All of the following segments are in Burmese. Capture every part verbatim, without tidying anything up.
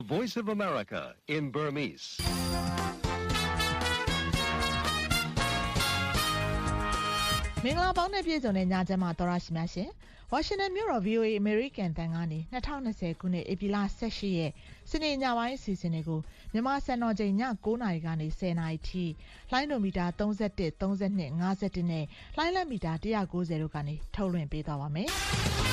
Voice of America in Burmese. မင်္ဂလာပေါင်းနဲ့ပြည့်စုံတဲ့ညချမ်းမှာတော်ရရှိများရှင်။ ဝါရှင်တန်မြို့တော် ဗီအိုအေ American တန်ကနေ၂၀၂၀ခုနှစ်ဧပြီလ၁၈ရက်စနေညပိုင်းအစီအစဉ်တွေကိုမြန်မာစံတော်ချိန်ည၉နာရီကနေ၁၀နာရီထိလိုင်းဒိုမီတာ၃၁ ၃၂ ၅၁နဲ့လိုင်းလက်မီတာ၁၉၀တို့ကနေထုတ်လွှင့်ပေးသွားပါမယ်။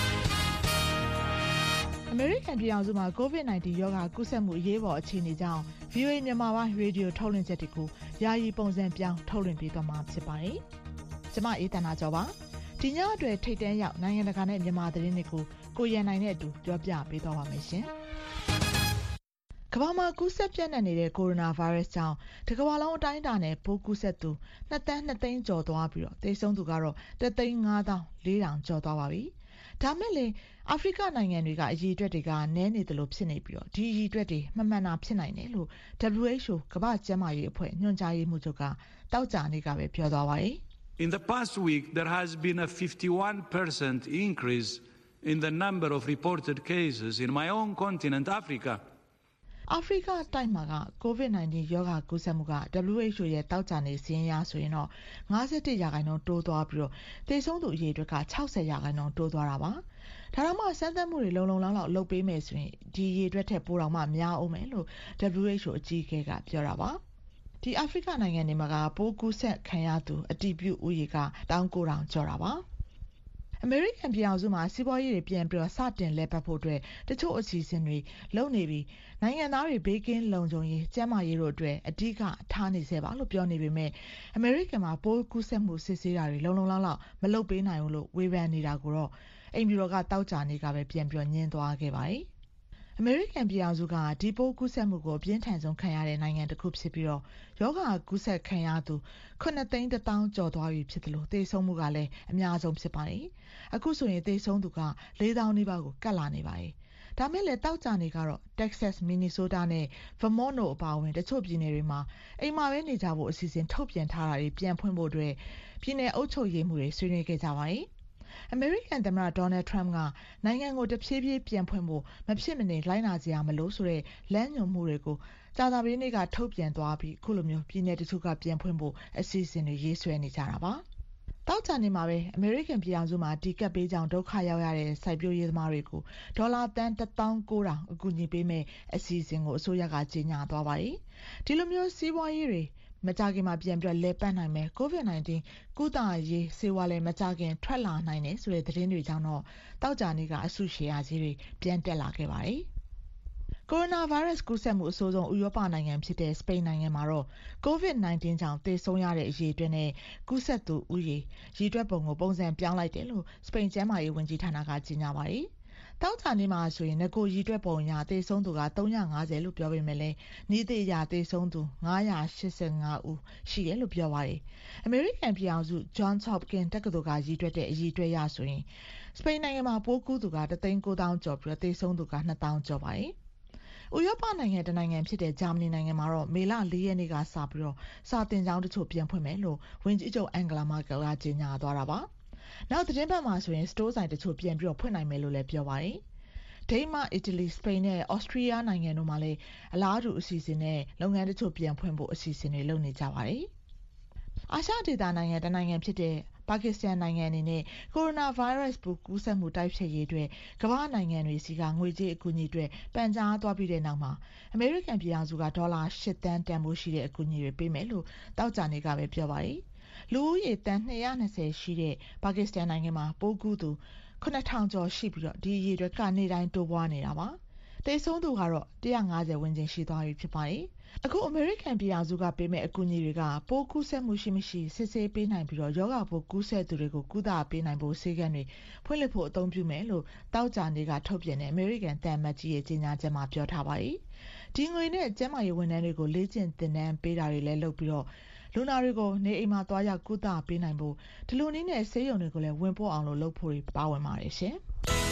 အမေရိကန်ပြည်ထောင်စုမှာ ကိုဗစ်၁၉ ရောဂါကူးစက်မှုအရေးပေါ်အခြေအနေကြောင့် ဗီအိုအေ မြန်မာပိုင်းရေဒီယိုထုတ်လွှင့်ချက်တွေကိုယာယီပုံစံပြောင်းထုတ်လွှင့်ပေးသွားမှာဖြစ်ပါတယ်။ကျွန်မအေးသန္တာကျော်ပါ။ဒီညအတွက်ထိတ်တန်းရောက်နိုင်ငံတကာနဲ့မြန်မာသတင်းတွေကိုကိုရန်နိုင်နဲ့အတူပြောပြပေးသွားပါမယ်ရှင်။ကမ္ဘာမှာကူးစက်ပြန့်နှံ့နေတဲ့ကိုရိုနာဗိုင်းရပ်စ်ကြောင့်တစ်ကမ္ဘာလုံးအတိုင်းအတာနဲ့ပိုးကူးစက်သူ၂သန်း၂သိန်းကျော်သွားပြီးတော့သေဆုံးသူကတော့တစ်သိန်းငါးသောင်းလေးထောင်ကျော်သွားပါပြီ။ဒါမဲ့လည်းအာဖရိကနိုင်ငံတွေကအရေးအတွက်တွေကနည်းနေသလိုဖြစ်နေပြီးတော့ဒီအရေးအတွက်တွေမမှန်တာဖြစ်နိုင်တယ်လို့ W H O ကမ္ဘာ့ကျန်းမာရေးအဖွဲ့ညွှန်ကြားရေးမှူးချုပ်ကတောက်ကြနေ့ကပဲပြောသွားပါတယ်။ In the past week, there has been a fifty-one percent increase in the number of reported cases in my own continent, Africa. အာဖရိကတိုက်မှာကကိုဗစ်၁၉ ရောဂါကူးစက်မှုက W H O ရဲ့တောက်ကြနေစီးရင်ရဆိုရင်တော့၅၁ရာခိုင်နှုန်းတိုးသွားပြီးတော့သေဆုံးသူအရေအတွက်က၆၀ရာခိုင်နှုန်းတိုးသွားတာပါ။ဒါတော့မှစမ်းသပ်မှုတွေလုံလုံလောက်လောက်လုပ်ပေးမယ်ဆိုရင်ဒီအရေအတွက်ထက်ပိုတော့မှများအောင်မယ်လို့ W H O အကြီးအကဲကပြောတာပါ။ဒီအာဖရိကနိုင်ငံတွေမှာကပိုးကူးစက်ခံရသူအတည်ပြုဦးရေက၁၉၀၀၀ကျော်တာပါ။အမေရိကန်ပြည်ထောင်စုမှာစီးပွားရေးတွေပြန်ပြီးတော့စတင်လဲပတ်ဖို့အတွက်တချို့အစီအစဉ်တွေလုပ်နေပြီးနိုင်ငံသားတွေဘေးကင်းလုံခြုံရေးကျန်းမာရေးတို့အတွက်အဓိကထားနေစေပါလို့ပြောနေပေမဲ့အမေရိကန်မှာပိုးကူးစက်မှုစစ်ဆေးတာတွေလုံလုံလောက်လောက်မလုပ်ပေးနိုင်ဘူးလို့ဝေဖန်နေတာကိုတော့အိမ်ပြည်တော်ကတောက်ကြနေကပဲပြန်ပြီးညင်းသွားခဲ့ပါတယ်။အမေရိကန်ပြည်ထောင်စုကဒီပိုးကူးစက်မှုကိုအပြင်းထန်ဆုံးခံရတဲ့နိုင်ငံတစ်ခုဖြစ်ပြီးတော့ယောဂကူးစက်ခံရသူခုနှစ်သိန်းတစ်သောင်းကျော်သွားပြီဖြစ်တယ်လို့သေဆုံးမှုကလည်းအများဆုံးဖြစ်ပါတယ်။အခုဆိုရင်သေဆုံးသူကလေးသောင်းနီးပါးကိုကပ်လာနေပါတယ်။ဒါမဲ့လည်းတောက်ကြနေကတော့ Texas, Minnesota နဲ့ Vermont တို့အပါအဝင်တချို့ပြည်နယ်တွေမှာအိမ်မှာပဲနေကြဖို့အစီအစဉ်ထုတ်ပြန်ထားတာတွေပြန်ဖွင့်ဖို့အတွက်ပြည်နယ်အုပ်ချုပ်ရေးမှူးတွေဆွေးနွေးခဲ့ကြပါတယ်။အမေရိကန်သမ္မတဒေါ်နယ်ထရမ့်ကနိုင်ငံကိုတဖြည်းဖြည်းပြန်ဖွင့်ဖို့မဖြစ်မနေလိုက်နာစရာမလိုဆိုတဲ့လမ်းညွှန်မှုတွေကိုကြာသပတေးနေ့ကထုတ်ပြန်သွားပြီးခုလိုမျိုးပြည်내တချို့ကပြန်ဖွင့်ဖို့အစီအစဉ်တွေရေးဆွဲနေကြတာပါ။တောက်ကြနေမှာပဲအမေရိကန်ပြည်ထောင်စုမှာဒီကပ်ပေးကြောင်ဒုက္ခရောက်ရတဲ့စိုက်ပျိုးရေးသမားတွေကိုဒေါ်လာတန်တစ်သောင်းကိုးထောင်အကူအညီပေးမဲ့အစီအစဉ်ကိုအစိုးရကကြေညာသွားပါတယ်။ဒီလိုမျိုးစီးပွားရေးတွေမကြခင်မှာပြန်ပြီးလဲပတ်နိုင်မယ်ကိုဗစ်၁၉ကုသရေးဆေးဝါးလည်းမကြခင်ထွက်လာနိုင်တယ်ဆိုတဲ့သတင်းတွေကြောင့်တော့တောက်ကြနေကအစုရှယ်ယာကြီးတွေပြန်တက်လာခဲ့ပါတယ်။ကိုရိုနာဗိုင်းရပ်စ်ကူးစက်မှုအဆိုးဆုံးဥရောပနိုင်ငံဖြစ်တဲ့စပိန်နိုင်ငံမှာတော့ကိုဗစ်၁၉ကြောင့်သေဆုံးရတဲ့အရေအတွက်နဲ့ကူးစက်သူဦးရေရည်တွက်ပုံကိုပုံစံပြောင်းလိုက်တယ်လို့စပိန်ကျန်းမာရေးဝန်ကြီးဌာနကကြေညာပါတယ်။တောက်ကြနေမှာဆိုရင်ငကိုရည်တွက်ပုံရသေဆုံးသူက၃၅၀လို့ပြောပေမဲ့လည်းနေ့သေးရသေဆုံးသူ၅၈၅ဦးရှိတယ်လို့ပြောပါတယ်။အမေရိကန်ပြည်ထောင်စု Johns Hopkins တက္ကသိုလ်ကရည်တွက်တဲ့အရည်အတွက်ရဆိုရင်စပိန်နိုင်ငံမှာပိုးကူးသူကတစ်သိန်းကိုးသောင်းကျော်ပြီးသေဆုံးသူကနှစ်သောင်းကျော်ပါတယ်။ဥရောပနိုင်ငံတနိုင်ငံဖြစ်တဲ့ဂျာမနီနိုင်ငံမှာတော့မေလ၄ရက်နေ့ကစပြီးတော့စာသင်ကျောင်းတချို့ပြန်ဖွင့်မယ်လို့ဝန်ကြီးချုပ်အန်ဂလာမာကယ်ကကြေညာသွားတာပါ။နောက်သတင်းပတ်မှာဆိုရင်စတိုးဆိုင်တချို့ပြန်ပြီးတော့ဖွင့်နိုင်မယ်လို့လည်းပြောပါတယ်။ဒိန်းမတ်၊အီတလီ၊စပိန်နဲ့ဩစတြီးယားနိုင်ငံတို့မှာလည်းအလားတူအစီအစဉ်နဲ့လုပ်ငန်းတချို့ပြန်ဖွင့်ဖို့အစီအစဉ်တွေလုပ်နေကြပါတယ်။အာရှဒေသနိုင်ငံတနိုင်ငံဖြစ်တဲ့ပါကစ္စတန်နိုင်ငံအနေနဲ့ကိုရိုနာဗိုင်းရပ်စ်ပိုးကူးစက်မှုတိုက်ဖျက်ရေးအတွက်ကမ္ဘာနိုင်ငံတွေစီကငွေကြေးအကူအညီတွေပန်ကြားသွားပြီးတဲ့နောက်မှာအမေရိကန်ပြည်ထောင်စုကဒေါ်လာ၈သန်းတန်ဖိုးရှိတဲ့အကူအညီတွေပေးမယ်လို့တောက်ကြနေကပဲပြောပါတယ်။လူဦးရေတန်၂၂၀ရှိတဲ့ပါကစ္စတန်နိုင်ငံမှာပိုးကူးသူခုနှစ်ထောင်ကျော်ရှိပြီးတော့ဒီအရေအတွက်ကနေတိုင်းတိုးပွားနေတာပါ။သေဆုံးသူကတော့၁၅၀ဝန်းကျင်ရှိသွားပြီဖြစ်ပါတယ်။အခုအမေရိကန်ပြည်ထောင်စုကပေးမဲ့အကူအညီတွေကပိုးကူးစက်မှုရှိမရှိစစ်ဆေးပေးနိုင်ပြီးတော့ယောဂပိုးကူးစက်သူတွေကိုကုသပေးနိုင်ဖို့ဆေးကန်းတွေဖွင့်လှစ်ဖို့အသုံးပြုမယ်လို့တောက်ကြနေကထုတ်ပြန်တဲ့အမေရိကန်တန်မတ်ကြီးရဲ့ကြေညာချက်မှာပြောထားပါတယ်။ဒီငွေနဲ့ကျန်းမာရေးဝန်ထမ်းတွေကိုလေ့ကျင့်သင်တန်းပေးတာတွေလည်းလုပ်ပြီးတော့လူနာတွေကိုနေအိမ်မှာသွားရောက်ကုသပေးနိုင်ဖို့ဒီလိုနည်းနဲ့ဆေးရုံတွေကိုလည်းဝင်ပို့အောင်လို့လုပ်ဖို့ပါဝင်ပါတယ်ရှင်။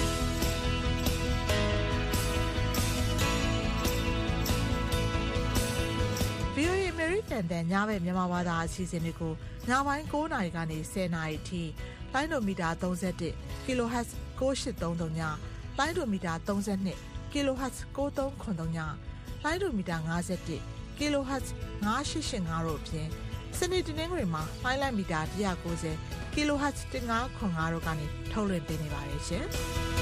ဗီအိုအေ American တန်ညဘက်မြန်မာဘာသာအစီအစဉ်တွေကိုညပိုင်း၉နာရီကနေ၁၀နာရီထိလိုင်းဒိုမီတာ၃၁ kilohertz ၉၈၃၃ညလိုင်းဒိုမီတာ၃၂ kilohertz ၉၃၇၃ညလိုင်းဒိုမီတာfifty-one ကီလိုဟတ်ဇ်five eight eight fiveတို့အပြင်စနေတနင်္ဂနွေမှာလိုင်းလိုက်မီတာone ninetyကီလိုဟတ်ဇ်fifteen fiftyတို့ကနေထုတ်လွှင့်ပေးနေပါတယ်ရှင်။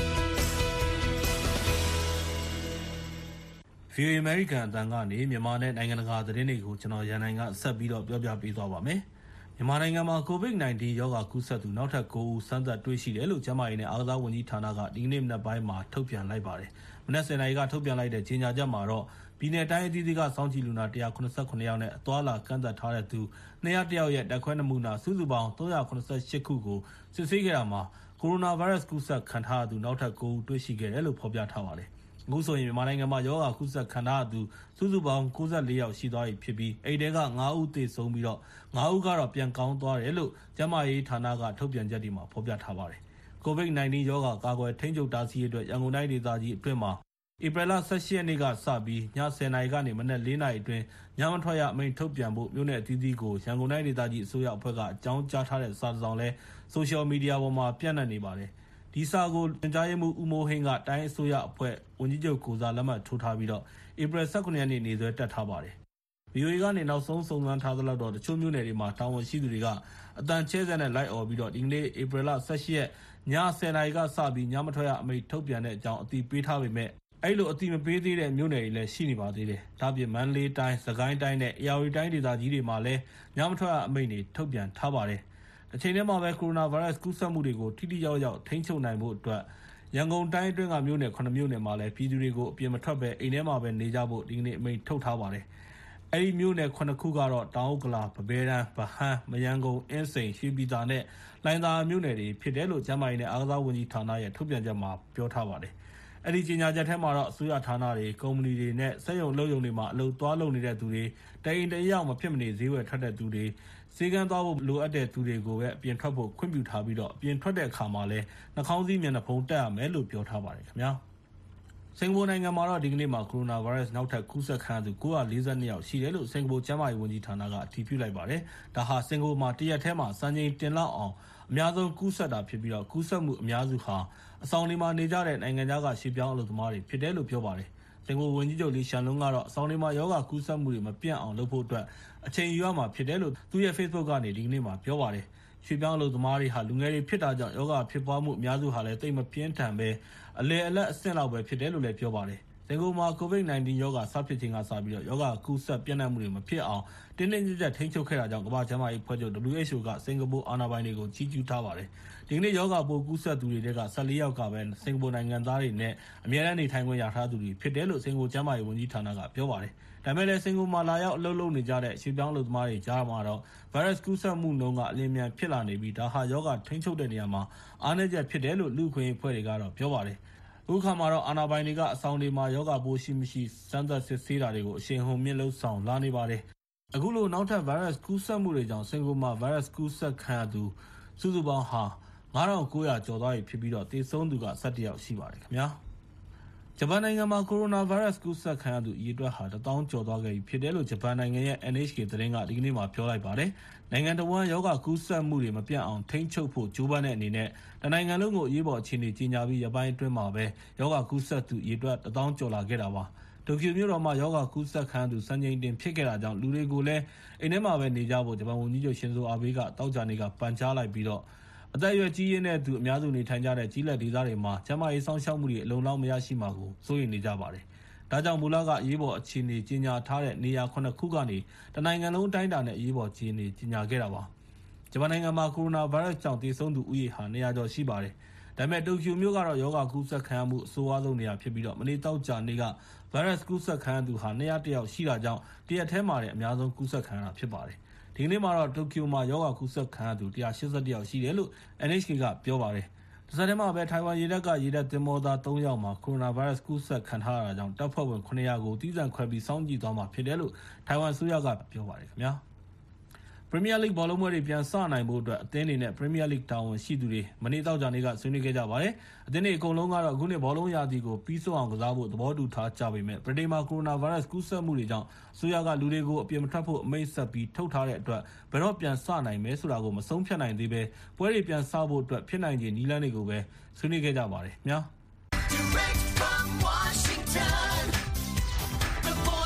ဗီအိုအေ American အတန်ကနေမြန်မာနဲ့နိုင်ငံတကာသတင်းတွေကိုကျွန်တော်ရန်နိုင်ကဆက်ပြီးတော့ပြောပြပေးသွားပါမယ်။မြန်မာနိုင်ငံမှာ ကိုဗစ်nineteen ရောဂါကူးစက်သူနောက်ထပ်nineဦးစမ်းသပ်တွေ့ရှိတယ်လို့ကျန်းမာရေးနဲ့အားကစားဝန်ကြီးဌာနကဒီကနေ့မနက်ပိုင်းမှာထုတ်ပြန်လိုက်ပါတယ်။မနက်tenနာရီကထုတ်ပြန်လိုက်တဲ့ကြေညာချက်မှာတော့ပြည်내တိုင်းအသီးသီးကစောင့်ကြည့်လူနာone seventy-sevenယောက်နဲ့အသွားလာကန့်သတ်ထားတဲ့သူtwo oh oneယောက်ရဲ့ဓာတ်ခွဲနမူနာစုစုပေါင်းthree seventy-eightခုကိုစစ်ဆေးခဲ့တာမှာကိုရိုနာဗိုင်းရပ်စ်ကူးစက်ခံထားရသူနောက်ထပ်nineဦးတွေ့ရှိခဲ့တယ်လို့ဖော်ပြထားပါတယ်။အခုဆိုရင်မြန်မာနိုင်ငံမှာရောဂါကူးစက်ခံထားရသူစုစုပေါင်းninety-fourယောက်ရှိသွားပြီဖြစ်ပြီးအဲ့ဒီကfiveဦးသေဆုံးပြီးတော့fiveဦးကတော့ပြန်ကောင်းသွားတယ်လို့ကျန်းမာရေးဌာနကထုတ်ပြန်ချက်တွေမှာဖော်ပြထားပါတယ်။ ကိုဗစ်nineteenရောဂါကာကွယ်ထိန်းချုပ်တားဆီးရေးအတွက်ရန်ကုန်တိုင်းဒေသကြီးအတွင်းမှာဧပြီလelevenရက်နေ့ကစပြီးညtenနာရီကနေမနက်fourနာရီအတွင်းညမထွက်ရအမိန့်ထုတ်ပြန်ဖို့မြို့နယ်အသီးသီးကိုရန်ကုန်တိုင်းဒေသကြီးအစိုးရအဖွဲ့ကအကြောင်းကြားထားတဲ့စာတစ်စောင်လဲဆိုရှယ်မီဒီယာပေါ်မှာပြန့်နှံ့နေပါတယ်။ဒီစာကိုညွှန်ကြားရေးမှူးဦးမိုးဟိန်းကတိုင်းအစိုးရအဖွဲ့ဝန်ကြီးချုပ်ကိုစားလက်မှတ်ထိုးထားပြီးတော့ဧပြီnineteenရက်နေ့နေ့စွဲတက်ထားပါတယ်။ ဗီအိုအေကနေနောက်ဆုံးစုံစမ်းထားသလောက်တော့တချို့မြို့နယ်တွေမှာတာဝန်ရှိသူတွေကအတန်ချဲစက်နဲ့လိုက်អော်ပြီးတော့ဒီကနေ့ဧပြီelevenရက်ညtenနာရီကစပြီးညမထွက်ရအမိန့်ထုတ်ပြန်တဲ့အကြောင်းအသိပေးထားပေမဲ့အဲ့လိုအသိမပေးသေးတဲ့မြို့နယ်တွေလည်းရှိနေပါသေးတယ်။ဒါ့အပြင်မန္တလေးတိုင်း၊စကိုင်းတိုင်းနဲ့အေရဝတီတိုင်းဒေသကြီးတွေမှာလည်းညမထွက်ရအမိန့်တွေထုတ်ပြန်ထားပါတယ်။တစ်ချိန်တည်းမှာပဲကိုရိုနာဗိုင်းရပ်စ်ကူးစက်မှုတွေကိုထိထိရောက်ရောက်ထိန်းချုပ်နိုင်ဖို့အတွက်ရန်ကုန်တိုင်းအတွင်းကမြို့နယ်sevenမြို့နယ်မှာလည်းပြည်သူတွေကိုအပြင်မထွက်ဘဲအိမ်ထဲမှာပဲနေကြဖို့ဒီကနေ့အမိန့်ထုတ်ထားပါတယ်။အဲဒီမြို့နယ်sevenခုကတော့တောင်ဥက္ကလာ၊ပန်းပဲတန်း၊ဗဟန်း၊မရမ်းကုန်း၊အင်းစိန်၊ရွှေပြည်သာနဲ့လှိုင်သာယာမြို့နယ်တွေဖြစ်တယ်လို့ကျန်းမာရေးနဲ့အားကစားဝန်ကြီးဌာနရဲ့ထုတ်ပြန်ချက်မှာပြောထားပါတယ်။အဲဒီကြေညာချက်ထဲမှာတော့အစိုးရဌာနတွေ၊ကုမ္ပဏီတွေနဲ့စက်ရုံအလုပ်ရုံတွေမှာအလုပ်သွားလုပ်နေတဲ့သူတွေ၊တအိမ်တယောက်မဖြစ်မနေဈေးဝယ်ထွက်တဲ့သူတွေ၊ဆေးကန်းသွားဖို့လိုအပ်တဲ့သူတွေကိုပဲအပြင်ထွက်ဖို့ခွင့်ပြုထားပြီးတော့အပြင်ထွက်တဲ့အခါမှာလည်းနှာခေါင်းစည်းမျက်နှာဖုံးတပ်ရမယ်လို့ပြောထားပါတယ်ခင်ဗျာ။စင်ကာပူနိုင်ငံမှာတော့ဒီကနေ့မှာကိုရိုနာဗိုင်းရပ်စ်နောက်ထပ်ကူးစက်ခံရသူnine forty-twoယောက်ရှိတယ်လို့စင်ကာပူကျန်းမာရေးဝန်ကြီးဌာနကအတည်ပြုလိုက်ပါတယ်။ဒါဟာစင်ကာပူမှာတရက်ထဲမှာစံချိန်တင်လောက်အောင်အများဆုံးကူးစက်တာဖြစ်ပြီးတော့ကူးစက်မှုအများစုဟာအဆောင်တွေမှာနေကြတဲ့နိုင်ငံခြားကရွှေ့ပြောင်းအလုပ်သမားတွေဖြစ်တယ်လို့ပြောပါတယ်။စင်ကာပူဝန်ကြီးချုပ်လီရှန်လုံကတော့အဆောင်တွေမှာရောဂါကူးစက်မှုတွေမပြန့်အောင်လုပ်ဖို့အတွက်အချိန်ယူရမှာဖြစ်တယ်လို့သူ့ရဲ့ Facebook ကနေဒီကနေ့မှာပြောပါတယ်။ရွှေ့ပြောင်းအလုပ်သမားတွေဟာလူငယ်တွေဖြစ်တာကြောင့်ရောဂါဖြစ်ပွားမှုအများစုဟာလည်းတိတ်မပြင်းထန်ပဲအလယ်အလတ်အဆင့်လောက်ပဲဖြစ်တယ်လို့လည်းပြောပါတယ်။စင်ကာပူမှာကိုဗစ်nineteenရောဂါစဖြစ်ချိန်ကစပြီးတော့ရောဂါကူးစက်ပြန့်နှံ့မှုတွေမဖြစ်အောင်တင်းတင်းကြပ်ကြပ်ထိန်းချုပ်ခဲ့တာကြောင့်ကမ္ဘာ့ကျန်းမာရေးအဖွဲ့ချုပ် W H O ကစင်ကာပူအာဏာပိုင်တွေကိုကြီးကျူးထားပါတယ်။ဒီကနေ့ရောဂါပိုးကူးစက်သူတွေကfourteenယောက်ကပဲစင်ကာပူနိုင်ငံသားတွေနဲ့အများအားနေထိုင်ခွင့်ရထားသူတွေဖြစ်တယ်လို့စင်ကာပူကျန်းမာရေးဝန်ကြီးဌာနကပြောပါတယ်။ဒါပေမဲ့လည်းစင်ကာပူမှာလာရောက်အလုပ်လုပ်နေကြတဲ့ရွှေ့ပြောင်းအလုပ်သမားတွေကြားမှာတော့ဗိုင်းရပ်စ်ကူးစက်မှုနှုန်းကအလျင်အမြန်ဖြစ်လာနေပြီးဒါဟာရောဂါထိန်းချုပ်တဲ့နေရာမှာအားနည်းချက်ဖြစ်တယ်လို့လူ့အခွင့်အရေးအဖွဲ့တွေကတော့ပြောပါတယ်။အခုခါမှာတော့အာဏာပိုင်တွေကအဆောင်တွေမှာရောဂါပိုးရှိမရှိစမ်းသပ်စစ်ဆေးတာတွေကိုအရှိန်ဟုန်မြင့်လုပ်ဆောင်လာနေပါတယ်။အခုလိုနောက်ထပ်ဗိုင်းရပ်စ်ကူးစက်မှုတွေကြောင့်စင်ကာပူမှာဗိုင်းရပ်စ်ကူးစက်ခံရသူစုစုပေါင်းဟာnine thousand nine hundredကျော်သွားပြီဖြစ်ပြီးတော့သေဆုံးသူကsevenယောက်ရှိပါတယ်ခင်ဗျာ။ဂျပန်နိုင်ငံမှာကိုရိုနာဗိုင်းရပ်စ်ကူးစက်ခံရသူအရေအတွက်ဟာone thousandကျော်သွားခဲ့ပြီဖြစ်တယ်လို့ဂျပန်နိုင်ငံရဲ့ N H K သတင်းကဒီကနေ့မှာပြောလိုက်ပါတယ်။နိုင်ငံတော်ဝန်ရောဂါကူးစက်မှုတွေမပြတ်အောင်ထိန်းချုပ်ဖို့ကြိုးပမ်းတဲ့အနေနဲ့တနိုင်ငံလုံးကိုအရေးပေါ်အခြေအနေကြီးညာပြီးရပိုင်းအတွင်းမှာပဲရောဂါကူးစက်သူအရေအတွက်one thousandကျော်လာခဲ့တာပါ။တိုကျိုမြို့တော်မှာရောဂါကူးစက်ခံရသူစံချိန်တင်ဖြစ်ခဲ့တာကြောင့်လူတွေကိုလည်းအိမ်ထဲမှာပဲနေကြဖို့ဂျပန်ဝန်ကြီးချုပ်ရှင်ဇိုအာဘေးကတောက်ကြနေကပန်ကြားလိုက်ပြီးတော့အသက်အရွယ်ကြီးရင်းတဲ့သူအများစုနေထိုင်ကြတဲ့ကြီးလက်ဒေသတွေမှာကျန်းမာရေးစောင့်ရှောက်မှုတွေအလုံလောက်မရရှိမှာကိုစိုးရိမ်နေကြပါတယ်။ဒါကြောင့်မူလကအရေးပေါ်အခြေအနေကြီးညာထားတဲ့နေရာsevenခုကနေတနိုင်ငံလုံးအတိုင်းအတာနဲ့အရေးပေါ်အခြေအနေကြီးညာခဲ့တာပါ။ဂျပန်နိုင်ငံမှာကိုရိုနာဗိုင်းရပ်စ်ကြောင့်သေဆုံးသူဦးရေဟာtwo hundredကျော်ရှိပါတယ်။ဒါပေမဲ့တိုကျိုမြို့ကတော့ရောဂါကူးစက်ခံရမှုအဆိုးအဝါးဆုံးနေရာဖြစ်ပြီးတော့မနေ့တောက်ကြနေ့ကဗိုင်းရပ်စ်ကူးစက်ခံရသူဟာtwo oh oneယောက်ရှိတာကြောင့်တရက်ထဲမှာလည်းအများဆုံးကူးစက်ခံရတာဖြစ်ပါတယ်။ဒီကနေ့မှာတော့တိုကျိုမှာရောဂါကူးစက်ခံရသူone hundred eighty-oneယောက်ရှိတယ်လို့ N H K ကပြောပါတယ်။တစ်ဆက်တည်းမှာပဲထိုင်ဝမ်ရေတပ်ကရေတပ်သင်္ဘောသားthreeယောက်မှာကိုရိုနာဗိုင်းရပ်စ်ကူးစက်ခံထားရတာကြောင့်တပ်ဖွဲ့ဝင်seven hundredကိုသီးသန့်ခွဲပြီးစောင့်ကြည့်သွားမှာဖြစ်တယ်လို့ထိုင်ဝမ်အစိုးရကပြောပါတယ်ခင်ဗျာ။ Premier League ဘောလုံးပွဲတွေပြန်စနိုင်ဖို့အတွက်အသင်းတွေနဲ့ Premier League တာဝန်ရှိသူတွေမနေ့တောက်ကြနေ့ကဆွေးနွေးခဲ့ကြပါတယ်။အသင်းတွေအကုန်လုံးကတော့အခုနှစ်ဘောလုံးရာသီကိုပြီးဆုံးအောင်ကစားဖို့သဘောတူထားကြပေမဲ့ဗြိတိန်မှာကိုရိုနာဗိုင်းရပ်စ်ကူးစက်မှုတွေကြောင့်အစိုးရကလူတွေကိုအပြင်မထွက်ဖို့အမိန့်ဆက်ပြီးထုတ်ထားတဲ့အတွက်ဘယ်တော့ပြန်စနိုင်မယ်ဆိုတာကိုမဆုံးဖြတ်နိုင်သေးပဲပွဲတွေပြန်စဖို့အတွက်ဖြစ်နိုင်ခြေနည်းလမ်းတွေကိုပဲဆွေးနွေးခဲ့ကြပါတယ်ခင်ဗျာ။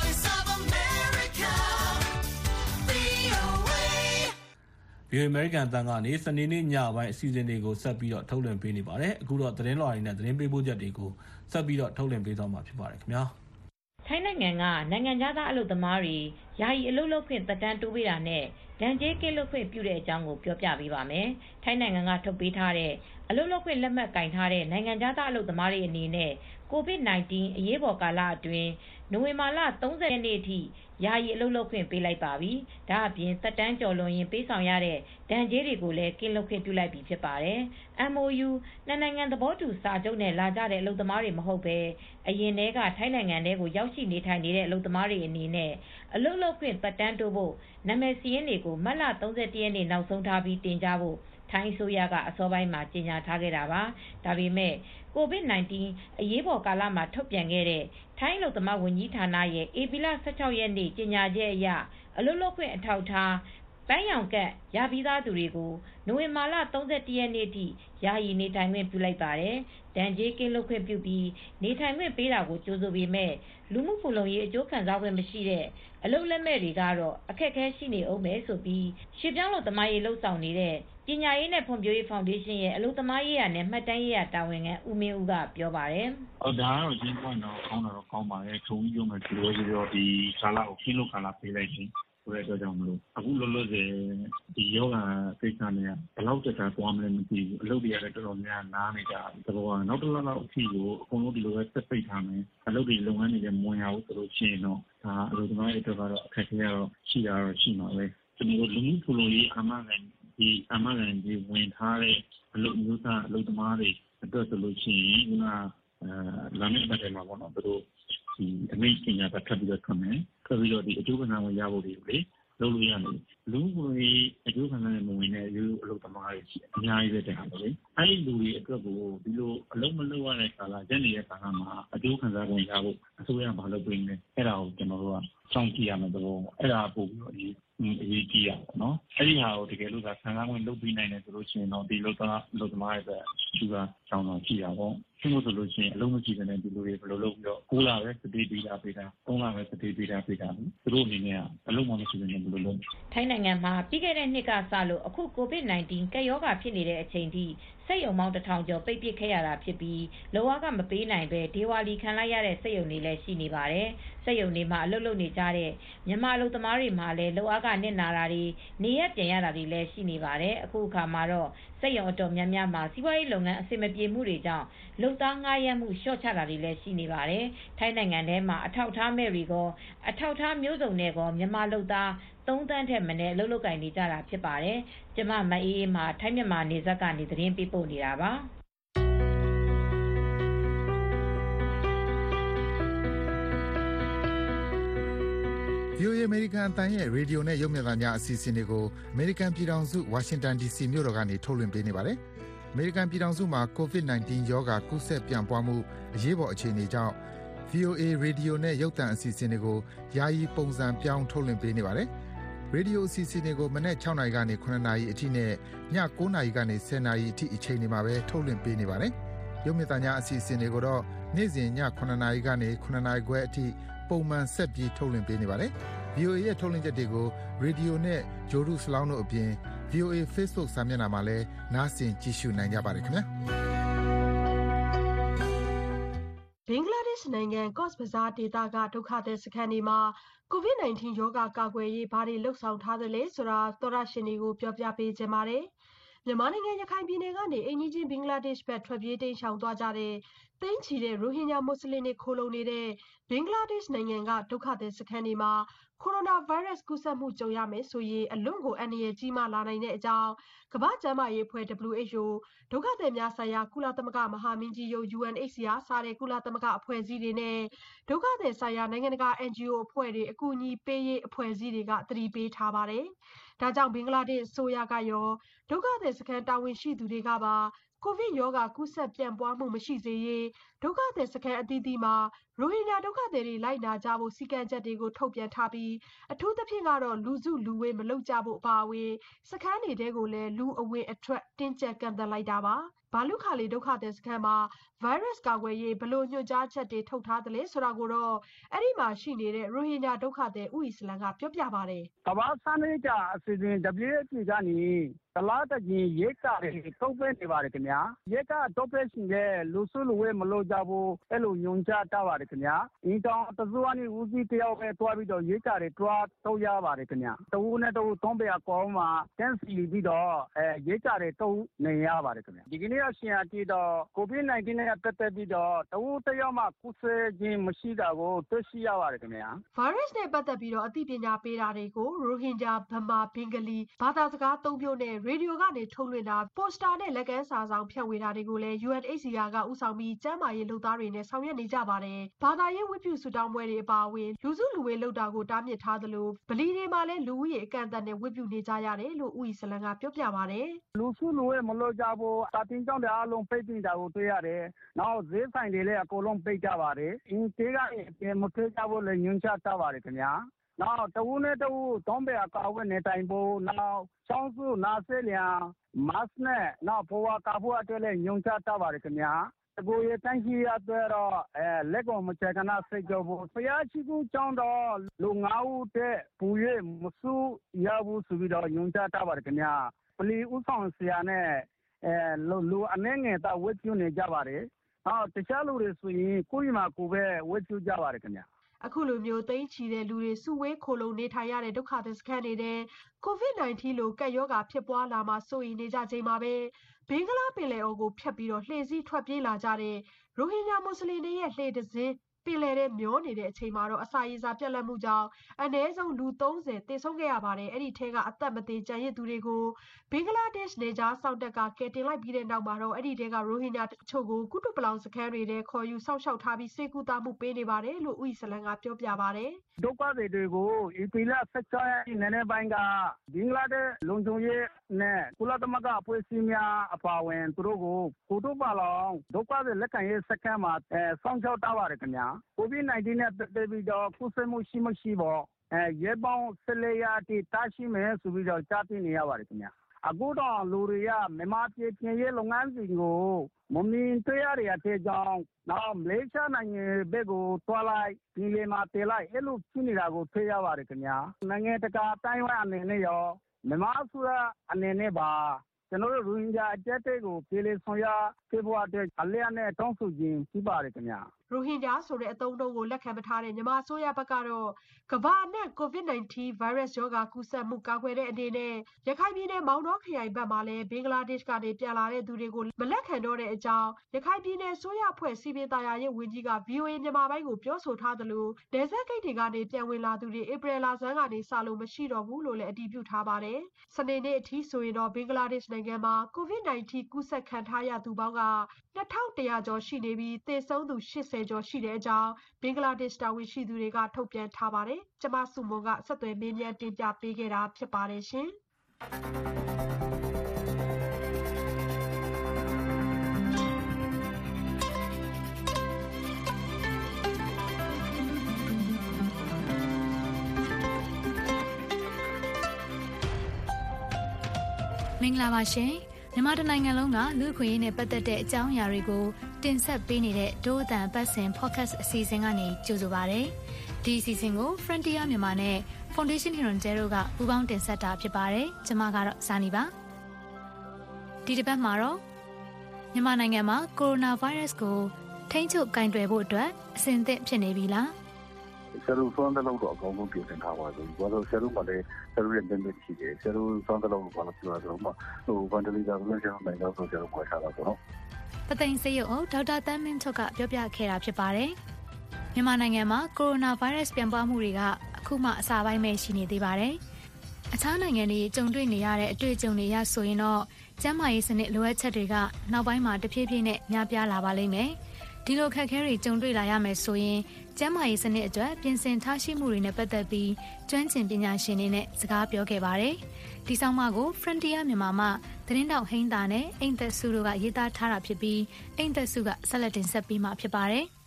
ဗီအိုအေ American အသံကနေစနေနေ့ညပိုင်းအစီအစဉ်တွေကိုဆက်ပြီးတော့ထုတ်လွှင့်ပေးနေပါတယ်အခုတော့သတင်းလွှာတွေနဲ့သတင်းပေးပို့ချက်တွေကိုဆက်ပြီးတော့ထုတ်လွှင့်ပေးသွားမှာဖြစ်ပါတယ်ခင်ဗျာထိုင်းနိုင်ငံကနိုင်ငံသားအလုပ်သမားတွေယာယီအလုပ်လုပ်ခွင့်သက်တမ်းတိုးပေးတာနဲ့ဒဏ်ကြေးကင်းလွတ်ခွင့်ပြုတဲ့အကြောင်းကိုပြောပြပေးပါမယ်။ထိုင်းနိုင်ငံကထုတ်ပေးထားတဲ့အလုပ်လုပ်ခွင့်လက်မှတ်ကင်ထားတဲ့နိုင်ငံသားအလုပ်သမားတွေအနေနဲ့ ကိုဗစ် ၁၉ အရေးပေါ်ကာလအတွင်းနိုဝင်ဘာလ ၃၀ ရက်နေ့အထိယာယီအလုပ်လုပ်ခွင့်ပေးလိုက်ပါပြီ။ဒါအပြင်သက်တမ်းကျော်လွန်ရင်ပေးဆောင်ရတဲ့ဒဏ်ကြေးတွေကိုလည်းကင်းလွတ်ခွင့်ပြုလိုက်ပြီဖြစ်ပါတယ်။ အမ် အို ယူ နှစ်နိုင်ငံသဘောတူစာချုပ်နဲ့လာကြတဲ့အလုပ်သမားတွေမဟုတ်ဘဲအရင်တည်းကထိုင်းနိုင်ငံထဲကိုရောက်ရှိနေထိုင်နေတဲ့အလုပ်သမားတွေအနေနဲ့အလုပ်လုပ်ခွင့်သက်တမ်းတိုးဖို့နာမည်စာရင်းတွေကိုမတ်လ ၃၁ ရက်နေ့နောက်ဆုံးထားပြီးတင်ကြဖို့ထိုင်းအစိုးရကအစောပိုင်းမှာကြေညာထားခဲ့တာပါ။ဒါပေမဲ့ကိုဗစ် ၁၉ အရေးပေါ်ကာလမှာထုတ်ပြန်ခဲ့တဲ့ထိုင်းအလုပ်သမားဝန်ကြီးဌာနရဲ့ဧပြီလ ၁၆ ရက်နေ့ကြေညာချက်အရအလုပ်လုပ်ခွင့်အထောက်အထားပန်းရောင်ကတ်ရပြီးသားသူတွေကိုနိုဝင်ဘာလ ၃၁ ရက်နေ့အထိယာယီနေထိုင်ခွင့်ပြုလိုက်ပါတယ်။ဒဏ်ကြေးကင်းလွတ်ခွင့်ပြုပြီးနေထိုင်ခွင့်ပေးတာကိုကြိုဆိုပေမဲ့လူမှုဖူလုံရေးအကျိုးခံစားခွင့်မရှိတဲ့အလုပ်လက်မဲ့တွေကတော့အခက်အခဲရှိနေဦးမယ်ဆိုပြီးရွှေပြောင်းအလုပ်သမားရေးလှုပ်ဆောင်နေတဲ့ပညာရေးနဲ့ဖွံ့ဖြိုးရေးဖောင်ဒေးရှင်းရဲ့အလုပ်သမားရေးရာနဲ့မှတ်တမ်းရေးရာတာဝန်ခံဦးမင်းဦးကပြောပါတယ်။“ဒါကတော့ရှင်းပွင့်တော့ကောင်းတာတော့ကောင်းပါတယ်။ခြုံပြီးပြောမယ်ဆိုတော့ဒီကာလကိုကင်းလွတ်ကာလပေးလိုက်ခြင်းဆိုတဲ့အတွက်ကြောင့်မလို့အခုလောလောဆယ်ဒီယောဂကိစ္စနဲ့ဘယ်လောက်ကြာသွားမလဲမသိဘူး။အလုပ်တွေကလည်းတော်တော်များများနားနေကြပြီ။သဘောကနောက်တစ်လလောက်အထိကိုအကုန်လုံးဒီလိုပဲဆက်ပိတ်ထားမယ်။အလုပ်တွေလုပ်ငန်းတွေလည်းမဝင်ရဘူးဆိုလို့ရှိရင်တော့ဒါအလုပ်သမားတွေအတွက်ကတော့အခက်အခဲကတော့ရှိတာတော့ရှိမှာပဲ။ကျွန်တော်တို့လူမှုဖူလုံရေးအာမခံဒီအာမခံဒီဝင်ထားတဲ့အလုပ်မျိုးသားအလုပ်သမားတွေအတွက်ဆိုလို့ရှိရင်ကအဲလာမယ့်ပတ်ထဲမှာပေါ့နော်သူတို့ဒီအမိန့်ပညာပတ်ထပ်ပြီးတော့ထွက်မယ်ထွက်ပြီးတော့ဒီအကျိုးခံစားဝင်ရဖို့တွေကိုလေလုပ်လို့ရတယ်လူမှုရေးအကျိုးခံစားရမဝင်တဲ့ရိုးအလုပ်သမားတွေအများကြီးပဲတဲ့ဟာပဲလေအဲဒီလူတွေအတွက်ကိုဒီလိုအလုပ်မလုပ်ရတဲ့ကာလကျန်နေတဲ့ကာလမှာအကျိုးခံစားဝင်ရဖို့အစိုးရမလုပ်ပေးနေအဲ့ဒါကိုကျွန်တော်တို့ကစောင့်ကြည့်ရမယ်တော့အဲ့ဒါပို့ပြီးတော့ဒီအရေးကြီးရပါတော့။အဲဒီဟာကိုတကယ်လို့သာခံစားဝင်လုပ်ပြီးနိုင်တယ်ဆိုလို့ရှိရင်တော့ဒီလိုသားလို့သမားရဲ့အတွက်သူကကြောင်းတော့ကြည့်ရပါတော့။ဖြစ်လို့ဆိုလို့ရှိရင်အလုံးမကြည့်တဲ့ဒီလိုတွေဘယ်လိုလုပ်ပြီးတော့ကိုးလာပဲစတေးပေးတာပေးတာသုံးလာပဲစတေးပေးတာပေးတာသူတို့အနေနဲ့အလုံးမမရှိတဲ့ဘယ်လိုလုပ်ထိုင်းနိုင်ငံမှာပြီးခဲ့တဲ့နှစ်ကစလို့အခုကိုဗစ် ၁၉ ကပ်ရောဂါဖြစ်နေတဲ့အချိန်ထိစက်ရုံပေါင်းတစ်ထောင်ကျော်ပိတ်ပစ်ခဲ့ရတာဖြစ်ပြီးလောကမပေးနိုင်ပဲဒေဝါလီခံလိုက်ရတဲ့စက်ရုံတွေလည်းရှိနေပါတယ်။စက်ရုံတွေမှာအလုပ်လုပ်နေကြတဲ့မြန်မာအလုပ်သမားတွေမှာလည်းလောကနစ်နာတာတွေနေရပြန်ရတာတွေလည်းရှိနေပါတယ်။အခုအခါမှာတော့စက်ရုံအတော်များများမှာစီးပွားရေးလုပ်ငန်းအဆင်မပြေမှုတွေကြောင့်လုပ်သားငှားရမ်းမှုလျှော့ချတာတွေလည်းရှိနေပါတယ်။ထိုင်းနိုင်ငံထဲမှာအထောက်အထားမဲ့တွေကအထောက်အထားမျိုးစုံနဲ့ကမြန်မာလုပ်သားသုံးသန်းထက်မနည်းအလုပ်လုပ်ကိုင်နေကြတာဖြစ်ပါတယ်။ကျမမအေးအေးမှာထိုင်းမြန်မာနေဆက်ကနေသတင်းပေးပို့နေတာပါ။ဗီအိုအေ American အသံရဲ့ရေဒီယိုနဲ့ရုပ်မြင်သံကြားအစီအစဉ်တွေကို American ပြည်ထောင်စု Washington ဒီ စီ မြို့တော်ကနေထုတ်လွှင့်ပေးနေပါတယ်။ American ပြည်ထောင်စုမှာ ကိုဗစ် ၁၉ ရောဂါကူးစက်ပြန့်ပွားမှုအရေးပေါ်အခြေအနေကြောင့် ဗီအိုအေ ရေဒီယိုနဲ့ရုပ်သံအစီအစဉ်တွေကိုယာယီပုံစံပြောင်းထုတ်လွှင့်ပေးနေပါတယ်။ ရေဒီယိုအစီအစဉ်တွေကိုမနက် ၆ နာရီကနေ ၇ နာရီအထိနဲ့ည ၉ နာရီကနေ ၁၀ နာရီအထိအချိန်တွေမှာပဲထုတ်လွှင့်ပေးနေပါတယ်။ရုပ်မြင်သံကြားအစီအစဉ်တွေကိုတော့နေ့စဉ်ည ၇ နာရီကနေ ၇ နာရီခွဲအထိပုံမှန်ဆက်ပြီးထုတ်လွှင့်ပေးနေပါတယ်။ ဗီအိုအေရဲ့ထုတ်လွှင့်ချက်တွေကိုရေဒီယိုနဲ့ဂြိုလ်တုစလောင်းတို့အပြင် ဗီအိုအေ Facebook စာမျက်နှာမှာလည်းနားဆင်ကြည့်ရှုနိုင်ကြပါတယ်ခင်ဗျာ။ဘင်္ဂလားဒေ့ရှ်နိုင်ငံကော့စ်ဘဇားဒေသကဒုက္ခသည်စခန်းတွေမှာကိုဗစ် ၁၉ ရောဂါကာကွယ်ရေးဘာတွေလှုပ်ဆောင်ထားသလဲဆိုတာသောရရှင်တွေကိုပြောပြပေးခြင်းပါတယ်။မြန်မာနိုင်ငံရခိုင်ပြည်နယ်ကနေအိမ်နီးချင်းဘင်္ဂလားဒေ့ရှ်ဘက်ထွက်ပြေးတိမ်းရှောင်သွားကြတဲ့သိန်းချီတဲ့ရိုဟင်ဂျာမွတ်စလင်တွေခိုလုံနေတဲ့ဘင်္ဂလားဒေ့ရှ်နိုင်ငံကဒုက္ခသည်စခန်းတွေမှာကိုရိုနာဗိုင်းရပ်စ်ကူးစက်မှုကြုံရမယ်ဆိုရင်အလွန်ကိုအန္တရာယ်ကြီးမားလာနိုင်တဲ့အကြောင်းကမ္ဘာ့ကျန်းမာရေးအဖွဲ့ ဒဘလျူ အိုက်ချ် အို ဒုက္ခသည်များဆိုင်ရာကုလသမဂ္ဂမဟာမင်းကြီးရုံး ယူအန် အိတ်စီ အာ စတဲ့ကုလသမဂ္ဂအဖွဲ့အစည်းတွေနဲ့ဒုက္ခသည်ဆိုင်ရာနိုင်ငံတကာ အန်ဂျီအို အဖွဲ့တွေအကူအညီပေးရေးအဖွဲ့အစည်းတွေကသတိပေးထားပါတယ်။ဒါကြောင့်ဘင်္ဂလားဒေ့ရှ်အစိုးရကရောဒုက္ခသည်စခန်းတာဝန်ရှိသူတွေကပါကိုဗစ်ရောဂါကူးစက်ပြန့်ပွားမှုမရှိစေရေးဒုက္ခသည်စခန်းအသီးသီးမှာရိုဟင်ဂျာဒုက္ခသည်တွေလိုက်နာကြဖို့စည်းကမ်းချက်တွေကိုထုတ်ပြန်ထားပြီးအထူးသဖြင့်ကတော့လူစုလူဝေးမလုပ်ကြဖို့အပါအဝင်စခန်းတွေထဲကိုလည်းလူအဝင်အထွက်တင်းကျပ်ကန့်သတ်လိုက်တာပါဘာလုခါလီဒုက္ခသည်စခန်းမှာဗိုင်းရပ်စ်ကာကွယ်ရေးဘယ်လိုညွှန်ကြားချက်တွေထုတ်ထားသလဲဆိုတာကိုတော့အဲ့ဒီမှာရှိနေတဲ့ရိုဟင်ဂျာဒုက္ခသည်ဦးအီစလမ်ကပြောပြပါတယ်။ကမ္ဘာ့စားနပ်ရိက္ခာအစီအစဉ် W F P ကနေတလားတကြီးရိက္ခာတွေထုတ်ပေးနေပါတယ်ခင်ဗျာ။ရိက္ခာထုတ်ပေးရှင်တဲ့လူစုလူဝေးမလို့ကြဘူးအဲ့လိုညွှန်ကြားထားပါတယ်ခင်ဗျာ။အင်းတောင်တစုကနေဦးစီးတယောက်ပဲတွားပြီးတော့ရိက္ခာတွေတွားထုတ်ရပါတယ်ခင်ဗျာ။တဝူနဲ့တဝူသုံးပေအကောင်းမှာတန်းစီပြီးတော့အဲရိက္ခာတွေထုတ်နေရပါတယ်ခင်ဗျာ။ဒီကနေ့အရှင်အတီတော့ ကိုဗစ်-၁၉ နဲ့ပတ်သက်ပြီးတော့တဝူတယောက်မှကူးစက်ခြင်းမရှိတာကိုတွေ့ရှိရပါတယ်ခင်ဗျာ။ဗိုင်းရပ်စ်နဲ့ပတ်သက်ပြီးတော့အသိပညာပေးတာတွေကိုရိုဟင်ဂျာဗမာဘင်္ဂလီဘာသာစကားသုံးမျိုးနဲ့ရေဒီယိုကနေထုတ်လွှင့်တာပိုစတာနဲ့လက်ကမ်းစာဆောင်ဖြန့်ဝေတာတွေကိုလည်း U N H C R ကဦးဆောင်ပြီးကျန်းမာရေးလုပ်သားတွေနဲ့ဆောင်ရွက်နေကြပါတယ်။ဘာသာရေးဝတ်ပြုဆုတောင်းပွဲတွေအပါအဝင်လူစုလူဝေးလုပ်တာကိုတားမြစ်ထားသလိုဗလီတွေမှာလည်းလူဦးရေအကန့်အသတ်နဲ့ဝတ်ပြုနေကြရတယ်လို့ဦးအီစလမ်ကပြောပြပါတယ်။လူစုလူဝေးမလုပ်ကြဘူး။စာသင်ကျောင်းတွေအားလုံးပိတ်ပင်တာကိုတွေ့ရတယ်။နောက်ဈေးဆိုင်တွေလည်းအကုန်လုံးပိတ်ကြပါတယ်။အင်းတေးကနေအပြင်မထွက်ကြဘူးလည်းညွှန်ကြားထားပါတယ်ခင်ဗျာ။နောက်တဝူနဲ့တဝူသုံးပေအကာဝတ်နေတိုင်ဖို့နောက်ချောင်းစုနားဆဲလျံမတ်နဲ့နောက်ဘဝကာဖို့အတွက်လည်းညွှန်ကြားထားပါတယ်ခင်ဗျာ။တကူရတန်းကြီးရတဲ့တော့အဲလက်ကောင်မချက်ကနာစိတ်ကြောဖို့ဖျားရှိကူကျောင်းတော့လူငါးဦးတဲ့ပူရမဆူရဘူးဆိုပြီးတော့ညွှန်ကြားထားပါတယ်ခင်ဗျာ။ပလီဥဆောင်ဆရာနဲ့အဲလူအနေငယ်တော့ဝတ်ပြုနေကြပါတယ်။အော်တခြားလူတွေဆိုရင်ကိုယ့်မှာကိုယ်ပဲဝတ်ပြုကြပါတယ်ခင်ဗျာ။အခုလိုမျိုးသိမ်းချီတဲ့လူတွေစုဝေးခိုလုံနေထိုင်ရတဲ့ဒုက္ခသည်စခန်းတွေနဲ့ကိုဗစ် ၁၉ လိုကပ်ရောဂါဖြစ်ပွားလာမှာစိုးရိမ်နေကြချိန်မှာပဲဘင်္ဂလားပင်လယ်အော်ကိုဖြတ်ပြီးတော့လှည့်စည်းထွက်ပြေးလာကြတဲ့ရိုဟင်ဂျာမွတ်စလင်တွေရဲ့လှေတစ်စင်းပင်လယ်ထဲမျောနေတဲ့အချိန်မှာတော့အစာရေစာပြတ်လတ်မှုကြောင့်အနည်းဆုံးလူသုံးဆယ်သေဆုံးခဲ့ရပါတယ်။အဲ့ဒီထဲကအသက်မသေကျန်ရစ်သူတွေကိုဘင်္ဂလားဒေ့ရှ်နယ်ခြားစောင့်တပ်ကကယ်တင်လိုက်ပြီးတဲ့နောက်မှာတော့အဲ့ဒီထဲကရိုဟင်ဂျာတချို့ကိုကုတုပလောင်စခန်းတွေထဲခေါ်ယူစောင့်ရှောက်ထားပြီးစေကူတာမှုပေးနေပါတယ်လို့ဦးအီစလမ်ကပြောပြပါတယ်။ဒုက္ခသည်တွေကိုဧပြီလ၁၆ရက်နေ့နေ့ပိုင်းကဘင်္ဂလားဒေ့ရှ်လုံခြုံရေးနဲ့ကုလသမဂ္ဂအဖွဲ့အစည်းများအပါအဝင်သူတို့ကိုကုတုပလောင်ဒုက္ခသည်လက်ခံရေးစခန်းမှာအဲစောင့်ရှောက်ထားပါတယ်ခင်ဗျာ။ကိုဗစ် ၁၉ နဲ့ပတ်သက်ပြီးတော့ကူးစက်မှုရှိမရှိပေါ့အဲရဲပေါင်း၁၄ရာတိတားရှိမယ်ဆိုပြီးတော့ကြားသိနေရပါတယ်ခင်ဗျာအခုတော့လူတွေကမြန်မာပြည်ပြည်ရေးလုပ်ငန်းစဉ်ကိုမမြင်တွေ့ရတဲ့ကြောင့်နောက်မလေးရှားနိုင်ငံဘက်ကိုတွားလိုက်ဒီလေမှာတည်လိုက်အဲ့လိုဖြစ်နေတာကိုတွေ့ရပါတယ်ခင်ဗျာနိုင်ငံတကာတိုင်းဝမ်အနေနဲ့ရောမြန်မာအစိုးရအနေနဲ့ပါကျွန်တော်တို့ရိုဟင်ဂျာအကြက်တွေကိုပြည်လေဆောင်ရပြေဖို့အတွက်အလျက်နဲ့တောင်းဆိုခြင်းဖြစ်ပါတယ်ခင်ဗျာရိုဟင်ဂျာဆိုတဲ့အသုံးအနှုန်းကိုလက်ခံမထားတဲ့မြန်မာအစိုးရဘက်ကတော့ကမ္ဘာအနှံ့ကိုဗစ် ၁၉ ဗိုင်းရပ်စ်ရောဂါကူးစက်မှုကာကွယ်တဲ့အနေနဲ့ရခိုင်ပြည်နယ်မောင်တောခရိုင်ဘက်မှာလည်းဘင်္ဂလားဒေ့ရှ်ကနေပြန်လာတဲ့သူတွေကိုမလက်ခံတော့တဲ့အကြောင်းရခိုင်ပြည်နယ်အစိုးရအဖွဲ့စီမံသားယာရေးဝန်ကြီးက ဗွီအိုအေ မြန်မာပိုင်းကိုပြောဆိုထားသလိုနယ်စပ်ဂိတ်တွေကနေပြန်ဝင်လာသူတွေဧပြီလဆန်းကနေစလို့မရှိတော့ဘူးလို့လည်းအတည်ပြုထားပါတယ်။စနေနေ့အထိဆိုရင်တော့ဘင်္ဂလားဒေ့ရှ်နိုင်ငံမှာကိုဗစ် ၁၉ ကူးစက်ခံထားရသူပေါင်းကနှစ်ထောင်တစ်ရာကျော်ရှိနေပြီးသေဆုံးသူရှစ်ဆယ်ကျော်ရှိတဲ့အကြောင်းဘင်္ဂလားဒေ့ရှ်တာဝန်ရှိသူတွေကထုတ်ပြန်ထားပါတယ်။ကျွန်မစုမွန်ကဆက်သွယ်မေးမြန်းတင်ပြပေးခဲ့တာဖြစ်ပါတယ်ရှင်။မင်္ဂလာပါရှင်။မြန်မာတိုင်းနိုင်ငံလုံးကလူ့အခွင့်အရေးနဲ့ပတ်သက်တဲ့အကြောင်းအရာတွေကိုတင်ဆက်ပေးနေတဲ့ဒို့အတန်ပတ်စဉ် podcast အစီအစဉ်ကနေကြိုဆိုပါရစေ။ဒီအစီအစဉ်ကို Frontier မြန်မာနဲ့ Foundation Hirondelle တို့ကပူးပေါင်းတင်ဆက်တာဖြစ်ပါတယ်။ကျွန်မကတော့ဇာနီပါ။ဒီတစ်ပတ်မှာတော့မြန်မာနိုင်ငံမှာကိုရိုနာဗိုင်းရပ်စ်ကိုထိန်းချုပ်ကင်တွယ်ဖို့အတွက်အဆင်သင့်ဖြစ်နေပြီလား။ဆရာတို့စွမ်းတဲ့လောက်တော့အကောင်းဆုံးပြင်ဆင်ထားပါဆို။ဘာလို့ဆရာတို့ကလည်းဆရာတို့ရဲ့ limit ရှိတယ်။ဆရာတို့စွမ်းတဲ့လောက်ကိုဘာလို့ပြောရအောင်မဟို ventilator ကိုလည်းဆရာတို့နိုင်တော့ဆရာတို့ခွဲထားတာပေါ့နော်။ပသိမ်စေယုံဒေါက်တာတန်းမင်းချုပ်ကပြောပြခဲ့တာဖြစ်ပါတယ်။မြန်မာနိုင်ငံမှာကိုရိုနာဗိုင်းရပ်စ်ပြန်ပွားမှုတွေကအခုမှအစပိုင်းပဲရှိနေသေးပါတယ်။အခြားနိုင်ငံတွေကြုံတွေ့နေရတဲ့အတွေ့အကြုံတွေရဆိုရင်တော့ကျန်းမာရေးစနစ်လိုအပ်ချက်တွေကနောက်ပိုင်းမှာတဖြည်းဖြည်းနဲ့များပြားလာပါလိမ့်မယ်။ဒီလိုခက်ခဲတွေကြုံတွေ့လာရမယ်ဆိုရင်ကျန်းမာရေးစနစ်အတွက်ပြင်ဆင်ထားရှိမှုတွေနဲ့ပတ်သက်ပြီးကျွမ်းကျင်ပညာရှင်တွေနဲ့စကားပြောခဲ့ပါတယ်။ဒီဆောင်မကို Frontier မြန်မာမှသတင်းတောက်ဟိန်းတာနဲ့အိမ်သက်စုတို့ကရေးသားထားတာဖြစ်ပြီးအိမ်သက်စုကဆက်လက်တင်ဆက်ပေးမှာဖြစ်ပါတယ်။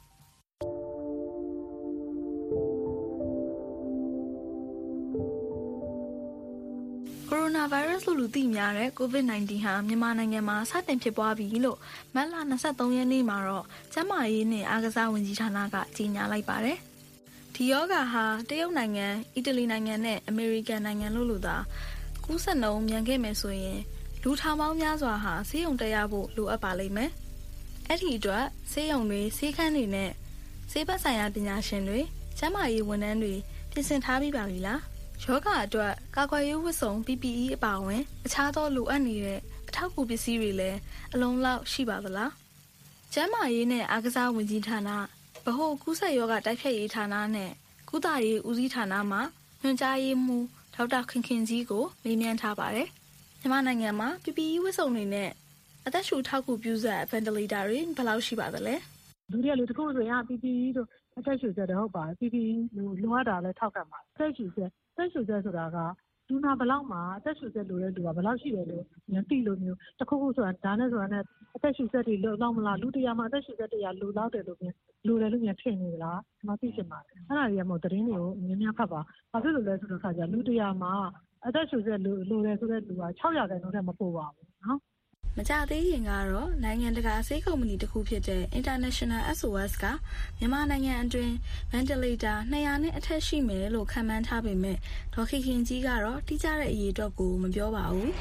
ကကိုရိုနာဗိုင်းရပ်စ်လို့လူသိများတဲ့ ကိုဗစ် ၁၉ ဟာမြန်မာနိုင်ငံမှာစတင်ဖြစ်ပွားပြီလို့မတ်လ၂၃ရက်နေ့မှာတော့ကျန်းမာရေးနဲ့အားကစားဝန်ကြီးဌာနကကြေညာလိုက်ပါတယ်။ဒီရောဂါဟာတရုတ်နိုင်ငံ၊အီတလီနိုင်ငံနဲ့အမေရိကန်နိုင်ငံလို့လို့သာကူးစက်နှုန်းမြန်ခဲ့မယ်ဆိုရင်လူထောင်ပေါင်းများစွာဟာဆေးရုံတက်ရဖို့လိုအပ်ပါလိမ့်မယ်။အဲ့ဒီအတွက်ဆေးရုံတွေဆေးခန်းတွေနဲ့ဆေးဘက်ဆိုင်ရာပညာရှင်တွေကျန်းမာရေးဝန်ထမ်းတွေပြင်ဆင်ထားပြီးပါပြီလား။ယောဂအတွက်ကာကွယ်ရေးဝတ်စုံ P P E အပါအဝင်အခြားသောလိုအပ်နေတဲ့အထောက်အကူပစ္စည်းတွေလည်းအလုံးလောက်ရှိပါသလား။ကျန်းမာရေးနဲ့အားကစားဝန်ကြီးဌာနဗဟိုကူးစက်ရောဂါတိုက်ဖျက်ရေးဌာနနဲ့ကုသရေးဦးစီးဌာနမှညွှန်ကြားရေးမှူးဒေါက်တာခင်ခင်ကြီးကိုမေးမြန်းထားပါတယ်။မြန်မာနိုင်ငံမှာ P P E ဝတ်စုံတွေနဲ့အသက်ရှူထောက်ကူပြုစက် ventilator တွေဘယ်လောက်ရှိပါသလဲ။လူတွေကလူတစ်ခုဆိုရင် P P E တို့အသက်ရှူစက်တွေဟုတ်ပါတယ် P P E လိုအပ်တာလည်းထောက်ခံပါတယ်အသက်ရှူစက်အသက်ရှူစက်ဆိုတာကလူနာဘလောက်မှာအသက်ရှူစက်လိုတဲ့လူကဘယ်လောက်ရှိတယ်လို့ဉာဏ်သိလို့မျိုးတစ်ခုခုဆိုတာဒါနဲ့ဆိုတာနဲ့အသက်ရှူစက်တွေလိုတော့မလားလူတရားမှာအသက်ရှူစက်တွေကလိုတော့တယ်လို့မျိုးလိုတယ်လို့များဖြစ်နေလားကျွန်တော်သိချင်ပါတယ်အဲ့ဒါတွေကမို့သတင်းတွေကိုအများများဖတ်ပါဘာဖြစ်လို့လဲဆိုတော့ခါကျလူတရားမှာအသက်ရှူစက်လိုလိုတယ်ဆိုတဲ့လူက၆ရာခိုင်နှုန်းနဲ့မပိုပါဘူးနော်မကြသေးခင်ကတော့နိုင်ငံတကာဆေးကုမ္ပဏီတစ်ခုဖြစ်တဲ့ International S O S ကမြန်မာနိုင်ငံအတွင်း ventilator နှစ်ရာနဲ့အထက်ရှိမယ်လို့ခန့်မှန်းထားပေမဲ့ဒေါ်ခင်ခင်ကြီးကတော့တိကျတဲ့အရေးအတွက်ကိုမပြောပါဘူး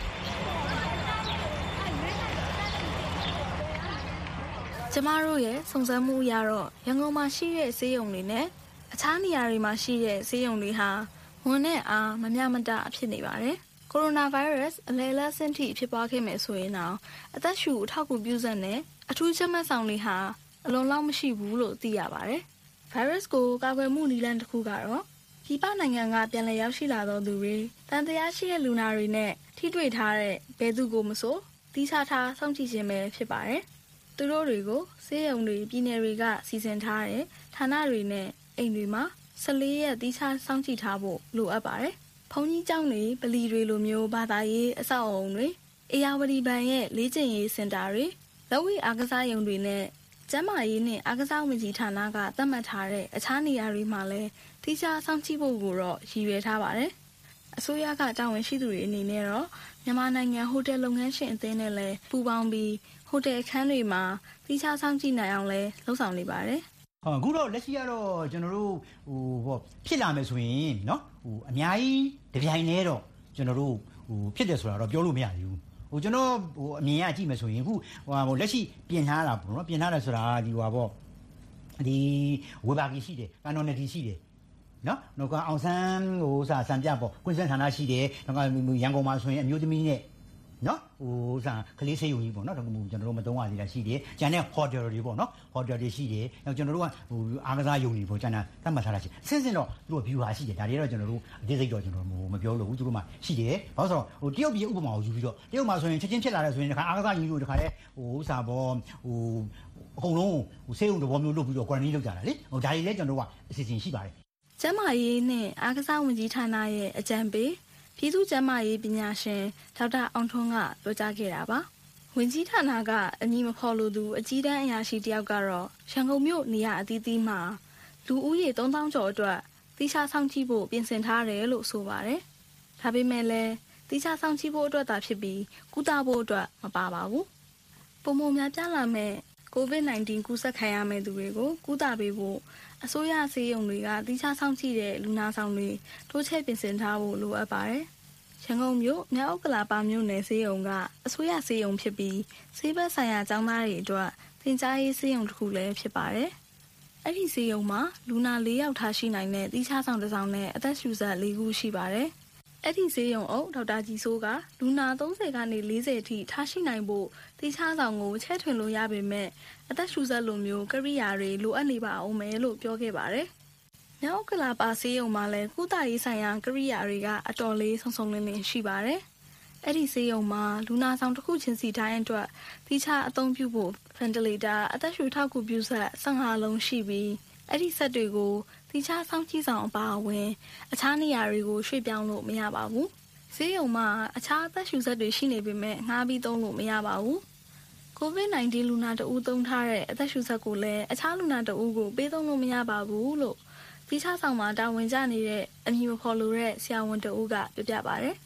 ကျမတို့ရဲ့စုံစမ်းမှုအရတော့ရန်ကုန်မှာရှိတဲ့ဆေးရုံတွေနဲ့အခြားနေရာတွေမှာရှိတဲ့ဆေးရုံတွေဟာဝန်နဲ့အားမမျှမတဖြစ်နေပါတယ်ကိုရိုနာဗိုင်းရပ်စ်အလဲအလတ်ဆင့်ထိဖြစ်ပွားခဲ့မယ်ဆိုရင်တော့အသက်ရှူအထောက်အကူပြုစက်နဲ့အထူးချက်မှတ်ဆောင်တွေဟာအလုံးလောက်မရှိဘူးလို့သိရပါတယ်။ဗိုင်းရပ်စ်ကိုကာကွယ်မှုနည်းလမ်းတစ်ခုကတော့ပြည်ပနိုင်ငံကပြန်လည်ရောက်ရှိလာသောသူတွေတန်တရားရှိတဲ့လူနာတွေနဲ့ထိတွေ့ထားတဲ့ဘယ်သူကိုမဆိုတိကျထားစောင့်ကြည့်ခြင်းပဲဖြစ်ပါတယ်။သူတို့တွေကိုဆေးရုံတွေပြည်နယ်တွေကစီစဉ်ထားတဲ့ဌာနတွေနဲ့အိမ်တွေမှာ၁၄ရက်တိကျစောင့်ကြည့်ထားဖို့လိုအပ်ပါတယ်။ဘုံကြီးကျောင်းတွေပလီတွေလိုမျိုးဘာသာရေးအဆောက်အအုံတွေအေယာဝတီဘဏ်ရဲ့လေ့ကျင့်ရေးစင်တာတွေလက်ဝှေ့အားကစားရုံတွေနဲ့ကျန်းမာရေးနဲ့အားကစားဝန်ကြီးဌာနကသတ်မှတ်ထားတဲ့အခြားနေရာတွေမှာလည်းတိကျစောင့်ကြည့်ဖို့ကိုတော့ရည်ရွယ်ထားပါတယ်။အစိုးရကတာဝန်ရှိသူတွေအနေနဲ့တော့မြန်မာနိုင်ငံဟိုတယ်လုပ်ငန်းရှင်အသင်းနဲ့လည်းပူးပေါင်းပြီးဟိုတယ်အခန်းတွေမှာတိကျစောင့်ကြည့်နိုင်အောင်လည်းလှုံ့ဆော်နေပါတယ်။အခုတော့လက်ရှိကတော့ကျွန်တော်တို့ဟိုပေါ့ဖြစ်လာမယ်ဆိုရင်เนาะဟိုအများကြီးတပြိုင်တည်းတော့ကျွန်တော်တို့ဟိုဖြစ်တယ်ဆိုတာတော့ပြောလို့မရဘူးဟိုကျွန်တော်ဟိုအမြင်ရကြည့်မယ်ဆိုရင်အခုဟိုဟိုလက်ရှိပြင်ထားတာပေါ့เนาะပြင်ထားတယ်ဆိုတာဒီဟိုပေါ့ဒီဝေဘာကြီးရှိတယ်ကန်တော်နယ်တီရှိတယ်เนาะနောက်ကအောင်ဆန်းဟိုစာစံပြပေါ့ကွင်းစန်းဌာနရှိတယ်နောက်ကရန်ကုန်မှာဆိုရင်အမျိုးသမီးနဲ့နော်ဟိုစာကလေးဆေးရုံကြီးပေါ့နော်ဒါကမှကျွန်တော်တို့မသုံးရသေးတာရှိတယ်ကျန်တဲ့ hotel တွေပေါ့နော် hotel တွေရှိတယ်နောက်ကျွန်တော်တို့ကဟိုအားကစားရုံတွေပေါ့ကျန်တာသတ်မှတ်ထားတာရှိအစင်းစင်းတော့သူတို့ view ဟာရှိတယ်ဒါတွေတော့ကျွန်တော်တို့အသေးစိတ်တော့ကျွန်တော်မပြောလို့ဘူးသူတို့မှရှိတယ်ဘာလို့ဆိုတော့ဟိုတရုတ်ပြည်ဥပမာကိုယူပြီးတော့တရုတ်မှာဆိုရင်ချက်ချင်းဖြစ်လာတယ်ဆိုရင်ဒီခါအားကစားကြီးတို့ဒီခါလဲဟိုစာပေါ့ဟိုအကုန်လုံးဟိုဆေးရုံတော်မျိုးလုပ်ပြီးတော့ quarantine လုပ်ကြတာလေဟိုဒါတွေလည်းကျွန်တော်တို့ကအစီအစဉ်ရှိပါတယ်ကျန်းမာရေးနဲ့အားကစားဝန်ကြီးဌာနရဲ့အကြံပေးပြည်သူ့ကျန်းမာရေးပညာရှင်ဒေါက်တာအောင်ထွန်းကပြောကြားခဲ့တာပါဝန်ကြီးဌာနကအမည်မဖော်လိုသူအကြီးတန်းအရာရှိတယောက်ကတော့ရန်ကုန်မြို့နေရာအသီးသီးမှာလူဦးရေသုံးသောင်းကျော်အတွက်တိကျဆောင်ကြည့်ဖို့ပြင်ဆင်ထားတယ်လို့ဆိုပါတယ်ဒါပေမဲ့လည်းတိကျဆောင်ကြည့်ဖို့အတွက်သာဖြစ်ပြီးကုသဖို့အတွက်မပါပါဘူးပုံမှန်များပြလာမဲ့ကိုဗစ် ၁၉ ကူးစက်ခံရမယ့်သူတွေကိုကုသပေးဖို့အစိုးရဆေးရုံတွေကတိကျဆောင်ကြည့်တဲ့လူနာဆောင်တွေတိုးချဲ့ပြင်ဆင်ထားဖို့လိုအပ်ပါတယ်။ရန်ကုန်မြို့မြောက်ဥက္ကလာပမြို့နယ်ဆေးရုံကအစိုးရဆေးရုံဖြစ်ပြီးဆေးဘက်ဆိုင်ရာကျောင်းသားတွေအတွက်သင်ကြားရေးဆေးရုံတစ်ခုလည်းဖြစ်ပါတယ်။အဲ့ဒီဆေးရုံမှာလူနာ၄ယောက်ထားရှိနိုင်တဲ့တိကျဆောင်တစ်ဆောင်နဲ့အသက်ရှူစက်၄ခုရှိပါတယ်။အဲ့ဒီဆေးရုံအုပ်ဒေါက်တာကြီးစိုးကလူနာ၃၀ကနေ၄၀အထိထားရှိနိုင်ဖို့တိကျဆောင်ကိုချဲ့ထွင်လို့ရပေမဲ့အသက်ရှူစက်လိုမျိုးကိရိယာတွေလိုအပ်နေပါအောင်မယ်လို့ပြောခဲ့ပါတယ်။မြောက်ကလာပါဆေးရုံမှာလည်းကုသရေးဆိုင်ရာကိရိယာတွေကအတော်လေးဆုံဆုံလင်းလင်းရှိပါတယ်။အဲ့ဒီဆေးရုံမှာလူနာဆောင်တစ်ခုချင်းစီတိုင်းအတွက်တိကျအသုံးပြုဖို့ ventilator အသက်ရှူထောက်ကူပြုစက်၁၅လုံးရှိပြီးအဲ့ဒီစက်တွေကိုတိကျစောင့်ကြည့်ဆောင်အပါအဝင်အခြားနေရာတွေကိုရွှေ့ပြောင်းလို့မရပါဘူး။ဆေးရုံမှာအခြားအသက်ရှူစက်တွေရှိနေပေမဲ့ငှားပြီးသုံးလို့မရပါဘူး။ ကိုဗစ် ၁၉ လူနာတဦးသုံးထားတဲ့အသက်ရှူစက်ကိုလည်းအခြားလူနာတဦးကိုပေးသုံးလို့မရပါဘူးလို့တိကျဆောင်မှာတာဝန်ကျနေတဲ့အမည်မဖော်လိုတဲ့ဆရာဝန်တဦးကပြောပြပါတယ်။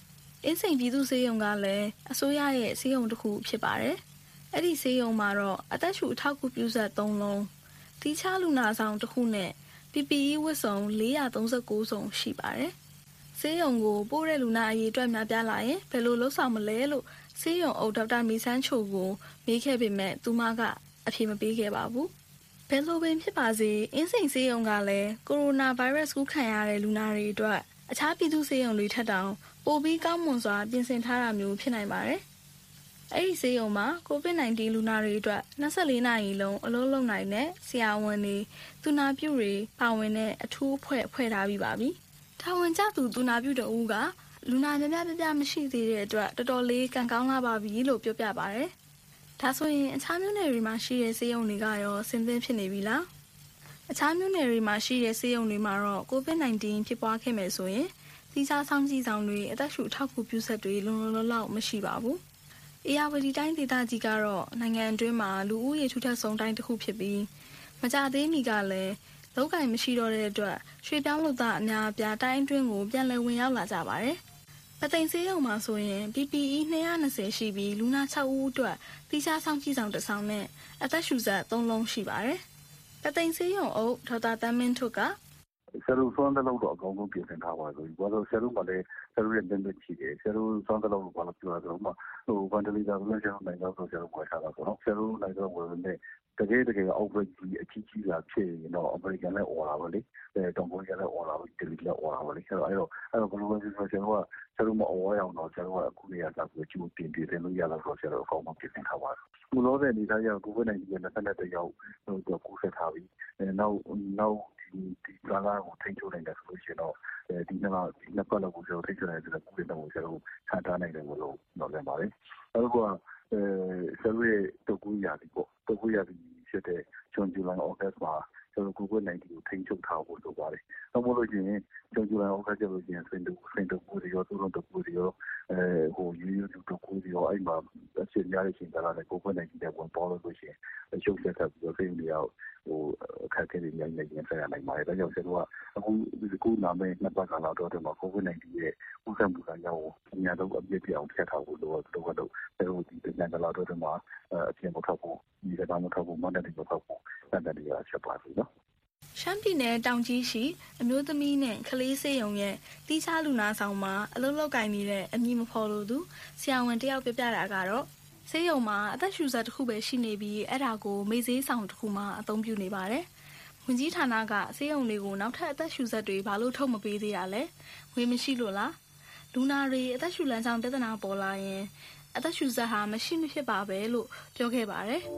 အင်းစိန်ပြည်သူ့ဆေးရုံကလည်းအစိုးရရဲ့ဆေးရုံတစ်ခုဖြစ်ပါတယ်။အဲ့ဒီဆေးရုံမှာတော့အသက်ရှူအထောက်အကူပြုစက်သုံးလုံး၊တီးခြားလူနာဆောင်တစ်ခုနဲ့ ပီ ပီ အီ ဝတ်စုံလေးရာသုံးဆယ့်ကိုးစုံရှိပါတယ်။ဆေးရုံကိုပို့တဲ့လူနာအရေးအတွက်များပြားလာရင်ဘယ်လိုလုပ်ဆောင်မလဲလို့ဆေးရုံအုပ်ဒေါက်တာမီဆန်းချိုကိုမေးခဲ့ပေမဲ့သူမကအဖြေမပေးခဲ့ပါဘူး။ဘယ်လိုပင်ဖြစ်ပါစေအင်းစိန်ဆေးရုံကလည်းကိုရိုနာဗိုင်းရပ်စ်ကူးခံရတဲ့လူနာတွေအတွက်အခြားပြည်သူ့ဆေးရုံတွေထက်တောင်ပိုပြီးကောင်းမွန်စွာပြင်ဆင်ထားတာမျိုးဖြစ်နိုင်ပါတယ်။အဲ့ဒီဆေးရုံမှာကိုဗစ် ၁၉ လူနာတွေအတွက်၂၄နာရီလုံးအလုပ်လုပ်နိုင်တဲ့ဆရာဝန်တွေသူနာပြုတွေပါဝင်တဲ့အထူးအဖွဲ့ဖွဲ့ထားပြီးပါပြီ။တာဝန်ကျသူသူနာပြုတဦးကလူနာများများပြပြမရှိသေးတဲ့အတွက်တော်တော်လေးကံကောင်းလာပါပြီလို့ပြောပြပါတယ်။ဒါဆိုရင်အခြားမြို့နယ်တွေမှာရှိတဲ့ဆေးရုံတွေကရောစဉ်သင့်ဖြစ်နေပြီလား။အခြားမြို့နယ်တွေမှာရှိတဲ့ဆေးရုံတွေမှာတော့ကိုဗစ် ၁၉ ဖြစ်ပွားခဲ့မယ်ဆိုရင်သီးခြားဆောင်ကြည့်ဆောင်တွေအသက်ရှူအထောက်အကူပြုစက်တွေလုံလုံလောက်လောက်မရှိပါဘူး။အေရဝတီတိုင်းဒေသကြီးကတော့နိုင်ငံအတွင်းမှာလူဦးရေထူထပ်ဆုံးတိုင်းတစ်ခုဖြစ်ပြီးမကြသေးမီကလည်းလောက်ကင်မရှိတော့တဲ့အတွက်ရွှေပြောင်းလုပ်သားအများအပြားတိုင်းအတွင်းကိုပြန်လည်ဝင်ရောက်လာကြပါတယ်။ပသိမ်ဆေးရုံမှာဆိုရင် ပီ ပီ အီ ၂၂၀ရှိပြီးလူနာ၆ဦးအတွက်သီးခြားဆောင်ကြည့်ဆောင်တစ်ဆောင်နဲ့အသက်ရှူစက်၃လုံးရှိပါတယ်။ပသိမ်ဆေးရုံအုပ်ဒေါက်တာတန်းမင်းထွတ်ကဆရာတို့စွမ်းသလောက်တော့အကောင်းဆုံးပြင်ဆင်ထားပါဆိုပြီးဘာလို့ဆရာတို့ကလည်းဆရာတို့ရဲ့ limit ရှိတယ်ဆရာတို့စွမ်းသလောက်ကိုဘာလို့ပြောရအောင်မဟို ventilator ကိုလည်းဆရာတို့နိုင်တော့ဆိုဆရာတို့ဝယ်ထားတာပေါ့နော်ဆရာတို့နိုင်တော့ဝယ်နေတကယ်တကယ် outbreak ကြီးအကြီးကြီးလာဖြစ်ရင်တော့ American နဲ့ order ပါလေအဲတောင်ကိုရီးယားနဲ့ order ပါဒီလို order ပါလေအဲ့တော့အဲ့တော့အဲ့တော့ဘယ်လိုလဲဆိုတော့ဆရာတို့ကဆရာတို့မ order အောင်တော့ဆရာတို့ကအခုနေရာလာပြီးကျိုးတင်ပြတယ်လို့ရတော့ဆရာတို့အကောင်းဆုံးပြင်ဆင်ထားပါတယ်ဘုလို့တဲ့အနေသားရကိုဗစ် ၁၉ နဲ့ဆက်လက်တရောက်ဟိုကူးဆက်ထားပြီးအဲနောက်နောက်ဒီကာလာကိုထိန်းချုပ်နိုင်တယ်ဆိုလို့ရှိရင်တော့ဒီနေ့ကဒီနေ့ပတ်လောက်ကိုကျွန်တော်ထိန်းချုပ်နိုင်တယ်ဆိုတော့ကိုယ်တော့ကျွန်တော်ဆန်ထားနိုင်တယ်လို့တော့လည်းပါတယ်အဲ့တော့အဲဆယ်ရဲ့တကူရပြီပေါ့တကူရပြီဖြစ်တဲ့ဂျွန်ဂျူလိုင်အော်ဂတ်မှာကျွန်တော်ကိုဗစ် ၁၉ ကိုထိန်းချုပ်ထားဖို့လိုပါတယ်တော့မလို့ရှိရင်ဂျွန်ဂျူလိုင်အော်ဂတ်ကျလို့ရှိရင်စင်တူစင်တူကိုရောသူတို့တကူရောအဲဟိုယူယူတကူရောအဲ့မှာအချိန်များတဲ့အချိန်ကလည်းကိုဗစ် ၁၉ တဲ့ဝင်ပေါ်လို့ရှိရင်ရုပ်သက်သက်ပြီးတော့စိတ်တွေရောက်ဟိုအခက်အခဲတွေများနေရင်ဆက်ရနိုင်ပါတယ်ဒါကြောင့်ကျွန်တော်ကအခုဒီကူနာမဲ့နှစ်ပတ်ကလာတော့တယ်မှာကိုဗစ် ၁၉ ရဲ့ဥစ္စာမှုကရောက်အများတော့အပြည့်ပြအောင်ဖျက်ထားဖို့လိုတော့တော့တော့ဒီပြန်ကလာတော့တယ်မှာအပြင်မထွက်ဖို့ဒီကမထွက်ဖို့မန္တလေးမထွက်ဖို့စတဲ့နေရာချက်ပါပြီနော်ရှမ်းပြည်နယ်တောင်ကြီးရှိအမျိုးသမီးနဲ့ကလေးဆေးရုံရဲ့တီးခြားလူနာဆောင်မှာအလုပ်လုပ်ကိုင်နေတဲ့အမည်မဖော်လို့သူဆရာဝန်တယောက်ပြပြတာကတော့ဆေးရုံမှာအသက်ရှူစက်တစ်ခုပဲရှိနေပြီးအဲ့ဒါကိုမေ့ဆေးဆောင်တစ်ခုမှအသုံးပြုနေပါတယ်။ဝန်ကြီးဌာနကဆေးရုံတွေကိုနောက်ထပ်အသက်ရှူစက်တွေဘာလို့ထုတ်မပေးသေးတာလဲ။ငွေမရှိလို့လား။လူနာတွေအသက်ရှူလမ်းကြောင်းပြဿနာပေါ်လာရင်အသက်ရှူစက်ဟာမရှိမဖြစ်ပါပဲလို့ပြောခဲ့ပါတယ်။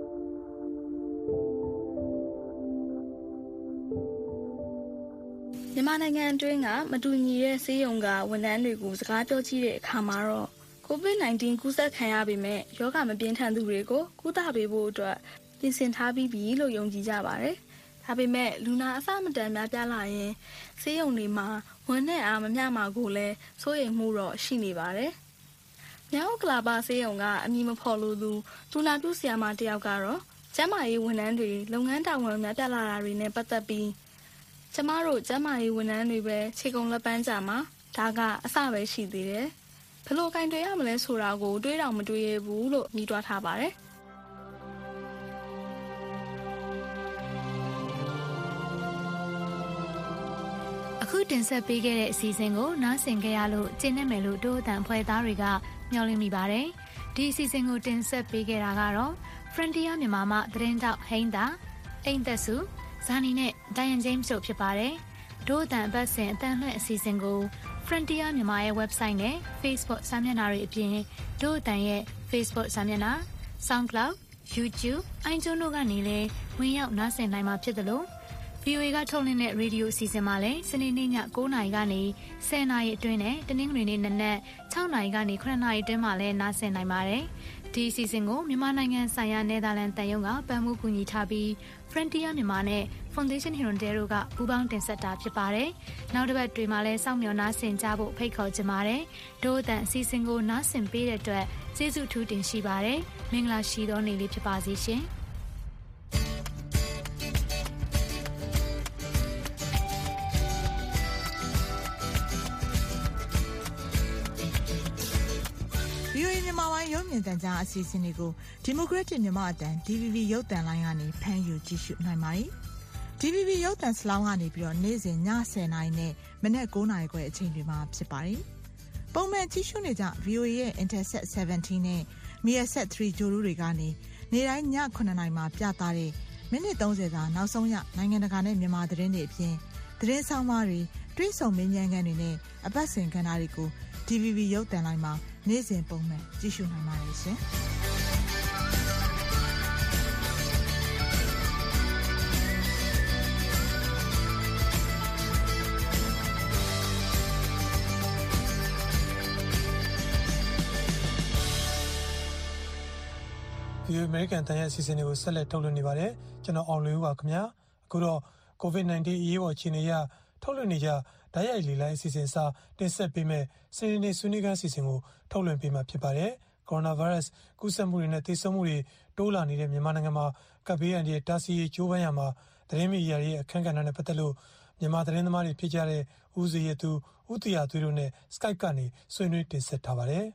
မြန်မာနိုင်ငံအတွင်းကမတူညီတဲ့ဆေးရုံကဝန်ထမ်းတွေကိုစကားပြောကြည့်တဲ့အခါမှာတော့ကိုဗစ် ၁၉ ကူးစက်ခံရပေမဲ့ရောဂါမပြင်းထန်သူတွေကိုကုသပေးဖို့အတွက်ပြင်ဆင်ထားပြီးပြီလို့ယုံကြည်ကြပါတယ်။ဒါပေမဲ့လူနာအဆမတန်များပြားလာရင်ဆေးရုံတွေမှာဝန်နဲ့အားမမျှမှာကိုလည်းစိုးရိမ်မှုတော့ရှိနေပါတယ်။မြောက်ကလာပါဆေးရုံကအမည်မဖော်လို့သူသူနာပြုဆရာမတယောက်ကတော့ကျန်းမာရေးဝန်ထမ်းတွေလုပ်ငန်းတာဝန်များပြားလာတာတွေနဲ့ပတ်သက်ပြီးကျမတို့ကျန်းမာရေးဝန်ထမ်းတွေပဲခြေကုံလက်ပန်းကြမှာဒါကအစပဲရှိသေးတယ်။ဘယ်လိုကင်တွယ်ရမလဲဆိုတာကိုတွေးတောင်မတွေးရဘူးလို့ညှိတွားထားပါတယ်။အခုတင်ဆက်ပေးခဲ့တဲ့အစီအစဉ်ကိုနားဆင်ကြရလို့ကျင်းနေမယ်လို့တို့အတန်ဖွဲ့သားတွေကမျှော်လင့်မိပါတယ်။ဒီအစီအစဉ်ကိုတင်ဆက်ပေးခဲ့တာကတော့ Frontier မြန်မာမှသတင်းတောက်ဟိန်းတာအိမ်သက်စုဇာနီနဲ့ဒိုင်ယန်ဂျိမ်းစ်တို့ဖြစ်ပါတယ်။တို့အတန်အပတ်စဉ်အတန်လွှင့်အစီအစဉ်ကိုFrontier မြန်မာရဲ့ website နဲ့ Facebook စာမျက်နှာတွေအပြင်တို့အတန်ရဲ့ Facebook စာမျက်နှာ SoundCloud YouTube iTunes တို့ကနေလည်းဝင်ရောက်နားဆင်နိုင်မှာဖြစ်တယ်လို့ ဗီအိုအေ ကထုတ်လွှင့်တဲ့ရေဒီယိုအစီအစဉ်မှာလည်းစနေနေ့ည၉နာရီကနေ၁၀နာရီအတွင်းနဲ့တနင်္ဂနွေနေ့နနက်၆နာရီကနေခုနှစ်နာရီအတွင်းမှာလည်းနားဆင်နိုင်ပါတယ်။ဒီအစီအစဉ်ကိုမြန်မာနိုင်ငံဆိုင်ရာနယ်သာလန်တန်ယုံကပံ့ပိုးကူညီထားပြီး Frontier မြန်မာနဲ့ Foundation Hirondale တို့ကပူးပေါင်းတင်ဆက်တာဖြစ်ပါတယ်။နောက်တစ်ပတ်တွေမှာလည်းစောင့်မျှော်နားဆင်ကြဖို့ဖိတ်ခေါ်ချင်ပါတယ်။တို့အတန်အစီအစဉ်ကိုနားဆင်ပေးတဲ့အတွက်ကျေးဇူးထူးတင်ရှိပါတယ်။မင်္ဂလာရှိသောနေ့လေးဖြစ်ပါစေရှင်။ O A မြန်မာပိုင်းရုပ်မြင်သံကြားအစီအစဉ်တွေကို Democratic မြန်မာအတန် D V B ရုပ်သံလိုင်းကနေဖမ်းယူကြည့်ရှုနိုင်ပါတယ်။ D V B ရုပ်သံစလောင်းကနေပြီးတော့နေ့စဉ်ညဆယ်နာရီနဲ့မနက်၉နာရီခွဲအချိန်တွေမှာဖြစ်ပါတယ်။ပုံမှန်ကြည့်ရှုနေကြ V O A ရဲ့ Intelsat ဆယ်ဗန်တီးနဲ့ Measat သုံးဂြိုလ်တုတွေကနေနေ့တိုင်းညခုနှစ်နာရီမှာပြသတဲ့မိနစ်သုံးဆယ်သာနောက်ဆုံးရနိုင်ငံတကာနဲ့မြန်မာသတင်းတွေအပြင်သတင်းဆောင်မတွေတွဲဆုံမင်းញ្ញမ်းခန်းတွေနဲ့အပတ်စဉ်ကဏ္ဍတွေကို D V B ရုပ်သံလိုင်းမှာနေ့စဉ်ပုံမှန်ကြည့်ရှုနိုင်ပါတယ်ရှင်။ V O A အမေရိကန်တန်ရဲ့အစီအစဉ်တွေကိုဆက်လက်ထုတ်လွှင့်နေပါတယ်ကျွန်တော်အောင်လွင်ဦးပါခင်ဗျာအခုတော့ COVID 19 အရေးပေါ်အခြေအနေအရထုတ်လွှင့်နေကြဓာတ်ရိုက်လေလိုင်းအစီအစဉ်စာတင်ဆက်ပေးမဲ့စနေနေ့ဆွေးနွေးခန်းအစီအစဉ်ကိုထုတ်လွှင့်ပေးမှာဖြစ်ပါတယ်ကိုရိုနာဗိုင်းရပ်စ်ကူးစက်မှုတွေနဲ့သေဆုံးမှုတွေတိုးလာနေတဲ့မြန်မာနိုင်ငံမှာကပ်ဘေးအန္တရာယ်တားဆီးရေးကြိုးပမ်းရမှာသတင်းမီဒီယာရဲ့အခမ်းကဏ္ဍနဲ့ပတ်သက်လို့မြန်မာသတင်းသမားတွေဖြစ်ကြတဲ့ဦးစီရသူဦးတီယာသွေးတို့နဲ့ Skype ကနေဆွေးနွေးတင်ဆက်ထားပါတယ်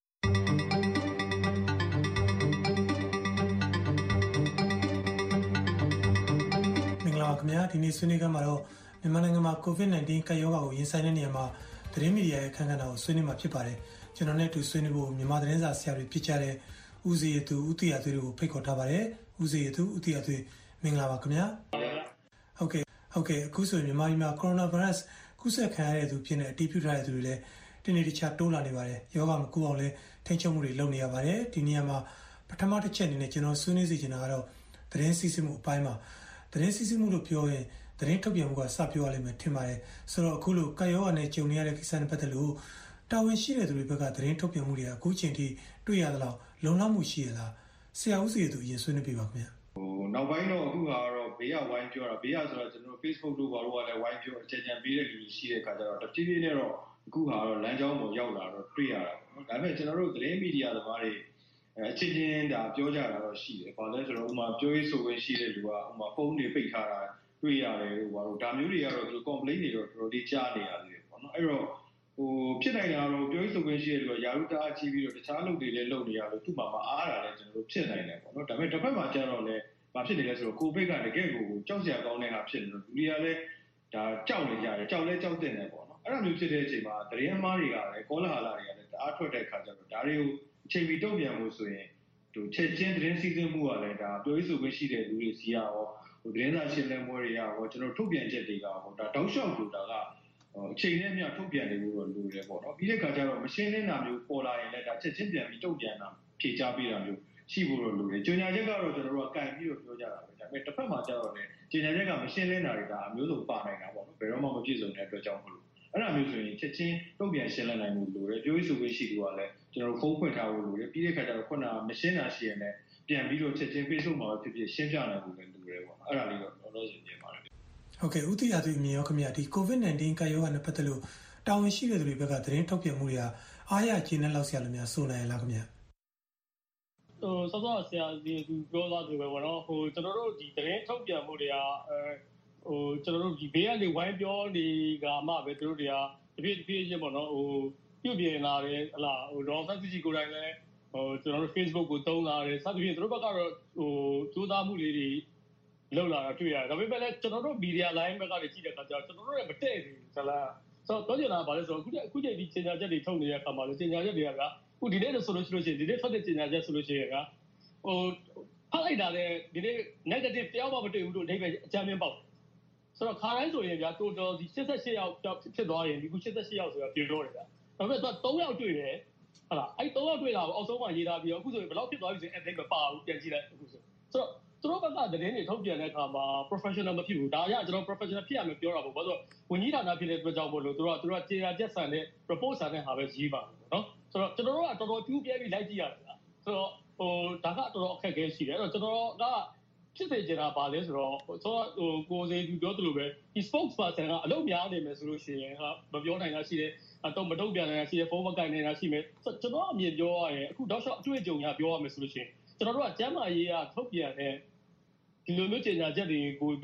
ခင်ဗျာဒီနေ့ဆွေးနွေးခန်းမှာတော့မြန်မာနိုင်ငံမှာ COVID 19 ကပ်ရောဂါကိုရင်ဆိုင်တဲ့နေရာမှာသတင်းမီဒီယာရဲ့အခမ်းအနားကိုဆွေးနွေးမှာဖြစ်ပါတယ်ကျွန်တော်နဲ့အတူဆွေးနွေးဖို့မြန်မာသတင်းစာဆရာတွေဖြစ်ကြတဲ့ဦးစီရသူဦးတီယာသွေးတို့ကိုဖိတ်ခေါ်ထားပါတယ်ဦးစီရသူဦးတီယာသွေးမင်္ဂလာပါခင်ဗျာဟုတ်ကဲ့ဟုတ်ကဲ့အခုဆိုရင်မြန်မာပြည်မှာကိုရိုနာဗိုင်းရပ်စ်ကူးစက်ခံရတဲ့သူဖြစ်နေအတည်ပြုထားတဲ့သူတွေလည်းတနေ့တခြားတိုးလာနေပါတယ်ယောဂမကူအောင်လည်းထိန်းချုပ်မှုတွေလုပ်နေရပါတယ်ဒီနေရာမှာပထမတစ်ချက်အနေနဲ့ကျွန်တော်ဆွေးနွေးစီချင်တာကတော့သတင်းစီစဉ်မှုအပိုင်းမှာသတင်းစီစဉ်မှုလို့ပြောရင်သတင်းထုတ်ပြန်မှုကစပြောရလိမ့်မယ်ထင်ပါတယ်ဆိုတော့အခုလိုကာယောဂါနဲ့ကြုံနေရတဲ့ကိစ္စနဲ့ပတ်သက်လို့တာဝန်ရှိတဲ့သူတွေဘက်ကသတင်းထုတ်ပြန်မှုတွေကအခုချိန်ထိတွေ့ရသလောက်လုံလောက်မှုရှိရလားဆရာဦးစီသူအရင်ဆွေးနွေးပြပါခင်ဗျာဟိုနောက်ပိုင်းတော့အခုဟာတော့ဘေးကဝိုင်းပြောတာဘေးကဆိုတော့ကျွန်တော် Facebook တို့ဘာလို့ကလည်းဝိုင်းပြောအကြံဉာဏ်ပေးတဲ့လူတွေရှိတဲ့အခါကျတော့တဖြည်းဖြည်းနဲ့တော့အခုဟာတော့လမ်းကြောင်းပေါ်ရောက်လာတော့တွေ့ရတာပေါ့နော်ဒါပေမဲ့ကျွန်တော်တို့သတင်းမီဒီယာသမားတွေအချင်းချင်းဒါပြောကြတာတော့ရှိတယ်။ဘာလဲဆိုတော့ဥမာပြောရေးဆိုခွင့်ရှိတဲ့လူကဥမာဖုန်းတွေပိတ်ထားတာတွေ့ရတယ်လို့ဘာလို့ဒါမျိုးတွေကတော့သူ complaint တွေတော့တော်တော်လေးကြားနေရတယ်ပေါ့နော်။အဲ့တော့ဟိုဖြစ်နိုင်တာတော့ပြောရေးဆိုခွင့်ရှိတဲ့လူကယာရုတအားကြီးပြီးတော့တခြားလုပ်တွေလည်းလုပ်နေရလို့သူ့မှာမအားတာလည်းကျွန်တော်တို့ဖြစ်နိုင်တယ်ပေါ့နော်။ဒါပေမဲ့တစ်ဖက်မှာကျတော့လည်းဘာဖြစ်နေလဲဆိုတော့ကိုဗစ်ကတကယ်ကိုကြောက်စရာကောင်းတဲ့ဟာဖြစ်နေလို့လူတွေကလည်းဒါကြောက်နေကြတယ်ကြောက်လဲကြောက်တဲ့နေပေါ့နော်။အဲ့လိုမျိုးဖြစ်တဲ့အချိန်မှာသတင်းအမှားတွေကလည်းကောလာဟလာတွေကလည်းတအားထွက်တဲ့ခါကျတော့ဒါတွေကိုအချိန်မီတုံ့ပြန်ဖို့ဆိုရင်ဟိုချက်ချင်းသတင်းစီစဉ်မှုကလည်းဒါပြောရေးဆိုခွင့်ရှိတဲ့လူတွေစီရောဟိုသတင်းစာရှင်းလင်းပွဲတွေရောကျွန်တော်ထုတ်ပြန်ချက်တွေကဟိုဒါတောက်လျှောက်လို့ဒါကအချိန်နဲ့မျှထုတ်ပြန်နေလို့တော့လိုတယ်ပေါ့နော်ပြီးတဲ့ခါကျတော့မရှင်းလင်းတာမျိုးပေါ်လာရင်လည်းဒါချက်ချင်းပြန်ပြီးတုံ့ပြန်တာဖြေချပေးတာမျိုးရှိဖို့တော့လိုတယ်ကြေညာချက်ကတော့ကျွန်တော်တို့ကကန်ပြီးတော့ပြောကြတာပဲဒါပေမဲ့တစ်ဖက်မှာကျတော့လည်းကြေညာချက်ကမရှင်းလင်းတာတွေဒါအမျိုးစုံပါနိုင်တာပေါ့နော်ဘယ်တော့မှမပြည့်စုံတဲ့အတွက်ကြောင့်မလို့အဲ့လိုမျိုးဆိုရင်ချက်ချင်းတုံ့ပြန်ရှင်းလင်းနိုင်မှုလိုတယ်ပြောရေးဆိုခွင့်ရှိသူကလည်းကျွန်တော်တို့ဖုန်းဖွင့်ထားဖို့လိုတယ်ပြီးတဲ့ခါကျတော့ခုနကမရှင်းတာရှိရင်လည်းပြန်ပြီးတော့ချက်ချင်း Facebook မှာဖြစ်ဖြစ်ရှင်းပြနိုင်ဖို့လည်းလိုတယ်ပေါ့အဲ့ဒါလေးတော့တော့ရှင်းပြပါတယ်ဟုတ်ကဲ့ဦးတီယာသူအမြင်ရောခင်ဗျာဒီ COVID 19 ကာယောဂါနဲ့ပတ်သက်လို့တာဝန်ရှိတဲ့သူတွေဘက်ကသတင်းထုတ်ပြန်မှုတွေကအားရကျေနပ်လောက်ဆရာလို့များဆိုနိုင်လားခင်ဗျာဟိုစောစောဆရာဒီသူပြောသွားသူပဲပေါ့နော်ဟိုကျွန်တော်တို့ဒီသတင်းထုတ်ပြန်မှုတွေကအဲဟိုကျွန်တော်တို့ဒီဘေးကနေဝိုင်းပြောနေကမှပဲသူတို့တွေကတပြည့်တပြည့်ချင်းပေါ့နော်ဟိုပြုတ်ပြင်လာတယ်ဟလာဟိုဒေါ်ဆန်းစုကြည်ကိုယ်တိုင်လည်းဟိုကျွန်တော်တို့ Facebook ကိုတုံးလာတယ်စသဖြင့်သူတို့ဘက်ကတော့ဟိုစူးစမ်းမှုလေးတွေလောက်လာတာတွေ့ရတယ်ဒါပေမဲ့လည်းကျွန်တော်တို့ media line ဘက်ကလည်းကြည့်တဲ့အခါကျတော့ကျွန်တော်တို့လည်းမတည့်ဘူးဇလားဆိုတော့ပြောချင်တာကဘာလဲဆိုတော့အခုအခုချိန်ဒီကြေညာချက်တွေထုတ်နေတဲ့အခါမှာလည်းကြေညာချက်တွေကအခုဒီနေ့ဆိုလို့ရှိလို့ရှိရင်ဒီနေ့ထွက်တဲ့ကြေညာချက်ဆိုလို့ရှိရင်ကဟိုဖတ်လိုက်တာလည်းဒီနေ့ negative တယောက်မှမတွေ့ဘူးလို့အဓိပ္ပာယ်အကြမ်းမြင်ပေါက်ဆိုတော့ခါတိုင်းဆိုရင်ဗျာ total ဒီeighty-eightယောက်ဖြစ်သွားရင်ဒီခုeighty-eightယောက်ဆိုတာပြောတော့တယ်ဗျာဒါပေမဲ့သူကthreeယောက်တွေ့တယ်ဟုတ်လားအဲ့threeယောက်တွေ့တာကိုအောက်ဆုံးမှာရေးထားပြီးတော့အခုဆိုရင်ဘယ်လောက်ဖြစ်သွားပြီဆိုရင်အဲ့ဒါမပါဘူးပြန်ကြည့်လိုက်အခုဆိုဆိုတော့သူတို့ဘက်ကသတင်းတွေထုတ်ပြန်တဲ့အခါမှာ professional မဖြစ်ဘူးဒါအရကျွန်တော် professional ဖြစ်ရမယ်ပြောတာပေါ့ဘာလို့ဝန်ကြီးဌာနဖြစ်တဲ့အတွက်ကြောင့်မို့လို့သူတို့ကသူတို့ကကြေညာချက်ဆန်တဲ့ report ဆန်တဲ့ဟာပဲရေးပါဘူးเนาะဆိုတော့ကျွန်တော်တို့ကတော်တော်ကျူးပြဲပြီးလိုက်ကြည့်ရတယ်ဗျာဆိုတော့ဟိုဒါကတော်တော်အခက်အခဲရှိတယ်အဲ့တော့ကျွန်တော်ကဖြစ်စေချင်တာပါလဲဆိုတော့ဆိုတော့ဟိုကိုစေသူပြောသလိုပဲဒီ spokesperson ကအလုပ်များနေမယ်ဆိုလို့ရှိရင်ဟာမပြောနိုင်တာရှိတယ်အတော့မတုံ့ပြန်နေတာရှိတယ်ဖုန်းမကိုင်နေတာရှိမယ်ကျွန်တော်အမြင်ပြောရရင်အခုတော့ရှော့အတွေ့အကြုံရပြောရမယ်ဆိုလို့ရှိရင်ကျွန်တော်တို့ကကျမ်းမာရေးကထုတ်ပြန်တဲ့ဒီလိုမျိုးကြေညာချက်တွေကိုပဲ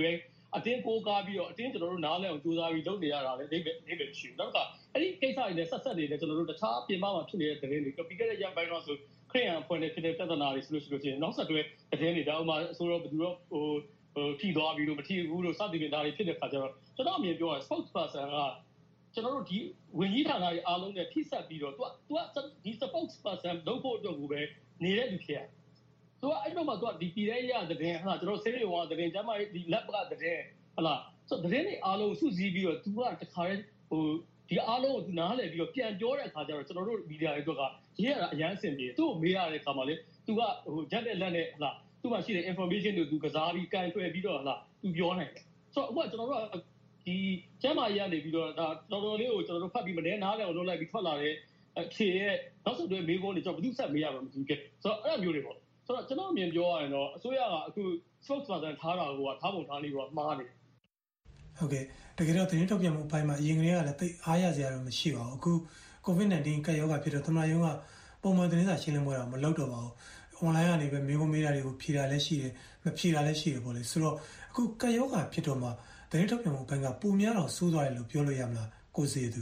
အတင်းကိုးကားပြီးတော့အတင်းကျွန်တော်တို့နားလည်အောင်ကြိုးစားပြီးလုပ်နေရတာလည်းအိဗယ်အိဗယ်ရှိနောက်တစ်ခါအဲ့ဒီကိစ္စတွေနဲ့ဆက်ဆက်နေတဲ့ကျွန်တော်တို့တခြားပြင်ပမှာဖြစ်နေတဲ့သတင်းတွေပြီးခဲ့တဲ့ရက်ပိုင်းတော့ဆိုခရီးရန်အဖွဲ့နဲ့ဖြစ်တဲ့ပြဿနာတွေဆိုလို့ရှိလို့ရှိရင်နောက်ဆက်တွဲသတင်းတွေဒါဥမာဆိုတော့ဘယ်သူတော့ဟိုဟိုထိသွားပြီးတော့မထိဘူးလို့စသည်ဖြင့်ဒါတွေဖြစ်တဲ့ခါကျတော့ကျွန်တော်အမြင်ပြောရ spokesperson ကကျွန်တော်တို့ဒီဝင်ကြီးဌာနတွေအားလုံးနဲ့ထိစပ်ပြီးတော့သူကသူကဒီ spokesperson လုပ်ဖို့အတွက်ကိုပဲနေတဲ့လူဖြစ်ရတယ်သူကအဲ့တော့မှသူကဒီပြည်ရဲ့ရတဲ့ဟာကျွန်တော်ဆေးရုံကတဲ့ကျမဒီ lab ကတဲ့ဟလာဆိုတဲ့နေ့အားလုံးစုစည်းပြီးတော့သူကတခါရဲဟိုဒီအားလုံးကိုသူနားလည်ပြီးတော့ပြန်ပြောတဲ့အခါကျတော့ကျွန်တော်တို့မီဒီယာတွေတော့ကရေးရတာအရန်အဆင်ပြေသူ့ကိုမေးရတဲ့အခါမှာလေသူကဟိုဂျက်တဲ့လက်နဲ့ဟလာသူ့မှာရှိတဲ့ information တွေသူကစားပြီးကန်ထွယ်ပြီးတော့ဟလာသူပြောနိုင်တယ်ဆိုတော့အခုကကျွန်တော်တို့ကဒီကျမ်းမာရေးကနေပြီးတော့ဒါတော်တော်လေးကိုကျွန်တော်တို့ဖတ်ပြီးမနေနားလည်အောင်လုပ်လိုက်ပြီးထွက်လာတဲ့အခြေရဲ့နောက်ဆက်တွဲမေးခွန်းတွေကျွန်တော်ဘယ်သူဆက်မေးရမှာမသိဘူးကဲဆိုတော့အဲ့လိုမျိုးတွေပေါ့ဆိုတော့ကျွန်တော်အမြင်ပြောရရင်တော့အစိုးရကအခု spokesperson ထားတာကိုကထားပုံထားလေးတော့မှားနေဟုတ်ကဲ့တကယ်တော့သတင်းထုတ်ပြန်မှုအပိုင်းမှာအရင်ကလေးကလည်းတိတ်အားရစရာတော့မရှိပါဘူးအခု COVID nineteen ကပ်ရောဂါဖြစ်တော့သမ္မတရုံးကပုံမှန်သတင်းစာရှင်းလင်းပွဲတော့မလုပ်တော့ပါဘူး online ကနေပဲမေးခွန်းမေးတာတွေကိုဖြေတာလည်းရှိတယ်မဖြေတာလည်းရှိတယ်ပေါ့လေဆိုတော့အခုကပ်ရောဂါဖြစ်တော့မှသတင်းထုတ်ပြန်မှုအပိုင်းကပုံများတော့စိုးသွားတယ်လို့ပြောလို့ရမလားကိုစီသူ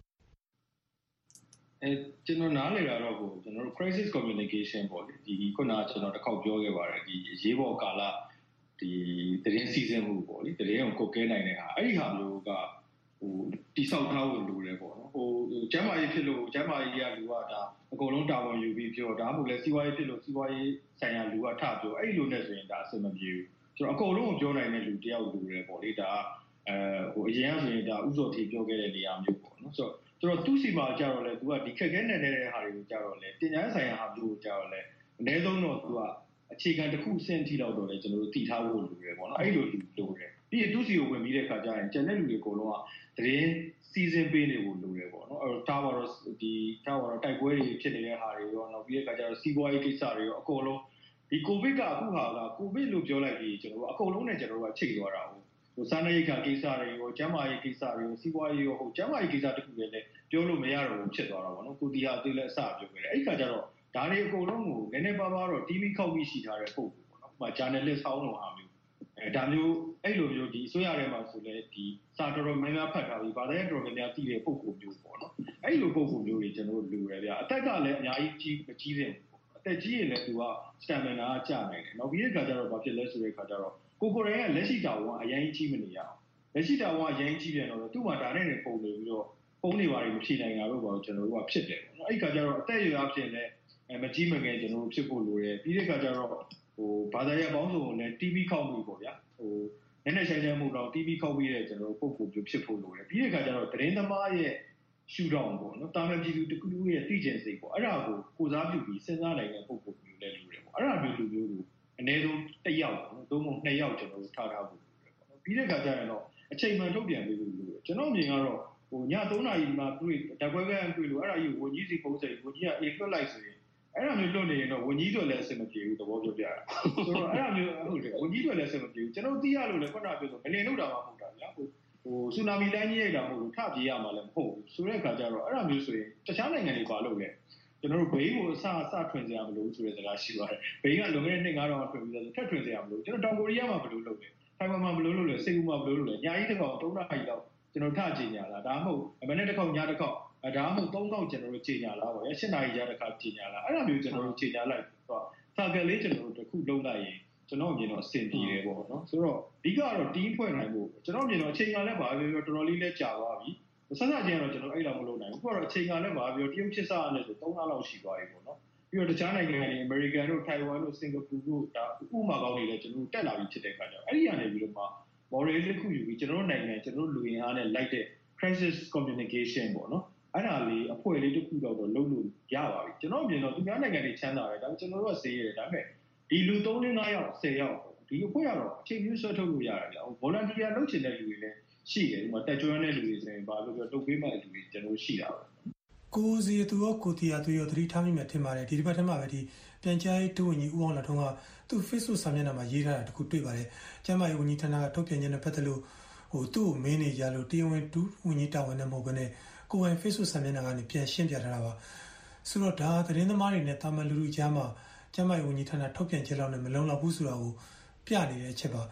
အဲကျွန်တော်နားလည်တာတော့ကိုကျွန်တော်တို့ crisis communication ပေါ့လေဒီခုနကကျွန်တော်တစ်ခေါက်ပြောခဲ့ပါတယ်ဒီအရေးပေါ်ကာလဒီသတင်းစီစဉ်မှုပေါ့လေသတင်းကိုကုတ်ကဲနိုင်တဲ့ဟာအဲ့ဒီဟာမျိုးကဟိုတိဆောက်ထားဖို့လိုတယ်ပေါ့နော်ဟိုကျမ်းမာရေးဖြစ်လို့ကျမ်းမာရေးကလူကဒါအကုန်လုံးတာဝန်ယူပြီးပြောဒါမှမဟုတ်လဲစီးပွားရေးဖြစ်လို့စီးပွားရေးဆိုင်ရာလူကထပြောအဲ့လိုနဲ့ဆိုရင်ဒါအဆင်မပြေဘူးကျွန်တော်အကုန်လုံးကိုပြောနိုင်တဲ့လူတယောက်လူတယ်ပေါ့လေဒါအဲဟိုအရင်ကဆိုရင်ဒါဥစော်ထေပြောခဲ့တဲ့နေရာမျိုးပေါ့နော်ဆိုတော့ကျွန်တော်သူ့စီမှာကြတော့လဲသူကဒီခက်ခဲနေတဲ့ဟာတွေကိုကြတော့လဲတင်ညာဆိုင်ရာဟာမျိုးကိုကြတော့လဲအနည်းဆုံးတော့သူကအခြေခံတစ်ခုအဆင့်ထိတော့တော့လဲကျွန်တော်တို့တည်ထားဖို့လိုတယ်ပေါ့နော်အဲ့လိုလိုလိုတယ်ပြီးရင်သူ့စီကိုဝင်ပြီးတဲ့ခါကျရင်ကျန်တဲ့လူတွေအကုန်လုံးကသတင်းစီစဉ်ပေးနေဖို့လိုတယ်ပေါ့နော်အဲ့တော့တာဝါတော့ဒီတာဝါတော့တိုက်ပွဲတွေဖြစ်နေတဲ့ဟာတွေရောနောက်ပြီးတဲ့ခါကျတော့စီးပွားရေးကိစ္စတွေရောအကုန်လုံးဒီကိုဗစ်ကအခုဟာကကိုဗစ်လို့ပြောလိုက်ပြီးကျွန်တော်တို့အကုန်လုံးနဲ့ကျွန်တော်တို့ကချိတ်သွားတာဟုတ်ဟိုစားနပ်ရိက္ခာကိစ္စတွေရောကျန်းမာရေးကိစ္စတွေရောစီးပွားရေးရောဟိုကျန်းမာရေးကိစ္စတခုလည်းပြောလို့မရတော့ဘူးဖြစ်သွားတာပေါ့နော်ကိုတီဟာအသေးလည်းအစပြောခဲ့တယ်အဲ့ခါကျတော့ဒါတွေအကုန်လုံးကိုနည်းနည်းပါးပါးတော့တီးပြီးခောက်ပြီးရှိထားတဲ့ပုံပေါ့နော်ဥပမာ journalist ဆောင်းတော်ဟာမျိုးအဲဒါမျိုးအဲ့လိုမျိုးဒီအစိုးရထဲမှာဆိုလဲဒီစာတော်တော်များများဖတ်ထားပြီးဗာတဲ့တော်တော်များများတည်တဲ့ပုံကိုမျိုးပေါ့နော်အဲ့လိုပုံကိုမျိုးတွေကျွန်တော်တို့လူရဗျာအသက်ကလည်းအများကြီးကြီးမကြီးတဲ့အသက်ကြီးရင်လည်းသူက stamina ကကျနိုင်တယ်နောက်ပြီးတဲ့ခါကျတော့ဘာဖြစ်လဲဆိုတဲ့ခါကျတော့ကိုကိုရိုင်းကလက်ရှိတာဝန်အရင်ကြီးမနေရအောင်လက်ရှိတာဝန်အရင်ကြီးပြန်တော့သူ့မှာဒါနဲ့နေပုံနေပြီးတော့ပုံနေပါလိမ့်မဖြေနိုင်တာတော့ဘာလို့ကျွန်တော်တို့ကဖြစ်တယ်ပေါ့နော်အဲ့ခါကျတော့အသက်အရွယ်အဖြစ်လည်းအဲမကြီးမငယ်ကျွန်တော်တို့ဖြစ်ဖို့လိုတယ်ပြီးတဲ့ခါကျတော့ဟိုဘာသာရေးပေါင်းစုံနဲ့ တီဗီ ခောက်ပြီးပေါ့ဗျာဟိုနည်းနည်းဆိုင်ဆိုင်မှုတော့ တီဗီ ခောက်ပြီးတဲ့ကျွန်တော်တို့ပုံပုံပြဖြစ်ဖို့လိုတယ်ပြီးတဲ့ခါကျတော့သတင်းသမားရဲ့ရှူဒေါင်းပေါ့နော်တာမန်ပြည်သူတကူရဲ့သိကျင်စိတ်ပေါ့အဲ့ဒါကိုကိုစားပြုပြီးစဉ်းစားနိုင်တဲ့ပုံပုံမျိုးလည်းလိုတယ်ပေါ့အဲ့ဒါမျိုးလူမျိုးကိုအနည်းဆုံးတစ်ယောက်ပေါ့နော်သုံးပုံနှစ်ယောက်ကျွန်တော်တို့ထားထားဖို့လိုတယ်ပေါ့နော်ပြီးတဲ့ခါကျရင်တော့အချိန်မှန်ထုတ်ပြန်ပေးလို့လိုတယ်ကျွန်တော်မြင်ကတော့ဟိုညသုံးနာရီမှတွေ့တကွဲကွဲတွေ့လို့အဲ့ဒါကြီးဝန်ကြီးစီပုံစံဝန်ကြီးကအေးလွတ်လိုက်ဆိုရင်အဲ့ဒါမျိုးလွတ်နေရင်တော့ဝန်ကြီးတို့လည်းအဆင်မပြေဘူးသဘောပြောပြတာဆိုတော့အဲ့ဒါမျိုးဟုတ်တယ်ဝန်ကြီးတို့လည်းအဆင်မပြေဘူးကျွန်တော်သိရလို့လည်းခုနကပြောဆိုမလင်လို့တာမှမဟုတ်တာဗျာဟိုဟိုဆူနာမီတိုင်းကြီးရိုက်တာမဟုတ်ဘူးထပြေးရမှာလည်းမဟုတ်ဘူးဆိုတဲ့အခါကျတော့အဲ့ဒါမျိုးဆိုရင်တခြားနိုင်ငံတွေပါလို့လေကျွန်တော်တို့ဘေးကိုအစအစထွင်စရာမလိုဘူးဆိုတဲ့စကားရှိပါတယ်ဘေးကလွန်ခဲ့တဲ့နှစ်ငါးတော့ထွင်ပြီးတော့ထက်ထွင်စရာမလိုကျွန်တော်တောင်ကိုရီးယားမှာဘယ်လိုလုပ်လဲထိုင်ဝမ်မှာဘယ်လိုလုပ်လဲစင်ကာပူမှာဘယ်လိုလုပ်လဲညာကြီးတစ်ခေါက်သုံးနာရီလောက်ကျွန်တော်ထကြင်ညာလားဒါမှမဟုတ်မနေ့တစ်ခေါက်ညတစ်ခေါက်ဒါမှမဟုတ်သုံးခေါက်ကျွန်တော်တို့ကြင်ညာလားပေါ့ရရှစ်နာရီကြာတစ်ခါကြင်ညာလားအဲ့ဒါမျိုးကျွန်တော်တို့ကြင်ညာလိုက်တော့စာကလေးကျွန်တော်တို့တစ်ခုလုံးလိုက်ရင်ကျွန်တော်မြင်တော့အဆင်ပြေတယ်ပေါ့နော်ဆိုတော့အဓိကတော့ team ဖွဲ့နိုင်ဖို့ကျွန်တော်မြင်တော့အချိန်ကလည်းပါပဲပြောတော်တော်လေးလည်းကြာသွားပြီဆက်ဆက်ချင်းတော့ကျွန်တော်အဲ့လောက်မလုပ်နိုင်ဘူးခုကတော့အချိန်ကလည်းပါပြောတရုတ်ဖြစ်စားရတဲ့ဆိုသုံးလလောက်ရှိသွားပြီပေါ့နော်ပြီးတော့တခြားနိုင်ငံတွေအမေရိကန်တို့ထိုင်ဝမ်တို့စင်ကာပူတို့ဒါဥပမာကောင်းတွေလည်းကျွန်တော်တက်လာပြီဖြစ်တဲ့အခါကျတော့အဲ့ဒီကနေပြီးတော့မှ model လေးခုယူပြီးကျွန်တော်နိုင်ငံကျွန်တော်လူရင်းအားနဲ့လိုက်တဲ့ crisis communication ပေါ့နော်အဲ့ဒါလေးအဖွဲ့လေးတစ်ခုတော့တော့လုပ်လို့ရပါပြီကျွန်တော်မြင်တော့သူများနိုင်ငံတွေချမ်းသာတယ်ဒါပေမဲ့ကျွန်တော်တို့ကစေးရတယ်ဒါပေမဲ့ဒီလူသုံးလငါးယောက်ဆယ်ယောက်ဒီအဖွဲ့ကတော့အချိန်မျိုးဆွဲထုတ်လို့ရတယ်ဗျာ volunteer လုပ်ချင်တဲ့လူတွေလည်းရှိတယ်ဥပမာတက်ကျွမ်းတဲ့လူတွေဆိုရင်ဘာလို့ပြောလုပ်ပေးမှလူတွေကျွန်တော်ရှိတာပဲကိုစီသူရောကိုတီယာသူရောသတိထားမိမှထင်ပါတယ်ဒီတစ်ပတ်ထဲမှာပဲဒီပြန်ကြားရေးဒုဝန်ကြီးဦးအောင်လှထွန်းကသူ Facebook စာမျက်နှာမှာရေးထားတာတခုတွေ့ပါတယ်ကျမ်းမာရေးဝန်ကြီးဌာနကထုတ်ပြန်ခြင်းနဲ့ပတ်သက်လို့ဟိုသူ့ကိုမင်းနေကြလို့တရားဝင်ဒုဝန်ကြီးတာဝန်နဲ့မဟုတ်ဘဲနဲ့ကိုယ်ပိုင် Facebook စာမျက်နှာကနေပြန်ရှင်းပြထားတာပါဆိုတော့ဒါသတင်းသမားတွေနဲ့တာမန်လူလူကြားမှာကျမ်းမာရေးဝန်ကြီးဌာနထုတ်ပြန်ချက်လောက်နဲ့မလုံလောက်ဘူးဆိုတာကိုပြနေတဲ့အချက်ပါ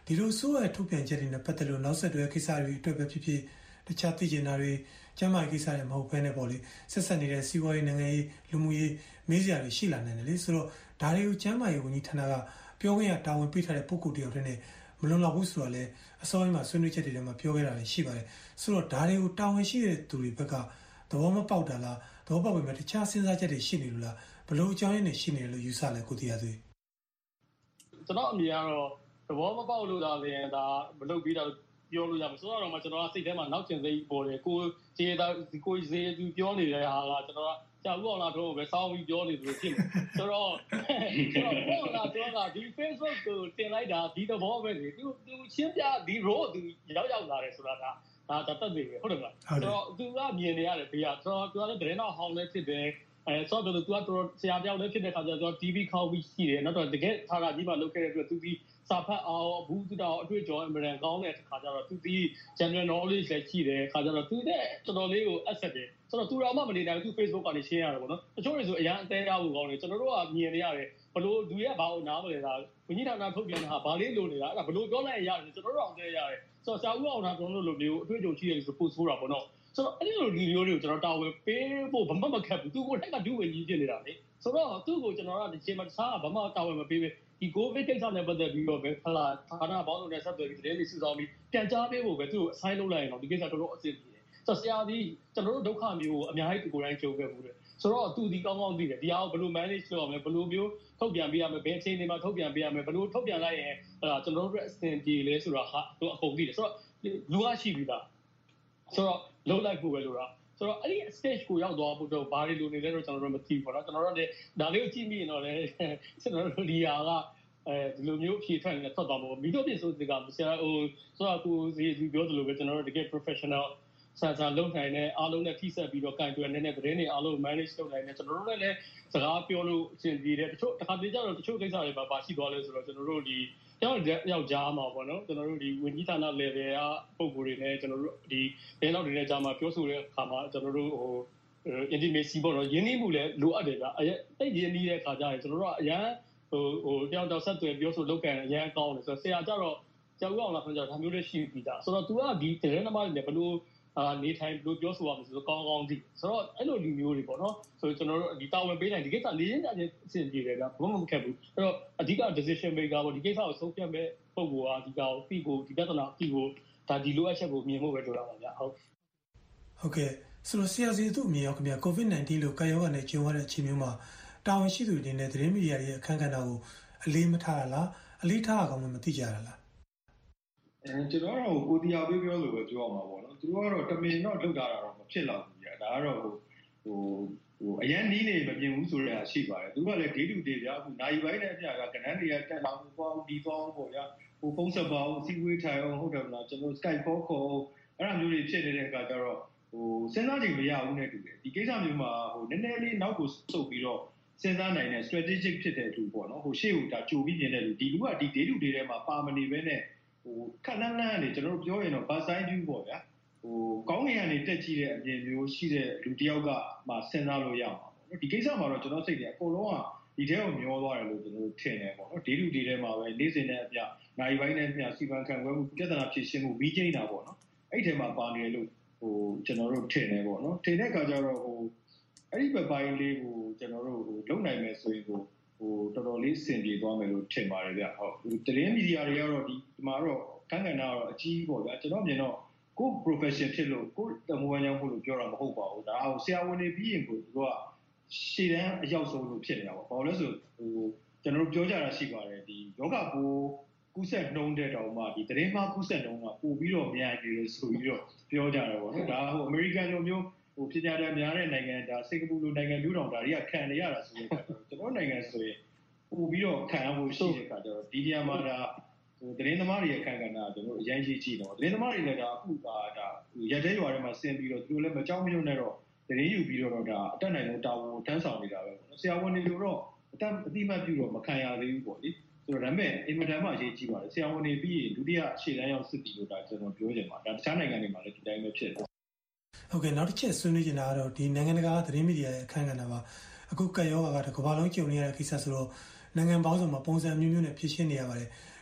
ဒီလိုဆိုးရထုတ်ပြန်ချက်တွေနဲ့ပတ်သက်လို့နောက်ဆက်တွဲကိစ္စတွေအတွက်ပဲဖြစ်ဖြစ်တခြားသိကျင်တာတွေကျန်းမာရေးကိစ္စတွေမဟုတ်ဘဲနဲ့ပေါ့လေဆက်ဆက်နေတဲ့စီးပွားရေးနိုင်ငံရေးလူမှုရေးမေးစရာတွေရှိလာနိုင်တယ်လေဆိုတော့ဒါတွေကိုကျန်းမာရေးဝန်ကြီးဌာနကပြောခွင့်ရတာဝန်ပေးထားတဲ့ပုဂ္ဂိုလ်တယောက်တည်းနဲ့မလွန်လောက်ဘူးဆိုတော့လေအစောပိုင်းမှာဆွေးနွေးချက်တွေထဲမှာပြောခဲ့တာလည်းရှိပါတယ်ဆိုတော့ဒါတွေကိုတာဝန်ရှိတဲ့သူတွေဘက်ကသဘောမပေါက်တာလားသဘောပေါက်ပေမဲ့တခြားစဉ်းစားချက်တွေရှိနေလို့လားဘယ်လိုအကြောင်းရင်းတွေရှိနေလို့ယူဆလဲကိုတရားသွေးကျွန်တော်အမြင်ကတော့သဘောမပေါက်လို့ဒါလည်းဒါမလုပ်ပြီးတော့ပြောလို့ရမှာဆိုတော့မှကျွန်တော်ကစိတ်ထဲမှာနောက်ကျင်စိတ်ပေါ်တယ်ကိုခြေတာကိုခြေသူပြောနေတဲ့ဟာကကျွန်တော်ကကြာဦးအောင်လာတော့ပဲစောင်းပြီးပြောနေတယ်လို့ဖြစ်နေဆိုတော့ကျွန်တော်ပေါ်လာတော့ကဒီ Facebook ကိုတင်လိုက်တာဒီသဘောပဲလေသူသူရှင်းပြဒီ road သူရောက်ရောက်လာတယ်ဆိုတာကဒါတတ်တယ်ဟုတ်တယ်မလားဆိုတော့သူကမြင်နေရတယ်ဘေးကဆိုတော့သူကလည်းဒရင်တော့ဟောင်းလည်းဖြစ်တယ်အဲဆိုတော့သူကတော့ဆရာပြောက်လည်းဖြစ်တဲ့ခါကျတော့ တီဗီ ခေါက်ပြီးရှိတယ်နောက်တော့တကယ်ထာရာကြီးမှလုပ်ခဲ့တဲ့အတွက်သူဒီစာဖတ်အောင်ဘူးတူတော့အတွေ့အကြုံအမှန်ကောင်းတဲ့ခါကျတော့သူဒီ general knowledge လည်းရှိတယ်ခါကျတော့သူတဲ့တော်တော်လေးကို asset တယ်ဆိုတော့သူတော့မှမနေနိုင်ဘူးသူ Facebook ကနေ share ရတယ်ပေါ့နော်တချို့တွေဆိုအရန်အသေးရဖို့ကောင်းတယ်ကျွန်တော်တို့ကမြင်နေရတယ်ဘလို့လူရဲ့ဘာလို့နားမလဲတာဝန်ကြီးဌာနထုတ်ပြန်တာဟာဘာလေးလိုနေတာအဲ့ဒါဘလို့ပြောလိုက်ရတယ်ကျွန်တော်တို့အောင်သေးရတယ်ဆိုတော့ဆရာဦးအောင်သာကျွန်တော်တို့လိုမျိုးအတွေ့အကြုံရှိတယ်ဆိုပို့ဆိုးတာပေါ့နော်ဆိုတော့အဲ့ဒီလိုလူမျိုးတွေကိုကျွန်တော်တာဝန်ပေးဖို့ဘာမှမခက်ဘူးသူကိုယ်တိုင်ကဒုဝန်ကြီးဖြစ်နေတာလေဆိုတော့သူ့ကိုကျွန်တော်ကဒီချိန်မှာစားဘာမှတာဝန်မပေးဘူးဒီ COVID ကိစ္စနဲ့ပတ်သက်ပြီးတော့ပဲဟလာဌာနပေါင်းစုံနဲ့ဆက်သွယ်ပြီးတည်းလေးစုဆောင်ပြီးပြန်ကြားပေးဖို့ပဲသူ့ကိုအဆိုင်လုပ်လိုက်ရင်တော့ဒီကိစ္စတော်တော်အဆင်ပြေတယ်ဆိုတော့ဆရာကြီးကျွန်တော်တို့ဒုက္ခမျိုးကိုအများကြီးကိုယ်တိုင်ကြုံခဲ့ဘူးတယ်ဆိုတော့သူဒီကောင်းကောင်းသိတယ်ဒီဟာကိုဘယ်လို manage လုပ်ရမလဲဘယ်လိုမျိုးထုတ်ပြန်ပေးရမလဲဘယ်အချိန်တွေမှာထုတ်ပြန်ပေးရမလဲဘယ်လိုထုတ်ပြန်လိုက်ရင်ဟလာကျွန်တော်တို့အဆင်ပြေလဲဆိုတာဟာသူအကုန်သိတယ်ဆိုတော့လူကရှိပြီလားဆိုတော့လုံးလိုက်ဖို့ပဲလို့လားဆိုတော့အဲ့ဒီ stage ကိုရောက်သွားဖို့တော့ဘာတွေလိုနေလဲတော့ကျွန်တော်တို့မသိဘူးပေါ့နော်ကျွန်တော်တို့လည်းဒါလေးကိုကြည့်မိရင်တော့လည်းကျွန်တော်တို့ဒီဟာကအဲဒီလိုမျိုးဖြေထွက်နေတဲ့ထွက်သွားမှာမီတော့ပြင်ဆိုဒီကဆရာဟိုဆိုတော့ကိုစီစီပြောသလိုပဲကျွန်တော်တို့တကယ် professional ဆန်ဆန်လုပ်နိုင်တဲ့အားလုံးနဲ့ထိစပ်ပြီးတော့ကင်တွယ်နေတဲ့သတင်းတွေအားလုံး manage လုပ်နိုင်တယ်ကျွန်တော်တို့လည်းစကားပြောလို့အဆင်ပြေတယ်တချို့တစ်ခါတလေကျတော့တချို့ကိစ္စတွေပါပါရှိသွားလဲဆိုတော့ကျွန်တော်တို့ဒီကျောင်းယောက်ကြားမှာပေါ့နော်ကျွန်တော်တို့ဒီဝန်ကြီးဌာန level ကပုံကိုယ်တွေနဲ့ကျွန်တော်တို့ဒီဘယ်လောက်တွေနဲ့ကြားမှာပြောဆိုတဲ့အခါမှာကျွန်တော်တို့ဟို intimacy ပေါ့နော်ရင်းနှီးမှုလည်းလိုအပ်တယ်ဗျအရင်တိတ်ရင်းနှီးတဲ့အခါကျရင်ကျွန်တော်တို့ကအရန်ဟိုဟိုတယောက်တော့ဆက်သွယ်ပြောဆိုလုပ်ကန်အရန်ကောင်းတယ်ဆိုတော့ဆရာကြတော့ကျောင်းအောင်လာခင်ကျတော့ဒါမျိုးလေးရှိပြီးသားဆိုတော့ तू ကဒီသတင်းသမားတွေနဲ့ဘယ်လိုအာနေထိုင်ဘယ်လိုပြောဆိုရမလဲဆိုတော့ကောင်းကောင်းသိဆိုတော့အဲ့လိုလူမျိုးတွေပေါ့နော်ဆိုတော့ကျွန်တော်တို့ဒီတာဝန်ပေးနိုင်ဒီကိစ္စလေးရင်းအချင်းအဆင်ပြေတယ်ဗျဘာမှမခက်ဘူးအဲ့တော့အဓိက decision maker ပေါ့ဒီကိစ္စကိုဆုံးဖြတ်မဲ့ပုံကအဓိကကိုပြီးကိုဒီပြဿနာပြီးကိုဒါဒီလိုအချက်ကိုမြင်ဖို့ပဲလိုတာပါဗျဟုတ်ဟုတ်ကဲ့ဆိုတော့ဆရာစီသူ့အမြင်ရောခင်ဗျာ COVID 19 လို့ကာရောဂါနဲ့ကြုံရတဲ့အချိန်မျိုးမှာတာဝန်ရှိသူတွေနဲ့သတင်းမီဒီယာတွေရဲ့အခမ်းကဏ္ဍကိုအလေးမထားရလားအလေးထားရကောင်းမှမသိကြရလားအဲကျွန်တော်ကတော့ကိုတရားပေးပြောလို့ပဲပြောအောင်ပါပေါ့နော်သူတို့ကတော့တမင်တော့လောက်တာတော့မဖြစ်တော့ဘူးကြာဒါကတော့ဟိုဟိုဟိုအရန်နီးနေမပြင်ဘူးဆိုတဲ့အရှိပါတယ်သူကလည်းဒေးတူဒေးဗျာအခုနိုင်ပိုင်းတဲ့အပြကကဏ္ဍတွေကတက်လာဘူးပေါ့ဒီတော့ပေါ့ဗျာဟိုဖုန်းဆက်ပါအောင်စီဝေးထိုင်အောင်ဟုတ်တယ်မလားကျွန်တော် Skype call ခေါ်အဲ့လိုမျိုးတွေဖြစ်နေတဲ့အခါကျတော့ဟိုစဉ်းစားကြည့်မရဘူးနဲ့တူတယ်ဒီကိစ္စမျိုးမှာဟိုနည်းနည်းလေးနောက်ကိုစုပ်ပြီးတော့စဉ်းစားနိုင်တဲ့ strategic ဖြစ်တဲ့သူပေါ့နော်ဟိုရှေ့ကိုဒါကြိုပြီးမြင်တဲ့လူဒီလူကဒီဒေးတူဒေးထဲမှာပါမနေဘဲနဲ့ဟိုခက်လန်းလန်းနေကျွန်တော်တို့ပြောရင်တော့ bus side view ပေါ့ဗျာဟိုကောင်းငင်ကနေတက်ကြည့်တဲ့အမြင်မျိုးရှိတဲ့လူတစ်ယောက်ကမှစဉ်းစားလို့ရမှာပေါ့နော်ဒီကိစ္စမှာတော့ကျွန်တော်စိတ်ထဲအကုန်လုံးကဒီထဲကိုမျောသွားတယ်လို့ကျွန်တော်တို့ထင်တယ်ပေါ့နော်ဒေးတူဒေးထဲမှာပဲနေ့စဉ်နဲ့အပြနိုင်ပိုင်းနဲ့အပြစီပန်ခံခွဲမှုပြဿနာဖြေရှင်းမှုပြီးကျင်းတာပေါ့နော်အဲ့ထဲမှာပါနေလို့ဟိုကျွန်တော်တို့ထင်တယ်ပေါ့နော်ထင်တဲ့အခါကျတော့ဟိုအဲ့ဒီဘက်ပိုင်းလေးကိုကျွန်တော်တို့ဟိုလုံနိုင်မယ်ဆိုရင်ကိုဟိုတော်တော်လေးစင်ပြေသွားမယ်လို့ထင်ပါတယ်ဗျဟုတ်သတင်းမီဒီယာတွေကတော့ဒီဒီမှာတော့ကန့်ကဏ္ဍကတော့အကြီးပေါ့ဗျာကျွန်တော်မြင်တော့ကို profession ဖြစ်လို့ကိုတမွေးရောင်းဖို့လို့ပြောတာမဟုတ်ပါဘူးဒါဟိုဆရာဝန်တွေပြီးရင်ကိုသူကရှေ့တန်းအရောက်ဆုံးလို့ဖြစ်နေတာပေါ့ဘာလို့လဲဆိုဟိုကျွန်တော်တို့ပြောကြတာရှိပါတယ်ဒီယောဂပိုးကူးဆက်နှုံးတဲ့တောင်မှဒီသတင်းမှာကူးဆက်နှုံးကပို့ပြီးတော့မြန်နေလို့ဆိုပြီးတော့ပြောကြတယ်ပေါ့နော်ဒါဟိုအမေရိကန်လိုမျိုးဟိုဖြစ်ကြတဲ့များတဲ့နိုင်ငံဒါစင်ကာပူလိုနိုင်ငံမျိုးတောင်ဒါတွေကခံနေရတာဆိုရင်ကျွန်တော်နိုင်ငံဆိုရင်ပို့ပြီးတော့ခံရဖို့ရှိတဲ့အခါကျတော့ဒီနေရာမှာဒါဟိုသတင်းသမားတွေရဲ့အခမ်းကဏ္ဍကကျွန်တော်အရင်ကြီးကြည့်တော့သတင်းသမားတွေလည်းဒါအခုကဒါရက်တဲ့ရွာထဲမှာဆင်းပြီးတော့သူတို့လည်းမကြောက်မရွံ့နဲ့တော့သတင်းယူပြီးတော့ဒါအတက်နိုင်ဆုံးတာဝန်ထမ်းဆောင်နေတာပဲပေါ့နော်ဆရာဝန်တွေလိုတော့အတက်အတိမတ်ပြုတော့မခံရသေးဘူးပေါ့လေဆိုတော့ဒါပေမဲ့အင်မတန်မှအရေးကြီးပါတယ်ဆရာဝန်တွေပြီးရင်ဒုတိယရှေ့တန်းရောက်စစ်ပြီးတော့ဒါကျွန်တော်ပြောချင်ပါဒါတခြားနိုင်ငံတွေမှာလည်းဒီတိုင်းပဲဖြစ်တယ်ဟုတ်ကဲ့နောက်တစ်ချက်ဆွေးနွေးချင်တာကတော့ဒီနိုင်ငံတကာသတင်းမီဒီယာရဲ့အခမ်းကဏ္ဍပါအခုကပ်ရောဂါကတကမ္ဘာလုံးကြုံနေရတဲ့ကိစ္စဆိုတော့နိုင်ငံပေါင်းစုံမှာပုံစံမျိုးမျိုးနဲ့ဖြည့်ရှင်းနေရပါတယ်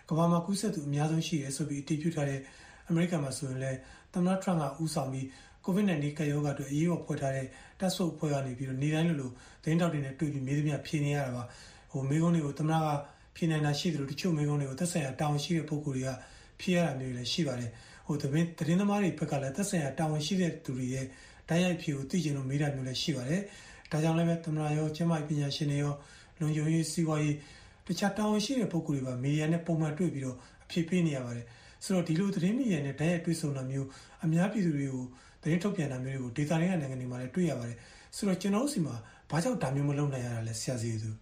ကမ္ဘာမှာကူးစက်သူအများဆုံးရှိတယ်ဆိုပြီးအတည်ပြုထားတဲ့အမေရိကန်မှာဆိုရင်လည်းသမ္မတထရမ့်ကဦးဆောင်ပြီး ကိုဗစ် nineteen ကပ်ရောဂါအတွက်အရေးပေါ်ဖွဲ့ထားတဲ့ task force အဖွဲ့ကနေပြီးတော့နေ့တိုင်းလိုလိုသတင်းတောက်တွေနဲ့တွေ့ပြီးမေးသမျှဖြေနေရတာပါဟိုမေးခွန်းတွေကိုသမ္မတကဖြေနိုင်တာရှိသလိုတချို့မေးခွန်းတွေကိုသက်ဆိုင်ရာတာဝန်ရှိတဲ့ပုဂ္ဂိုလ်တွေကဖြေရတာမျိုးလည်းရှိပါတယ်ဟိုသတင်းသတင်းသမားတွေဘက်ကလည်းသက်ဆိုင်ရာတာဝန်ရှိတဲ့သူတွေရဲ့တိုက်ရိုက်ဖြေကိုသိချင်လို့မေးတာမျိုးလည်းရှိပါတယ်ဒါကြောင့်လည်းပဲသမ္မတရောကျန်းမာရေးပညာရှင်တွေရောလုံခြုံရေးစီးပွားရေးတခြားတာဝန်ရှိတဲ့ပုဂ္ဂိုလ်တွေပါမီဒီယာနဲ့ပုံမှန်တွေ့ပြီးတော့အဖြေပေးနေရပါတယ်ဆိုတော့ဒီလိုသတင်းမီဒီယာနဲ့တိုက်ရိုက်တွေ့ဆုံတာမျိုးအများပြည်သူတွေကိုသတင်းထုတ်ပြန်တာမျိုးတွေကိုဒေတာတွေကနိုင်ငံတွေမှာလည်းတွေ့ရပါတယ်ဆိုတော့ကျွန်တော်တို့စီမှာဘာကြောင့်ဒါမျိုးမလုပ်နိုင်ရတာလဲဆရာစီသူ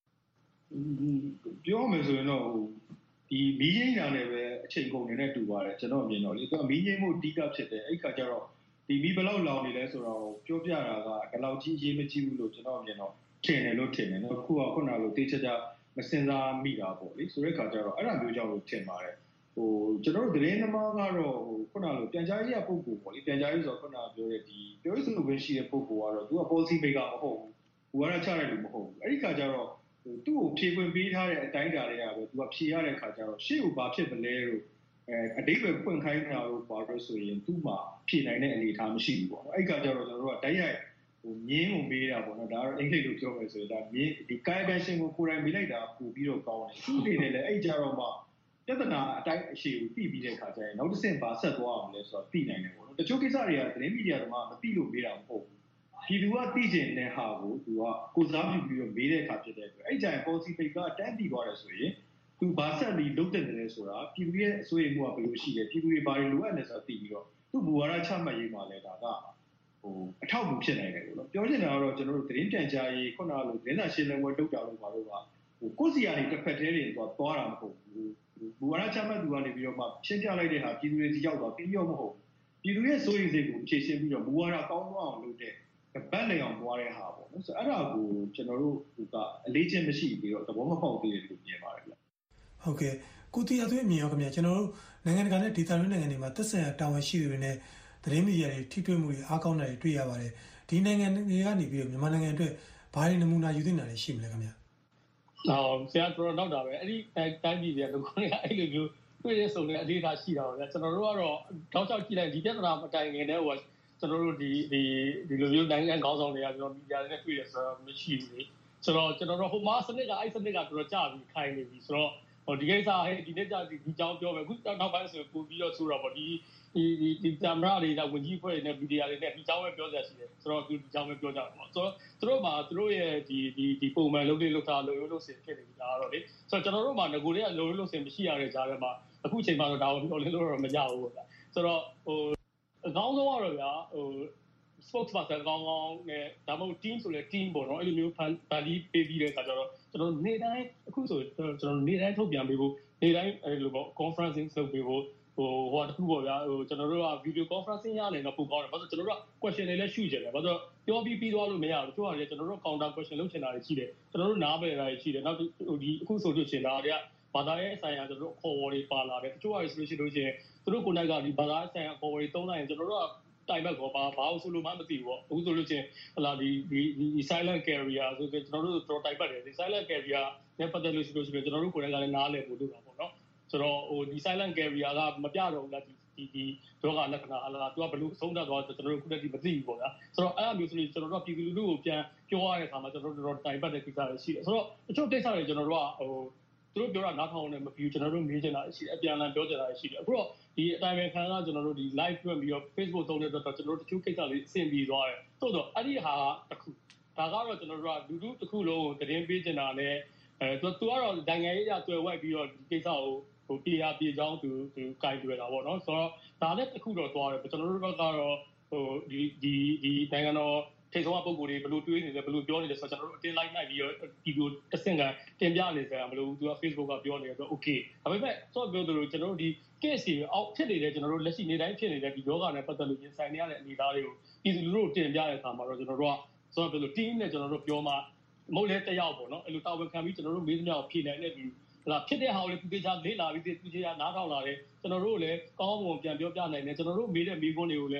ပြောမယ်ဆိုရင်တော့ဒီမီးငိမ့်တာနဲ့ပဲအချိန်ကုန်နေတဲ့တူပါတယ်ကျွန်တော်မြင်တော့လေသူကမီးငိမ့်မှုတီးကပ်ဖြစ်တယ်အဲ့ခါကျတော့ဒီမီးဘယ်လောက်လောင်နေလဲဆိုတော့ပြောပြတာကဒီလောက်ကြီးရေးမကြည့်ဘူးလို့ကျွန်တော်မြင်တော့ထင်တယ်လို့ထင်တယ်နော်ခုကခုနကလို့တေးချာချာမစင်စားမိတာပေါ့လေဆိုတဲ့ခါကျတော့အဲ့ဒါမျိုးကြောင့်လို့ထင်ပါတယ်ဟိုကျွန်တော်တို့သတင်းသမားကတော့ဟိုခုနလိုပြန်ကြားရေးပုံကူပေါ့လေပြန်ကြားရေးဆိုတော့ခုနပြောတဲ့ဒီပြောရေးဆိုလို့ရှိတဲ့ပုံကူကတော့သူက policy maker မဟုတ်ဘူးဟိုကတော့ချတဲ့လူမဟုတ်ဘူးအဲ့ဒီခါကျတော့ဟိုသူ့ကိုဖြေခွင့်ပေးထားတဲ့အတိုင်းအတာတွေကပဲသူကဖြေရတဲ့ခါကျတော့ရှေ့ကိုဘာဖြစ်မလဲလို့အဲအတိတ်ပဲဖွင့်ခိုင်းတာလို့ပါလို့ဆိုရင်သူ့မှာဖြေနိုင်တဲ့အနေအထားမရှိဘူးပေါ့နော်အဲ့ဒီခါကျတော့ကျွန်တော်တို့ကတိုက်ရိုက်ဟိုမြင်းကိုမေးတာပေါ့နော်ဒါကတော့အင်္ဂလိပ်လိုပြောမယ်ဆိုရင်ဒါမြင်းဒီကာယကံရှင်ကိုကိုယ်တိုင်မေးလိုက်တာပို့ပြီးတော့ကောင်းတယ်သူ့အနေနဲ့လည်းအဲ့ကြတော့မှပြဿနာအတိုင်းအရှိကိုသိပြီးတဲ့ခါကျရင်နောက်တစ်ဆင့်ဘာဆက်သွားအောင်လဲဆိုတော့သိနိုင်တယ်ပေါ့နော်တချို့ကိစ္စတွေကသတင်းမီဒီယာတွေမှာမသိလို့မေးတာမဟုတ်ဘူးဒီလူကသိကျင်တဲ့ဟာကိုသူကကိုစားပြုပြီးတော့မေးတဲ့အခါဖြစ်တဲ့အတွက်အဲ့ကြရင် policy maker တန်းတည်သွားတယ်ဆိုရင်သူဘာဆက်ပြီးလုပ်တဲ့လဲဆိုတာပြည်သူရဲ့အစိုးရမှုကဘယ်လိုရှိလဲပြည်သူတွေဘာတွေလိုအပ်နေဆိုတာသိပြီးတော့သူ့ဘူဝါဒချမှတ်ရေးမှာလဲဒါကဟိုအထောက်အကူဖြစ်နိုင်တယ်လို့ပြောချင်တာကတော့ကျွန်တော်တို့သတင်းပြန်ကြားရေးခုနကလိုသတင်းစာရှင်းလင်းပွဲလုပ်တာလို့ပါလို့ကဟိုကိုယ်စီကနေတစ်ဖက်တည်းတွေတော့သွားတာမဟုတ်ဘူးဘူဝါဒချမှတ်သူကနေပြီးတော့မှရှင်းပြလိုက်တဲ့ဟာပြည်သူတွေစီရောက်သွားပြီးရောမဟုတ်ပြည်သူရဲ့စိုးရိမ်စိတ်ကိုဖြေရှင်းပြီးတော့ဘူဝါဒကောင်းသွားအောင်လုပ်တဲ့ဗတ်နေအောင်သွားတဲ့ဟာပေါ့နော်ဆိုတော့အဲ့ဒါကိုကျွန်တော်တို့ကအလေးချင်းမရှိပြီးတော့သဘောမပေါက်သေးတယ်လို့မြင်ပါတယ်ဗျဟုတ်ကဲ့ကိုတီရသွေးအမြင်ရောခင်ဗျာကျွန်တော်တို့နိုင်ငံတကာနဲ့ဒေသတွင်းနိုင်ငံတွေမှာသက်ဆိုင်ရာတာဝန်ရှိသူတွေနဲ့သတင်းမီဒီယာတွေထိတွေ့မှုတွေအားကောင်းတာတွေတွေ့ရပါတယ်ဒီနိုင်ငံတွေကနေပြီးတော့မြန်မာနိုင်ငံအတွက်ဘာတွေနမူနာယူသင့်တာတွေရှိမလဲခင်ဗျာဟုတ်ဆရာတော်တော့တာပဲအဲ့ဒီတိုင်းပြည်တွေကတို့ကအဲ့လိုမျိုးတွေ့ရဆုံတဲ့အလေးထားရှိတာပါဗျာကျွန်တော်တို့ကတော့တောက်ချောက်ကြည့်လိုက်ဒီပြဿနာမတိုင်ခင်တည်းဟိုကျွန်တော်တို့ဒီဒီဒီလိုမျိုးနိုင်ငံခေါင်းဆောင်တွေကကျွန်တော်မီဒီယာတွေနဲ့တွေ့ရဆိုတော့မရှိဘူးလေဆိုတော့ကျွန်တော်တို့ဟိုမှာစနစ်ကအဲ့စနစ်ကတော်တော်ကြာပြီးခိုင်းနေပြီဆိုတော့ဟိုဒီကိစ္စဟဲ့ဒီနေ့ကြာဒီကြောင်းပြောမယ်အခုနောက်ပိုင်းဆိုပို့ပြီးတော့ဆိုတော့ဗောဒီဒီဒီဒီကင်မရာတွေကဝင်ကြီးဖွဲ့နေမီဒီယာတွေနဲ့ဒီကြောင်းပဲပြောကြရှိတယ်ဆိုတော့ဒီကြောင်းပဲပြောကြတယ်ပေါ့ဆိုတော့သူတို့မှာသူတို့ရဲ့ဒီဒီဒီပုံမှန်လုပ်လေးလုပ်တာလုပ်ရိုးလုပ်စင်ဖြစ်နေပြီဒါကတော့လေဆိုတော့ကျွန်တော်တို့မှာငကိုတွေကလုပ်ရိုးလုပ်စင်မရှိရတဲ့ကြားထဲမှာအခုအချိန်မှတော့ဒါကိုပြောလင်းလို့တော့မရဘူးပေါ့ဗျာဆိုတော့ဟိုအကောင်းဆုံးကတော့ဗျာဟို spokesperson ကောင်းကောင်းနဲ့ဒါမှမဟုတ် team ဆိုလဲ team ပေါ့နော်အဲ့လိုမျိုးဖန်ဖန်ပြီးပေးပြီးတဲ့အခါကျတော့ကျွန်တော်နေ့တိုင်းအခုဆိုကျွန်တော်နေ့တိုင်းထုတ်ပြန်ပေးဖို့နေ့တိုင်းအဲ့လိုပေါ့ conferencing လုပ်ပေးဖို့ဟိုဟိုတခုပေါ့ဗျာဟိုကျွန်တော်တို့က video conferencing ရနေတော့ပိုကောင်းတယ်ဘာလို့ကျွန်တော်တို့က question တွေလည်းရှုကြတယ်ဘာလို့ပြောပြီးပြီးသွားလို့မရဘူးတချို့ကလည်းကျွန်တော်တို့ counter question လုပ်ချင်တာတွေရှိတယ်ကျွန်တော်တို့နားပယ်တာတွေရှိတယ်နောက်ဟိုဒီအခုဆိုလို့ရှင်တာတွေကဘာသာရေးအဆိုင်ရာကျွန်တော်တို့ခေါ်ဝေါ်တွေပါလာတယ်တချို့ကဆိုလို့ရှိလို့ရှင်သူတို့ကိုယ်တိုင်ကဒီဘာသာရေးအဆိုင်ရာခေါ်ဝေါ်တွေသုံးလိုက်ရင်ကျွန်တော်တို့ကတိုင်ဘက်ကောဘာဘာဆိုလို့မှမသိဘူးပေါ့အခုဆိုလို့ချင်းဟလာဒီဒီဒီ silent carrier ဆိုတော့ကျွန်တော်တို့တော်တိုင်ဘက်တယ်ဒီ silent carrier နဲ့ပတ်သက်လို့ဆိုလို့ရှိရင်ကျွန်တော်တို့ကိုယ်တိုင်ကလည်းနားလည်ဖို့လုပ်တာပေါ့နော်ဆိုတော့ဟိုဒီ silent carrier ကမပြတော့ဘူးလားဒီဒီဒီယောဂလက္ခဏာဟလာသူကဘလို့ဆုံးတတ်သွားကျွန်တော်တို့ခုတည်းဒီမသိဘူးပေါ့ဗျာဆိုတော့အဲ့အမျိုးဆိုလို့ကျွန်တော်တို့ကပြည်သူလူထုကိုပြန်ပြောရတဲ့အခါမှာကျွန်တော်တို့တော်တိုင်ဘက်တဲ့ကိစ္စတွေရှိတယ်ဆိုတော့တချို့ကိစ္စတွေကျွန်တော်တို့ကဟိုသူတို့ပြောတာနားထောင်နေမပြီးကျွန်တော်တို့မေးချင်တာရှိတယ်အပြန်အလှန်ပြောချင်တာရှိတယ်အခုတော့ဒီအတိုင်းပဲခံကကျွန်တော်တို့ဒီ live ပြန်ပြီးတော့ Facebook သုံးတဲ့အတွက်ကျွန်တော်တို့တချို့ကိစ္စလေးအဆင်ပြေသွားတယ်တိုးတော့အဲ့ဒီဟာတစ်ခုဒါကတော့ကျွန်တော်တို့ကလူလူတစ်ခုလုံးကိုသတင်းပေးချင်တာနဲ့အဲသူသူကတော့နိုင်ငံရေးအတွေ့ဝိုက်ပြီးတော့ဒီကိစ္စကိုဟိုပြေအားပြေချောင်းသူသူကင်တွေ့တာပေါ့နော်ဆိုတော့ဒါလည်းတစ်ခုတော့သွားတယ်ကျွန်တော်တို့ကတော့ဟိုဒီဒီဒီနိုင်ငံတော်ထိပ်ဆုံးကပုံကိုယ်တွေဘယ်လိုတွေးနေလဲဘယ်လိုပြောနေလဲဆိုတော့ကျွန်တော်တို့အတင်းလိုက်နိုင်ပြီးတော့ဒီလိုတစ်ဆင့်ကတင်ပြနေကြတာမလို့သူက Facebook ကပြောနေတယ်ဆိုတော့ okay ဒါပေမဲ့ဆိုတော့ပြောသလိုကျွန်တော်တို့ဒီ case တွေအောက်ဖြစ်နေတဲ့ကျွန်တော်တို့လက်ရှိနေတိုင်းဖြစ်နေတဲ့ဒီယောဂနဲ့ပတ်သက်လို့ရင်ဆိုင်နေရတဲ့အနေအထားတွေကိုပြည်သူလူထုကိုတင်ပြတဲ့အခါမှာတော့ကျွန်တော်တို့ကဆိုတော့ပြောလို့ team နဲ့ကျွန်တော်တို့ပြောမှမဟုတ်လဲတယောက်ပေါ့နော်အဲ့လိုတာဝန်ခံပြီးကျွန်တော်တို့မေးသမျှကိုဖြေနိုင်တဲ့ဒီဟလာဖြစ်တဲ့ဟာကိုလည်းသူတေချာလေးလာပြီးသူတေချာနားထောင်လာတယ်ကျွန်တော်တို့လည်းကောင်းကောင်းမွန်ပြန်ပြောပြနိုင်တယ်ကျွန်တော်တို့မေးတဲ့မေးခွန်းတွေကိုလည်းဟ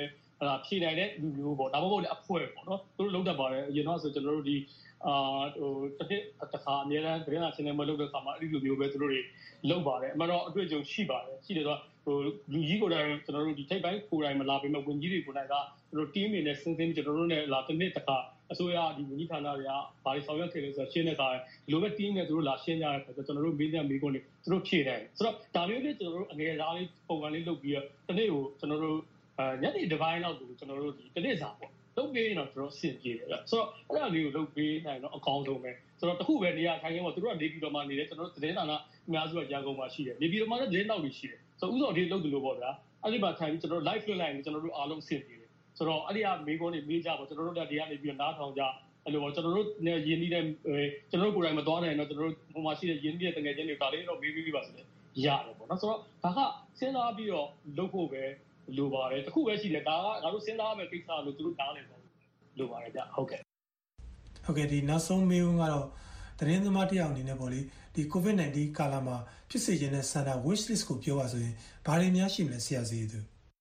ဟာဖြေနိုင်တဲ့လူမျိုးပေါ့ဒါမှမဟုတ်လည်းအဖွဲ့ပေါ့နော်သူတို့လုပ်တတ်ပါတယ်အရင်တော့ဆိုကျွန်တော်တို့ဒီအာဟိုတစ်နှစ်တစ်ခါအများအားသတင်းစာရှင်းလင်းပွဲလုပ်တဲ့အခါမှာအဲ့ဒီလိုမျိုးပဲသူတို့တွေလုပ်ပါတယ်အမှန်တော့အတွေ့အကြုံရှိပါတယ်ရှိတယ်ဆိုတော့ဟိုလူကြီးကိုယ်တိုင်ကျွန်တော်တို့ဒီထိပ်ပိုင်းကိုယ်တိုင်မလာပေမဲ့ဝင်ကြီးတွေကိုယ်တိုင်ကသူတို့ team တွေနဲ့စဉ်းစဉ်းကျွန်တော်တို့နဲ့လာတစ်နှစ်တစ်ခါအစိုးရဒီဝန်ကြီးဌာနတွေကဘာတွေဆောင်ရွက်ခဲ့လဲဆိုတော့ရှင်းတဲ့အခါဒီလိုပဲ team နဲ့သူတို့လာရှင်းကြတဲ့အခါကျကျွန်တော်တို့မေးတဲ့မေးခွန်းတွေသူတို့ဖြေတယ်ဆိုတော့ဒါမျိုးလေးကျွန်တော်တို့အငယ်သားလေးပုံစံလေးလုပ်ပြီးတော့တစ်နေ့ကိုကျွန်တော်တို့အဲညနေတစ်ပိုင်းလောက်ကိုကျွန်တော်တို့ဒီတစ်နေ့စာပေါ့လုပ်ပေးရင်တော့ကျွန်တော်အဆင်ပြေတယ်ဗျဆိုတော့အဲ့ဒါလေးကိုလုပ်ပေးနိုင်တော့အကောင်းဆုံးပဲဆိုတော့တခုပဲနေရာထိုင်ခင်းပေါ့သူတို့ကနေပြည်တော်မှာနေတယ်ကျွန်တော်တို့သတင်းဌာနအများစုကရန်ကုန်မှာရှိတယ်နေပြည်တော်မှာလည်းသတင်းတောက်တွေရှိတယ်ဆိုတော့ဥဆောင်ဒီလုပ်တယ်လို့ပေါ့ဗျာအဲ့ဒီမှာထိုင်ပြီးကျွန်တော်တို့ live လွှင့်လိုက်ရင်ကျွန်တော်တို့အားလုံးအဆင်ပြေတယ်ဆိုတော့အဲ့ဒီကမေးခွန်းတွေမေးကြပေါ့ကျွန်တော်တို့တက်ဒီကနေပြီးတော့နားထောင်ကြအဲ့လိုပေါ့ကျွန်တော်တို့နဲ့ယဉ်နေတဲ့ကျွန်တော်တို့ကိုယ်တိုင်မသွားနိုင်တော့ကျွန်တော်တို့ဟိုမှာရှိတဲ့ယဉ်နေတဲ့တငယ်ချင်းတွေဒါလေးတော့မေးပြီးပါဆိုတယ်ရတယ်ပေါ့နော်ဆိုတော့ဒါကစဉ်းစားပြီးတော့လုပ်ဖို့ပဲလိုပါတယ်တခုပဲရှိတယ်ဒါကငါတို့စဉ်းစားရမယ့်ကိစ္စလို့သူတို့တားနေတယ်လိုပါတယ်ဗျဟုတ်ကဲ့ဟုတ်ကဲ့ဒီနောက်ဆုံးမေးခွန်းကတော့သတင်းသမားတယောက်အနေနဲ့ပေါ့လေဒီ COVID nineteen ကာလမှာဖြစ်စေခြင်းနဲ့ဆန္ဒ wish list ကိုပြောပါဆိုရင်ဘာတွေများရှိမလဲဆရာစီသူ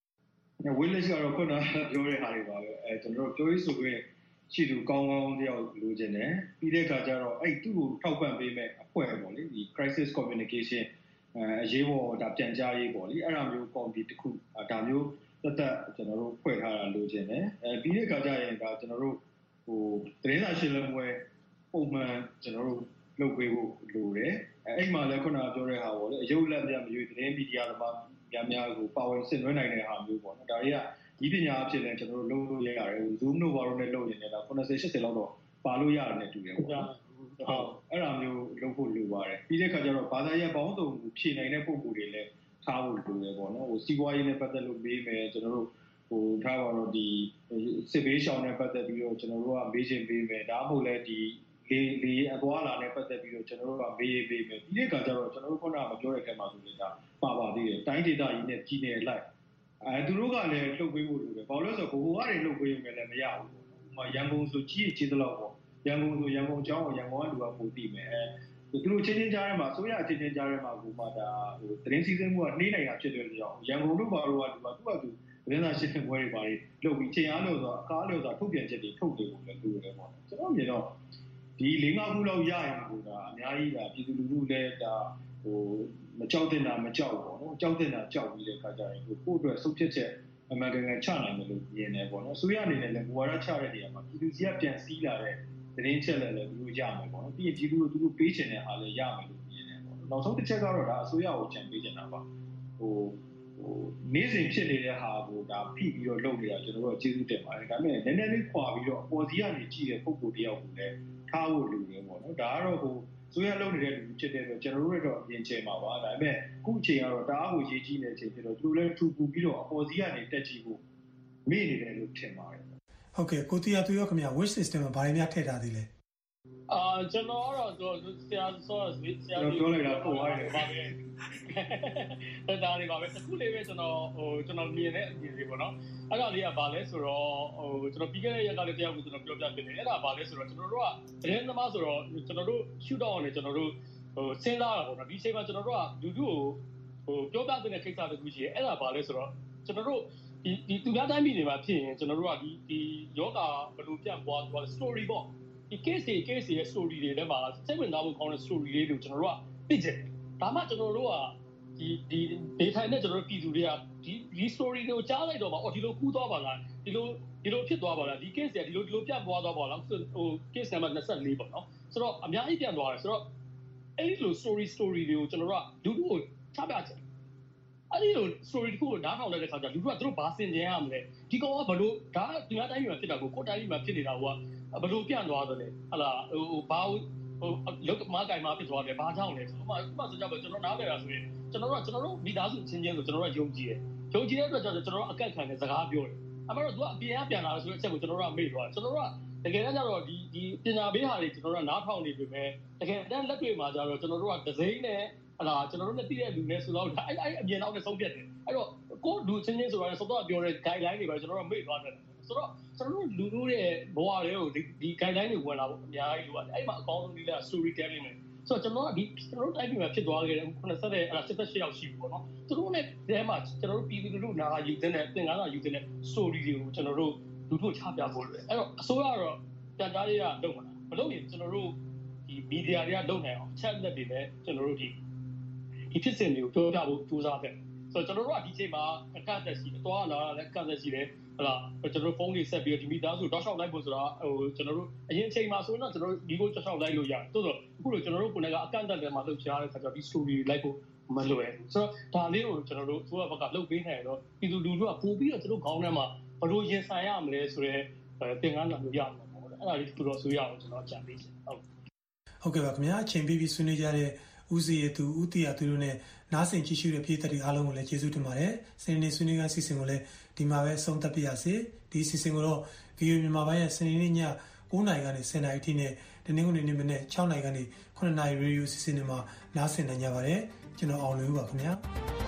wish list ကတော့ခုနပြောတဲ့ဟာတွေပါပဲအဲကျွန်တော်တို့ပြောရေးဆိုခွင့်ရှိသူကောင်းကောင်းတယောက်လိုချင်တယ်ပြီးတဲ့အခါကျတော့အဲ့သူ့ကိုထောက်ပံ့ပေးမဲ့အဖွဲ့ပေါ့လေဒီ crisis communication အဲအရေးပေါ်ဒါပြန်ကြားရေးပေါ့လေအဲ့ဒါမျိုးကော်မတီတစ်ခုဒါမျိုးတက်တက်ကျွန်တော်တို့ဖွဲ့ထားတာလိုချင်တယ်အဲပြီးတဲ့အခါကျရင်ဒါကျွန်တော်တို့ဟိုသတင်းစာရှင်းလင်းပွဲပုံမှန်ကျွန်တော်တို့လုပ်ပေးဖို့လိုတယ်အဲအဲ့မှာလည်းခုနကပြောတဲ့ဟာပေါ့လေအယုတ်လက်ပြမရွေးသတင်းမီဒီယာသမားများများကိုပါဝင်ဆင်နွှဲနိုင်တဲ့ဟာမျိုးပေါ့နော်ဒါတွေကဒီပညာအဖြစ်နဲ့ကျွန်တော်တို့လုပ်လို့ရတယ် Zoom တို့ဘာလို့လဲလုပ်နေတယ်ဒါeighty eightyလောက်တော့ပါလို့ရတယ်နဲ့တူတယ်ပေါ့နော်ဟုတ်အဲ့ဒါမျိုးလုပ်ဖို့လိုပါတယ်ပြီးတဲ့အခါကျတော့ဘာသာရပ်ပေါင်းစုံကိုဖြည့်နိုင်တဲ့ပုံစံတွေလည်းထားဖို့လိုတယ်ပေါ့နော်ဟိုစီးပွားရေးနဲ့ပတ်သက်လို့မေးမယ်ကျွန်တော်တို့ဟိုထားပါတော့ဒီစစ်ဘေးရှောင်နဲ့ပတ်သက်ပြီးတော့ကျွန်တော်တို့ကမေးချင်ပေးမယ်ဒါမှမဟုတ်လဲဒီလေလေအပွားလာနဲ့ပတ်သက်ပြီးတော့ကျွန်တော်တို့ကမေးပေးမယ်ပြီးတဲ့အခါကျတော့ကျွန်တော်တို့ခုနကမပြောတဲ့အခါမှာဆိုရင်ဒါပါပါသေးတယ်တိုင်းဒေသကြီးနဲ့ကြီးနယ်လိုက်အဲသူတို့ကလည်းလှုပ်ပေးဖို့လိုတယ်ဘာလို့လဲဆိုတော့ဘိုးဘွားတွေလှုပ်ပေးရုံနဲ့လည်းမရဘူးပေါ့ဥပမာရန်ကုန်ဆိုကြီးကြီးတလောက်ပေါ့ရန်ကုန်ဆိုရန်ကုန်အကြောင်းကိုရန်ကုန်ကလူကပိုသိမယ်အဲသူတို့ချင်းချင်းကြားထဲမှာဆိုရချင်းချင်းကြားထဲမှာကိုမှဒါဟိုသတင်းစီးဆင်းမှုကနှေးနေတာဖြစ်တဲ့ကြောင့်ရန်ကုန်တို့ဘာလို့ကဒီမှာသူ့ကသူသတင်းစာရှင်းလင်းပွဲတွေပါလုပ်ပြီးချိန်အားလို့ဆိုတော့အကားလို့ဆိုတော့ထုတ်ပြန်ချက်တွေထုတ်တယ်လို့လည်းပြောတယ်ပေါ့ကျွန်တော်မြင်တော့ဒီ၄-၅ခုလောက်ရရင်ကိုဒါအများကြီးဒါပြည်သူလူထုလည်းဒါဟိုမကြောက်တဲ့တာမကြောက်ပေါ့နော်ကြောက်တဲ့တာကြောက်ပြီးတဲ့ခါကျရင်ကိုကိုအတွက်ဆုတ်ဖြစ်ချက်အမှန်တကယ်ချနိုင်တယ်လို့မြင်တယ်ပေါ့နော်ဆိုရအနေနဲ့လည်းဘဝရချတဲ့နေရာမှာပြည်သူစီကပြန်စီးလာတဲ့သတင်းချက်လည်းလည်းသူတို့ရမယ်ပေါ့နော်ပြီးရင်ပြည်သူတို့သူတို့ပေးချင်တဲ့အားလည်းရမယ်လို့မြင်တယ်ပေါ့နော်နောက်ဆုံးတစ်ချက်ကတော့ဒါအစိုးရကိုချန်ပေးချင်တာပါဟိုဟိုနေ့စဉ်ဖြစ်နေတဲ့ဟာကိုဒါဖိပြီးတော့လုပ်နေတာကျွန်တော်တို့ကျေးဇူးတင်ပါတယ်ဒါပေမဲ့နည်းနည်းလေးခွာပြီးတော့အပေါ်စီကနေကြည့်တဲ့ပုံကိုတယောက်ကိုလည်းထားဖို့လိုတယ်ပေါ့နော်ဒါကတော့ဟိုဆိုရလုပ်နေတဲ့လူဖြစ်တဲ့တော့ကျွန်တော်တို့တော့အရင်ချိန်မှာပါဒါပေမဲ့အခုအချိန်ကတော့တအားကိုရေးကြီးနေတဲ့အချိန်ဖြစ်တော့သူတို့လည်းထူပူပြီးတော့အပေါ်စီကနေတက်ကြည့်ဖို့မေ့နေတယ်လို့ထင်ပါတယ်ဟုတ်ကဲ့ကိုတီယာသူရောခင်ဗျာ wish system မှာဘာတွေများထည့်ထားသေးလဲအာကျွန်တော်ကတော့ဆရာဆောဆရာပြောလိုက်တာပို့ရတယ်ပါပဲအဲ့ဒါလေးပါပဲအခုလေးပဲကျွန်တော်ဟိုကျွန်တော်မြင်တဲ့အမြင်လေးပေါ့နော်အဲ့ဒါလေးကဘာလဲဆိုတော့ဟိုကျွန်တော်ပြီးခဲ့တဲ့ရက်ကလေးတရားကိုကျွန်တော်ပြောပြပြတယ်အဲ့ဒါဘာလဲဆိုတော့ကျွန်တော်တို့ကသတင်းသမားဆိုတော့ကျွန်တော်တို့ shoot down နဲ့ကျွန်တော်တို့ဟိုစဉ်းစားတာပေါ့နော်ဒီချိန်မှာကျွန်တော်တို့ကလူထုကိုဟိုပြောပြတဲ့ကိစ္စတခုရှိတယ်အဲ့ဒါဘာလဲဆိုတော့ကျွန်တော်တို့ဒီဒီသူများတိုင်းပြည်တွေမှာဖြစ်ရင်ကျွန်တော်တို့ကဒီဒီယောဂဘယ်လိုပြန့်ပွားသွား story ပေါ့ဒီ case တွေ case ရဲ့ story တွေထဲမှာစိတ်ဝင်စားဖို့ကောင်းတဲ့ story လေးတွေကိုကျွန်တော်တို့ကသိချင်တယ်ဒါမှကျွန်တော်တို့ကဒီဒီ data နဲ့ကျွန်တော်တို့ပြည်သူတွေကဒီဒီ story တွေကိုကြားလိုက်တော့ပါအော်ဒီလိုကူးသွားပါလားဒီလိုဒီလိုဖြစ်သွားပါလားဒီ case တွေကဒီလိုဒီလိုပြန့်ပွားသွားပါလားဟို case number twenty-fourပေါ့နော်ဆိုတော့အများကြီးပြန့်သွားတယ်ဆိုတော့အဲ့ဒီလို story story တွေကိုကျွန်တော်တို့ကလူထုကိုချပြချင်အဲ့ဒီလို story တခုကိုနားထောင်လိုက်တဲ့အခါကျလူထုကသူတို့ဘာစင်ကြင်ရမလဲဒီကောင်ကဘလို့ဒါဒီမှာတိုင်းမှာဖြစ်တာကိုကိုတိုင်းမှာဖြစ်နေတာကဘလို့ပြန့်သွားတယ်လေဟလာဟိုဘာဟိုလောကမားကင်မှာဖြစ်သွားတယ်ဘာကြောင့်လဲဆိုတော့ဥပမာဆိုကြပါကျွန်တော်နားလည်တာဆိုရင်ကျွန်တော်တို့ကကျွန်တော်တို့မိသားစုချင်းချင်းဆိုကျွန်တော်တို့ကယုံကြည်တယ်ယုံကြည်တဲ့အတွက်ကြောင့်ကျွန်တော်တို့အကက်ခံတဲ့စကားပြောတယ်အမှန်တော့သူကအပြင်ကပြန်လာတယ်ဆိုတဲ့အချက်ကိုကျွန်တော်တို့ကမေ့သွားတယ်ကျွန်တော်တို့ကတကယ်တမ်းကျတော့ဒီဒီပညာပေးဟာတွေကျွန်တော်တို့ကနားထောင်နေပြီပဲတကယ်တမ်းလက်တွေ့မှာကျတော့ကျွန်တော်တို့ကဒဇိန်းနဲ့ဟလာကျွန်တော်တို့နဲ့တည်တဲ့လူနဲ့ဆိုတော့အဲ့အဲ့အမြင်တော့နဲ့ဆုံးဖြတ်တယ်အဲ့တော့ကိုလူချင်းချင်းဆိုတော့စောတော့ပြောတဲ့ guideline တွေပဲကျွန်တော်တို့မေ့သွားတယ်ဆိုတော့ကျွန်တော်တို့လူလူရဲ့ဘဝတွေကိုဒီဒီ guideline တွေဝင်လာဖို့အများကြီးလိုပါတယ်အဲ့မှာအကောင်းဆုံးနည်းလမ်း story telling ပဲဆိုတော့ကျွန်တော်ကဒီကျွန်တော်တို့တိုင်းပြည်မှာဖြစ်သွားခဲ့တဲ့ခုနဆက်တဲ့အဲ့ဒါ၈၈ရောက်ရှိပြီပေါ့နော်သူတို့နဲ့ဒီမှာကျွန်တော်တို့ပြည်သူလူထုနာယူတဲ့သင်္ကန်းစာယူတဲ့ story တွေကိုကျွန်တော်တို့လူထုချပြဖို့လို့အဲ့တော့အစိုးရကတော့ပြန်ကြားရေးကလုပ်မှာမလုပ်ရင်ကျွန်တော်တို့ဒီ media တွေကလုပ်နိုင်အောင် chat လက်တွေနဲ့ကျွန်တော်တို့ဒီဒီဖြစ်စဉ်တွေကိုပြောပြဖို့ကြိုးစားတယ်ဆိုတော့ကျွန်တော်တို့ကဒီချိန်မှာအကန့်အသတ်ရှိတယ်သွားလာလည်းအကန့်အသတ်ရှိတယ်ဟုတ်လားကျွန်တော်တို့ဖုန်းတွေဆက်ပြီးတော့ဒီမိသားစုတောက်လျှောက်လိုက်ဖို့ဆိုတာဟိုကျွန်တော်တို့အရင်ချိန်မှာဆိုရင်တော့ကျွန်တော်တို့ဒီကိုတောက်လျှောက်လိုက်လို့ရတယ်တိုးတော့အခုလိုကျွန်တော်တို့ကိုယ်ကအကန့်အသတ်တွေမှာလုပ်ချရတဲ့ခါကျတော့ဒီ story တွေလိုက်ဖို့မလွယ်ဘူးဆိုတော့ဒါလေးကိုကျွန်တော်တို့ဆိုတော့ဘက်ကလုပ်ပေးနိုင်တော့ပြည်သူလူထုကပို့ပြီးတော့ကျွန်တော်ခေါင်းထဲမှာဘလို့ရင်ဆိုင်ရမလဲဆိုတော့သင်္ကန်းစာမျိုးရမှာပေါ့အဲ့ဒါလေးတူတော့ဆိုရအောင်ကျွန်တော်ကြံပေးချင်ဟုတ်ဟုတ်ကဲ့ပါခင်ဗျာအချိန်ပေးပြီးဆွေးနွေးကြတဲ့ဦးစီရသူဦးတီရသူတို့နဲ့နားဆင်ကြည့်ရှုတဲ့ပြည်သက်တွေအားလုံးကိုလည်းကျေးဇူးတင်ပါတယ်စနေနေ့ဆွေးနွေးခန်းစီစဉ်ကိုလည်းဒီမှာပဲဆုံးသက်ပြရစေဒီစီစဉ်ကိုတော့ ဗီအိုအေ မြန်မာပိုင်းရဲ့စနေနေ့ည၉နာရီကနေ၁၀နာရီထိနဲ့တနင်္ဂနွေနေ့မနေ့၆နာရီကနေခုနှစ်နာရီရေဒီယိုစီစဉ်တွေမှာနားဆင်နိုင်ကြပါတယ်ကျွန်တော်အောင်လွေးပါခင်ဗျာ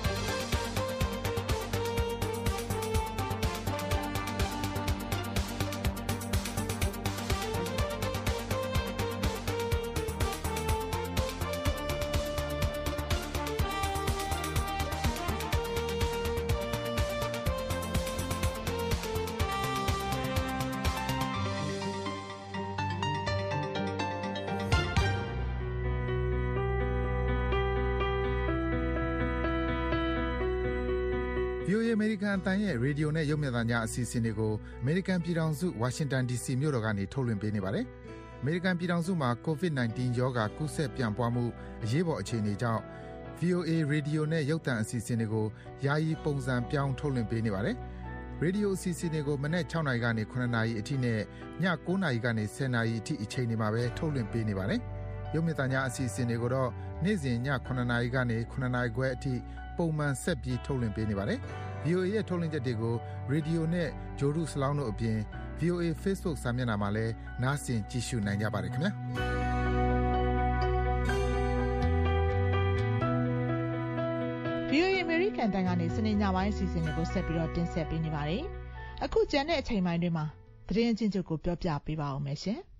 ဗီအိုအေ American အသံရဲ့ရေဒီယိုနဲ့ရုပ်မြင်သံကြားအစီအစဉ်တွေကို American ပြည်ထောင်စု Washington ဒီ စီ မြို့တော်ကနေထုတ်လွှင့်ပေးနေပါတယ်။ American ပြည်ထောင်စုမှာ ကိုဗစ် ၁၉ ရောဂါကူးစက်ပြန့်ပွားမှုအရေးပေါ်အခြေအနေကြောင့် ဗီအိုအေ ရေဒီယိုနဲ့ရုပ်သံအစီအစဉ်တွေကိုယာယီပုံစံပြောင်းထုတ်လွှင့်ပေးနေပါတယ်။ ရေဒီယိုအစီအစဉ်တွေကိုမနက်၆နာရီကနေ၇နာရီအထိနဲ့ည၉နာရီကနေ၁၀နာရီအထိအချိန်တွေမှာပဲထုတ်လွှင့်ပေးနေပါတယ်။ရုပ်မြင်သံကြားအစီအစဉ်တွေကိုတော့နေ့စဉ်ည၇နာရီကနေ၇နာရီခွဲအထိပုံမှန်ဆက်ပြီးထုတ်လွှင့်ပေးနေပါတယ်။ ဗီအိုအေရဲ့ထုတ်လွှင့်ချက်တွေကိုရေဒီယိုနဲ့ဂျိုဒုစလောင်းတို့အပြင် ဗီအိုအေ Facebook စာမျက်နှာမှာလည်းနားဆင်ကြည့်ရှုနိုင်ကြပါတယ်ခင်ဗျာ။ဗီအိုအေ American တန်ကနေစနေညပိုင်းအစီအစဉ်တွေကိုဆက်ပြီးတော့တင်ဆက်ပေးနေပါတယ်။အခုကျန်တဲ့အချိန်ပိုင်းတွေမှာသတင်းအချင်းချုပ်ကိုပြောပြပေးပါဦးမယ်ရှင်။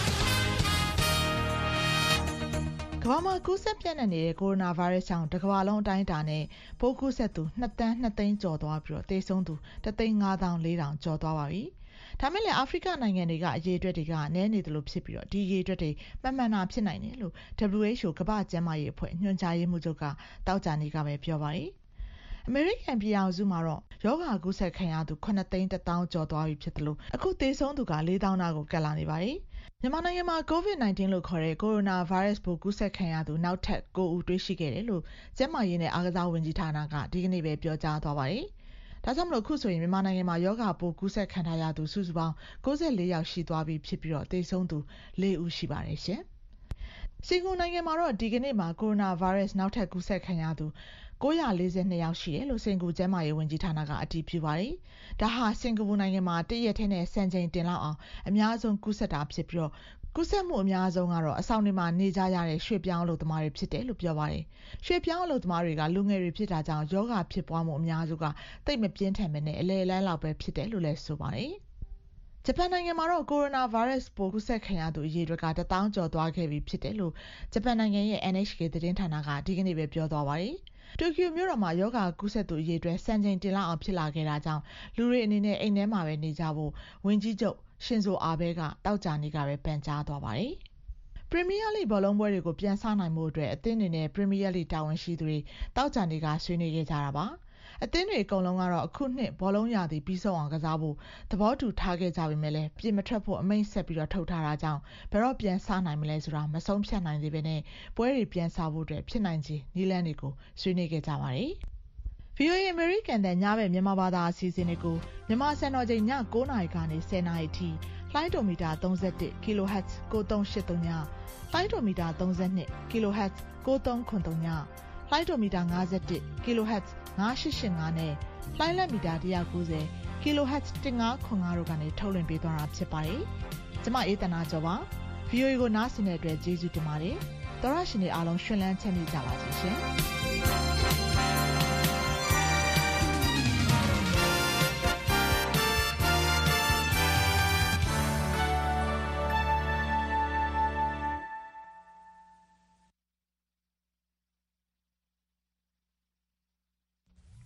ကမ္ဘာမှာကူးစက်ပြန့်နှံ့နေတဲ့ကိုရိုနာဗိုင်းရပ်စ်ကြောင့်တစ်ကမ္ဘာလုံးအတိုင်းအတာနဲ့ပိုးကူးစက်သူ၂သန်း၂သိန်းကျော်သွားပြီးတော့သေဆုံးသူတစ်သိန်း၅သောင်း၄ထောင်ကျော်သွားပါပြီ။ဒါမဲ့လည်းအာဖရိကနိုင်ငံတွေကအရေးအတွက်တွေကနည်းနေတယ်လို့ဖြစ်ပြီးတော့ဒီအရေးအတွက်တွေမှန်မှန်တာဖြစ်နိုင်တယ်လို့ ဒဗလျူ အိတ်ချ် အို ကမ္ဘာ့ကျန်းမာရေးအဖွဲ့ညွှန်ကြားရေးမှူးချုပ်ကတောက်ကြနေ့ကပဲပြောပါတယ်။အမေရိကန်ပြည်ထောင်စုမှာတော့ရောဂါကူးစက်ခံရသူခုနှစ်သိန်းတစ်သောင်းကျော်သွားပြီဖြစ်တယ်လို့အခုသေဆုံးသူကလေးသောင်းနာကိုကပ်လာနေပါတယ်။မြန်မာနိုင်ငံမှာ ကိုဗစ် ၁၉ လို့ခေါ်တဲ့ကိုရိုနာဗိုင်းရပ်စ်ပိုးကူးစက်ခံရသူနောက်ထပ်၉ဦးတွေ့ရှိခဲ့တယ်လို့ကျန်းမာရေးနဲ့အားကစားဝန်ကြီးဌာနကဒီကနေ့ပဲပြောကြားသွားပါတယ်။ဒါကြောင့်မလို့အခုဆိုရင်မြန်မာနိုင်ငံမှာရောဂါပိုးကူးစက်ခံထားရသူစုစုပေါင်း၉၄ယောက်ရှိသွားပြီဖြစ်ပြီးတော့သေဆုံးသူ၄ဦးရှိပါတယ်ရှင်။စင်ကာပူနိုင်ငံမှာတော့ဒီကနေ့မှာကိုရိုနာဗိုင်းရပ်စ်နောက်ထပ်ကူးစက်ခံရသူ၉၄၂ယောက်ရှိတယ်လို့စင်ကာပူကျန်းမာရေးဝန်ကြီးဌာနကအတည်ပြုပါတယ်။ဒါဟာစင်ကာပူနိုင်ငံမှာတရက်ထဲနဲ့စံချိန်တင်လောက်အောင်အများဆုံးကူးစက်တာဖြစ်ပြီးတော့ကူးစက်မှုအများဆုံးကတော့အဆောင်တွေမှာနေကြရတဲ့ရွှေ့ပြောင်းအလုပ်သမားတွေဖြစ်တယ်လို့ပြောပါတယ်။ရွှေ့ပြောင်းအလုပ်သမားတွေကလူငယ်တွေဖြစ်တာကြောင့်ယောဂဖြစ်ပွားမှုအများစုကတိတ်မပြင်းထန်ပဲနဲ့အလဲအလန်းလောက်ပဲဖြစ်တယ်လို့လည်းဆိုပါတယ်။ဂျပန်နိုင်ငံမှာတော့ကိုရိုနာဗိုင်းရပ်စ်ပိုးကူးစက်ခံရသူအရေအတွက်ကတစ်သောင်းကျော်သွားခဲ့ပြီဖြစ်တယ်လို့ဂျပန်နိုင်ငံရဲ့ အန် အိတ်ချ် ကေ သတင်းဌာနကဒီကနေ့ပဲပြောသွားပါတယ်။တိုကျိုမြို့တော်မှာယောဂကူးစက်သူအရေအတွက်စံချိန်တင်လောက်အောင်ဖြစ်လာခဲ့တာကြောင့်လူတွေအနေနဲ့အိမ်ထဲမှာပဲနေကြဖို့ဝန်ကြီးချုပ်ရှင်ဇိုအာဘဲကတောက်ကြနေ့ကပဲပန်ကြားသွားပါတယ်။ပရီးမီးယားလိဘောလုံးပွဲတွေကိုပြန်ဆနိုင်မှုအတွက်အသင်းတွေနဲ့ပရီးမီးယားလိတာဝန်ရှိသူတွေတောက်ကြနေ့ကဆွေးနွေးခဲ့ကြတာပါ။အသင်းတွေအကုန်လုံးကတော့အခုနှစ်ဘောလုံးရာသီပြီးဆုံးအောင်ကစားဖို့သဘောတူထားခဲ့ကြပေမဲ့လည်းပြင်မထွက်ဖို့အမိန့်ဆက်ပြီးတော့ထုတ်ထားတာကြောင့်ဘယ်တော့ပြန်ဆနိုင်မလဲဆိုတာမဆုံးဖြတ်နိုင်သေးဘဲနဲ့ပွဲတွေပြန်ဆဖို့အတွက်ဖြစ်နိုင်ခြေနည်းလမ်းတွေကိုဆွေးနွေးခဲ့ကြပါတယ်။ ဗီအိုအေ American တဲ့ညဘက်မြန်မာဘာသာအစီအစဉ်တွေကိုမြန်မာစံတော်ချိန်ည၉နာရီကနေ၁၀နာရီထိလိုင်းဒိုမီတာ၃၁ kilohertz ၉၃၈၃ညလိုင်းဒိုမီတာ၃၂ kilohertz ၉၃၇၃ညလိုင်းဒိုမီတာ၅၁ kilohertz ၅၈၈၅နဲ့လိုင်းလက်မီတာ၁၉၀ kilohertz ၁၅၇၅တို့ကနေထုတ်လွှင့်ပေးသွားတာဖြစ်ပါတယ်။ကျွန်မအေးတနာကျော်ပါ။ ဗီအိုအေကိုနားဆင်တဲ့အတွက်ကျေးဇူးတင်ပါတယ်။သောရရှင်တွေအားလုံးရှင်လန်းချမ်းမြေ့ကြပါစေရှင်။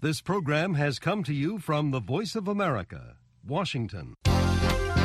This program has come to you from the Voice of America, Washington.